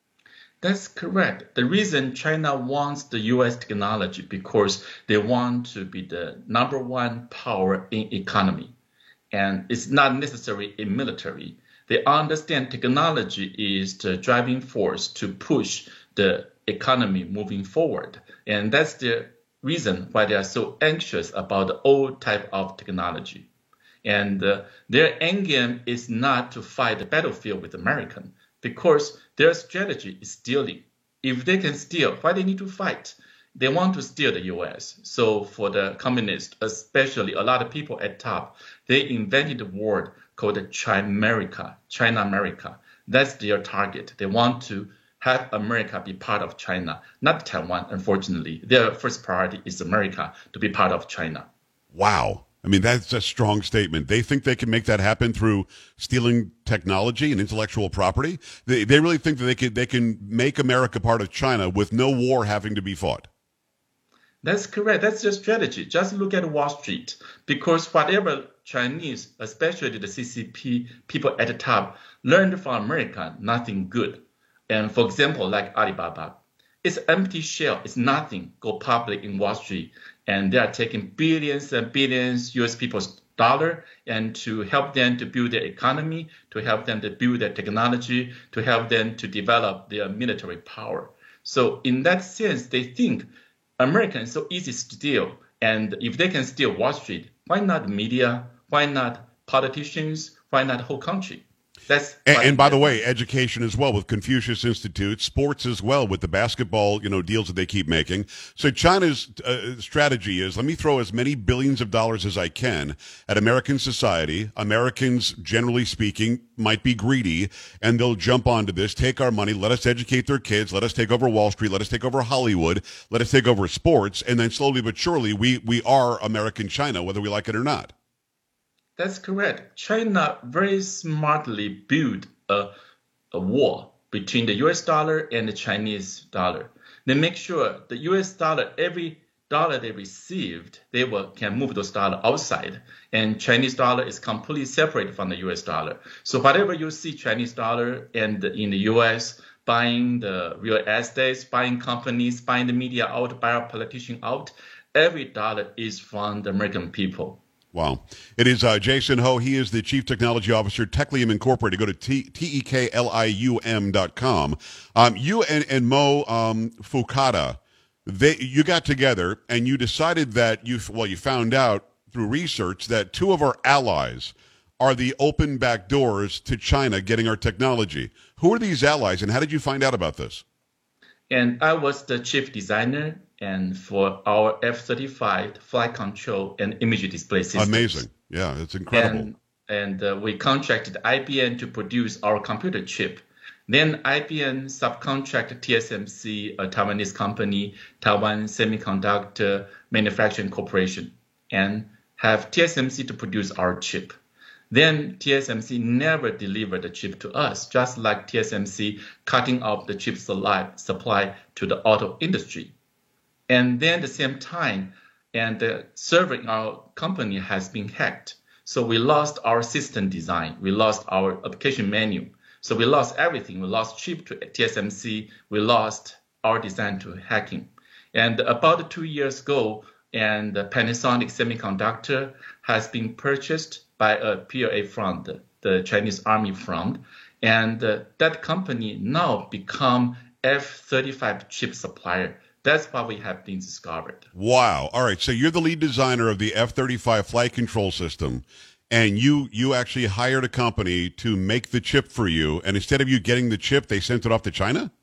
That's correct. The reason China wants the U S technology because they want to be the number one power in economy. and it's not necessary in military. They understand technology is the driving force to push the economy moving forward. And that's the reason why they are so anxious about the old type of technology. And uh, their end game is not to fight the battlefield with America, because their strategy is stealing. If they can steal, why they need to fight? They want to steal the U S. So for the communists, especially a lot of people at top, they invented a word called Chimerica, China America. That's their target. They want to have America be part of China, not Taiwan, unfortunately. Their first priority is America to be part of China. Wow. I mean, that's a strong statement. They think they can make that happen through stealing technology and intellectual property. They, they really think that they can, they can make America part of China with no war having to be fought. That's correct. That's their strategy. Just look at Wall Street, because whatever Chinese, especially the C C P people at the top, learned from America, nothing good. And for example, like Alibaba, it's empty shell. It's nothing. Go public in Wall Street, and they are taking billions and billions U S people's dollar and to help them to build their economy, to help them to build their technology, to help them to develop their military power. So in that sense, they think America is so easy to steal. And if they can steal Wall Street, why not media? Why not politicians? Why not the whole country? That's and, and by the way, education as well with Confucius Institute, sports as well with the basketball, you know, deals that they keep making. So China's uh, strategy is, let me throw as many billions of dollars as I can at American society. Americans, generally speaking, might be greedy, and they'll jump onto this, take our money, let us educate their kids, let us take over Wall Street, let us take over Hollywood, let us take over sports, and then slowly but surely we we are American China, whether we like it or not. That's correct. China very smartly built a, a wall between the U S dollar and the Chinese dollar. They make sure the U S dollar, every dollar they received, they will, can move those dollars outside. And Chinese dollar is completely separate from the U S dollar. So whatever you see Chinese dollar and in the U S, buying the real estates, buying companies, buying the media out, buying politicians out, every dollar is from the American people. Wow. It is uh, Jason Ho. He is the Chief Technology Officer, Teklium Incorporated. Go to T E K L I U M dot com. Um, you and, and Mo um, Fukada, they, you got together and you decided that you, well, you found out through research that two of our allies are the open back doors to China getting our technology. Who are these allies and how did you find out about this? And I was the chief designer and for our F thirty-five flight control and image display systems. Amazing. Yeah, it's incredible. And, and uh, we contracted I B M to produce our computer chip. Then I B M subcontracted T S M C, a Taiwanese company, Taiwan Semiconductor Manufacturing Corporation, and have T S M C to produce our chip. Then T S M C never delivered the chip to us, just like T S M C cutting off the chip supply to the auto industry. And then at the same time, and the server in our company has been hacked. So we lost our system design. We lost our application menu. So we lost everything. We lost chip to T S M C. We lost our design to hacking. And about two years ago, and Panasonic Semiconductor has been purchased by a P L A front, the Chinese Army front. And uh, that company now become F thirty-five chip supplier. That's what we have been discovered. Wow. All right. So you're the lead designer of the F thirty-five flight control system, and you you actually hired a company to make the chip for you, and instead of you getting the chip, they sent it off to China?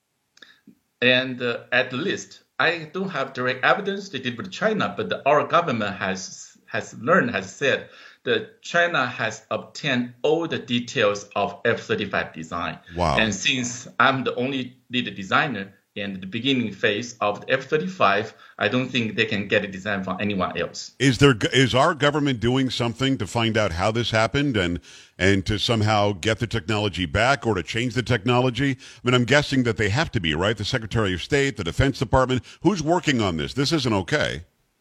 And uh, at least, I don't have direct evidence they did with China, but the, our government has has learned, has said that China has obtained all the details of F thirty-five design. Wow. And since I'm the only lead designer, in the beginning phase of the F thirty-five, I don't think they can get a design from anyone else. Is there is our government doing something to find out how this happened and and to somehow get the technology back or to change the technology? I mean, I'm guessing that they have to be, right? The Secretary of State, the Defense Department. Who's working on this? This isn't okay.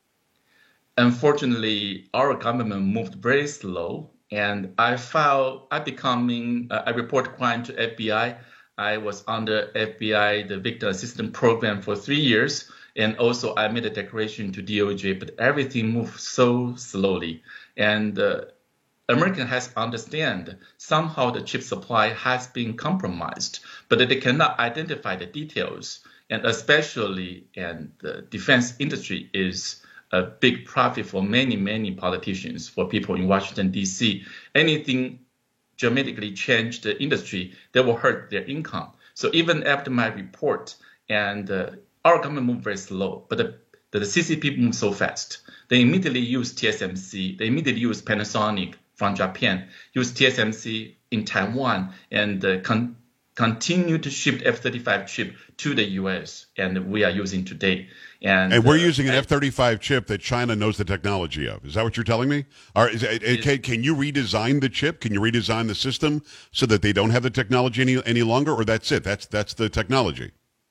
Unfortunately, our government moved very slow, and I filed, I becoming, uh, I report crime to F B I. I was under F B I, the Victim Assistance Program, for three years. And also I made a declaration to D O J, but everything moved so slowly. And uh, American has understand somehow the chip supply has been compromised, but they cannot identify the details. And especially, and the defense industry is a big profit for many, many politicians, for people in Washington, D C. Anything dramatically change the industry, that will hurt their income. So even after my report, and uh, our government moved very slow, but the, the, the C C P moved so fast. They immediately used T S M C, they immediately used Panasonic from Japan, used T S M C in Taiwan, and uh, con- continue to ship F thirty-five chip to the U S, and we are using today. And, and we're uh, using an F thirty-five chip that China knows the technology of. Is that what you're telling me? Or is, it, can, can you redesign the chip? Can you redesign the system so that they don't have the technology any, any longer, or that's it? That's that's the technology.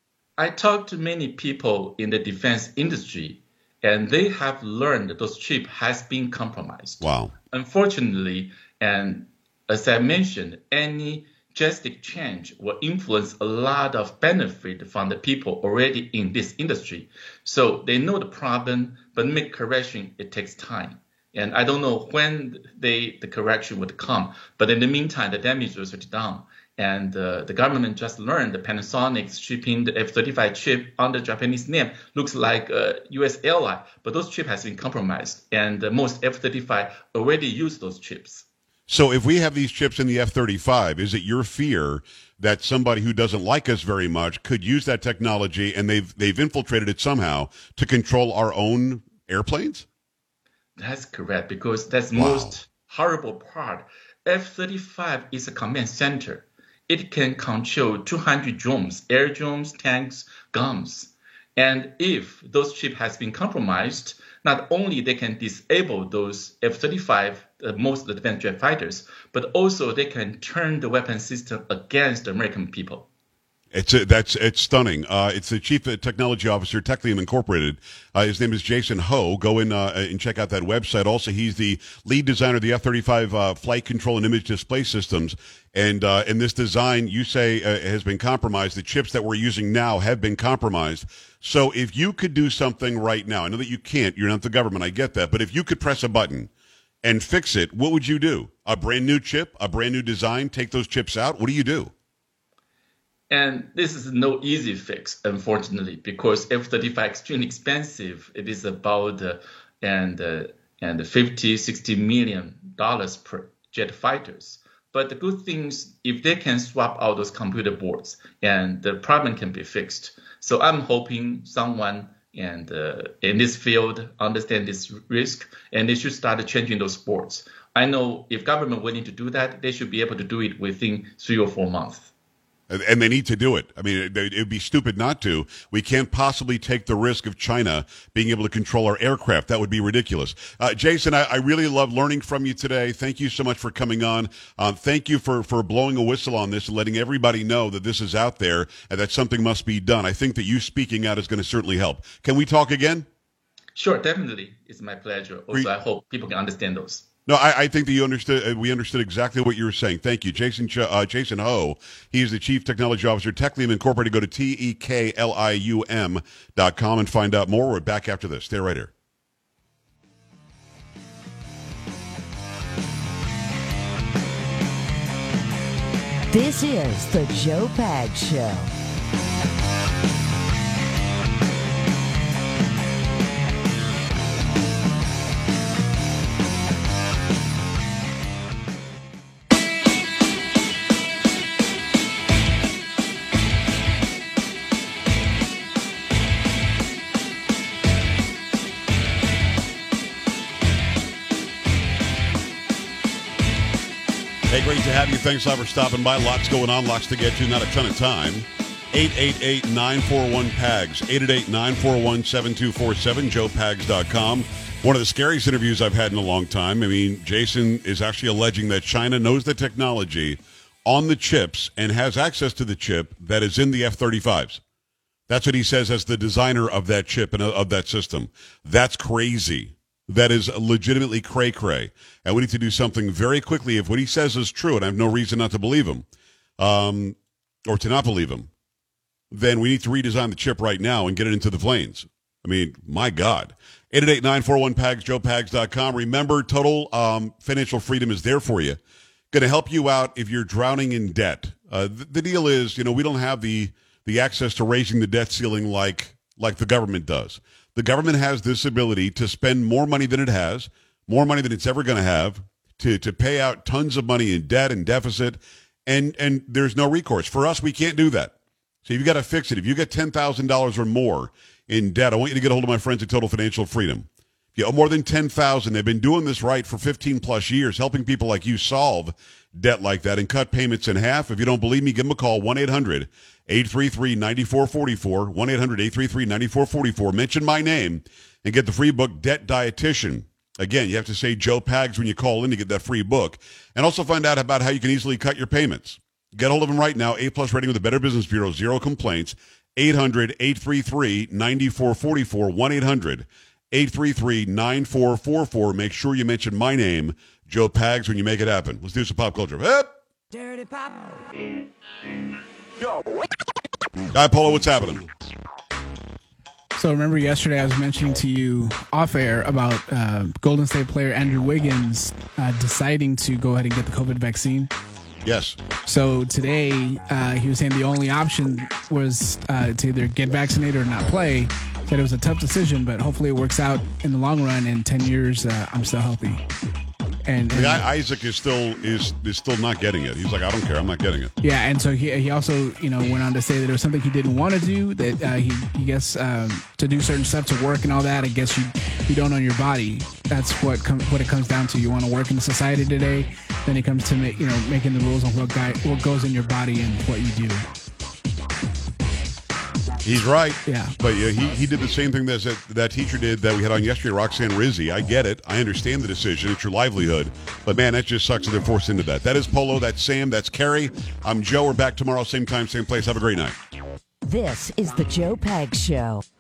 I talked to many people in the defense industry, and they have learned that those chip has been compromised. Wow. Unfortunately, and as I mentioned, any drastic change will influence a lot of benefit from the people already in this industry. So they know the problem, but make correction, it takes time. And I don't know when they the correction would come, but in the meantime, the damage was already done. And uh, the government just learned that Panasonic shipping the F thirty-five chip under Japanese name looks like a U S airline, but those chip has been compromised, and uh, most F thirty-five already use those chips. So if we have these chips in the F thirty-five, is it your fear that somebody who doesn't like us very much could use that technology and they've they've infiltrated it somehow to control our own airplanes? That's correct, because that's Wow. most horrible part. F thirty-five is a command center. It can control two hundred drones, air drones, tanks, guns. And if those chip has been compromised, not only they can disable those F thirty-five, uh, most advanced jet fighters, but also they can turn the weapon system against the American people. It's a, that's it's stunning. Uh, it's the chief technology officer, Techlium Incorporated. Uh, his name is Jason Ho. Go in uh, and check out that website. Also, he's the lead designer of the F thirty-five uh, flight control and image display systems. And uh, in this design, you say uh, has been compromised. The chips that we're using now have been compromised. So, if you could do something right now, I know that you can't. You're not the government. I get that. But if you could press a button and fix it, what would you do? A brand new chip, a brand new design. Take those chips out. What do you do? And this is no easy fix, unfortunately, because F thirty-five extremely expensive. It is about uh, and uh, and fifty, sixty million dollars per jet fighters. But the good thing is, if they can swap out those computer boards, and the problem can be fixed. So I'm hoping someone and uh, in this field understand this risk, and they should start changing those boards. I know if government willing to do that, they should be able to do it within three or four months. And they need to do it. I mean, it would be stupid not to. We can't possibly take the risk of China being able to control our aircraft. That would be ridiculous. Uh, Jason, I, I really love learning from you today. Thank you so much for coming on. Um, thank you for, for blowing a whistle on this and letting everybody know that this is out there and that something must be done. I think that you speaking out is going to certainly help. Can we talk again? Sure, definitely. It's my pleasure. Also, I hope people can understand those. No, I, I think that you understood. Uh, we understood exactly what you were saying. Thank you, Jason. Ch- uh, Jason Ho. He is the Chief Technology Officer, Techlium Incorporated. Go to T E K L I U M dot com and find out more. We're back after this. Stay right here. This is the Joe Pags Show. Hey, great to have you. Thanks a lot for stopping by. Lots going on, lots to get to, not a ton of time. eight eight eight, nine four one, P A G S, eight eight eight, nine four one, seven two four seven, joe pags dot com. One of the scariest interviews I've had in a long time. I mean, Jason is actually alleging that China knows the technology on the chips and has access to the chip that is in the F thirty-fives. That's what he says as the designer of that chip and of that system. That's crazy. That is legitimately cray-cray. And we need to do something very quickly if what he says is true, and I have no reason not to believe him, um, or to not believe him, then we need to redesign the chip right now and get it into the planes. I mean, my God. eight eight eight, nine four one, P A G S, joe pags dot com. Remember, total um, financial freedom is there for you. Going to help you out if you're drowning in debt. Uh, the, the deal is, you know, we don't have the the access to raising the debt ceiling like like the government does. The government has this ability to spend more money than it has, more money than it's ever going to have, to to pay out tons of money in debt and deficit, and and there's no recourse. For us, we can't do that. So you've got to fix it. If you get ten thousand dollars or more in debt, I want you to get a hold of my friends at Total Financial Freedom. If you owe more than ten thousand dollars, they've been doing this right for fifteen plus years, helping people like you solve debt like that and cut payments in half. If you don't believe me, give them a call, one eight hundred, eight three three, nine four four four, one eight hundred, eight three three, nine four four four. Mention my name and get the free book, Debt Dietitian. Again, you have to say Joe Pags when you call in to get that free book. And also find out about how you can easily cut your payments. Get a hold of them right now. A-plus rating with the Better Business Bureau. Zero complaints. eight hundred, eight three three, nine four four four. one eight hundred, eight three three, nine four four four. Make sure you mention my name, Joe Pags, when you make it happen. Let's do some pop culture. Hip! Dirty Pop. Guy Polo, what's happening? So remember yesterday I was mentioning to you off air about uh, Golden State player Andrew Wiggins uh, deciding to go ahead and get the COVID vaccine. Yes. So today uh, he was saying the only option was uh, to either get vaccinated or not play. Said it was a tough decision, but hopefully it works out in the long run. In ten years, uh, I'm still healthy. And, and the guy Isaac is still is is still not getting it. He's like, I don't care, I'm not getting it. Yeah, and so he he also you know went on to say that it was something he didn't want to do. That uh, he he guess um, to do certain stuff to work and all that. I guess you you don't own your body. That's what com- what it comes down to. You want to work in society today. Then it comes to make, you know making the rules on what guy what goes in your body and what you do. He's right. Yeah. But yeah, he, he did the same thing that, that that teacher did that we had on yesterday, Roxanne Rizzi. I get it. I understand the decision. It's your livelihood. But, man, that just sucks that they're forced into that. That is Polo. That's Sam. That's Carrie. I'm Joe. We're back tomorrow, same time, same place. Have a great night. This is the Joe Pags Show.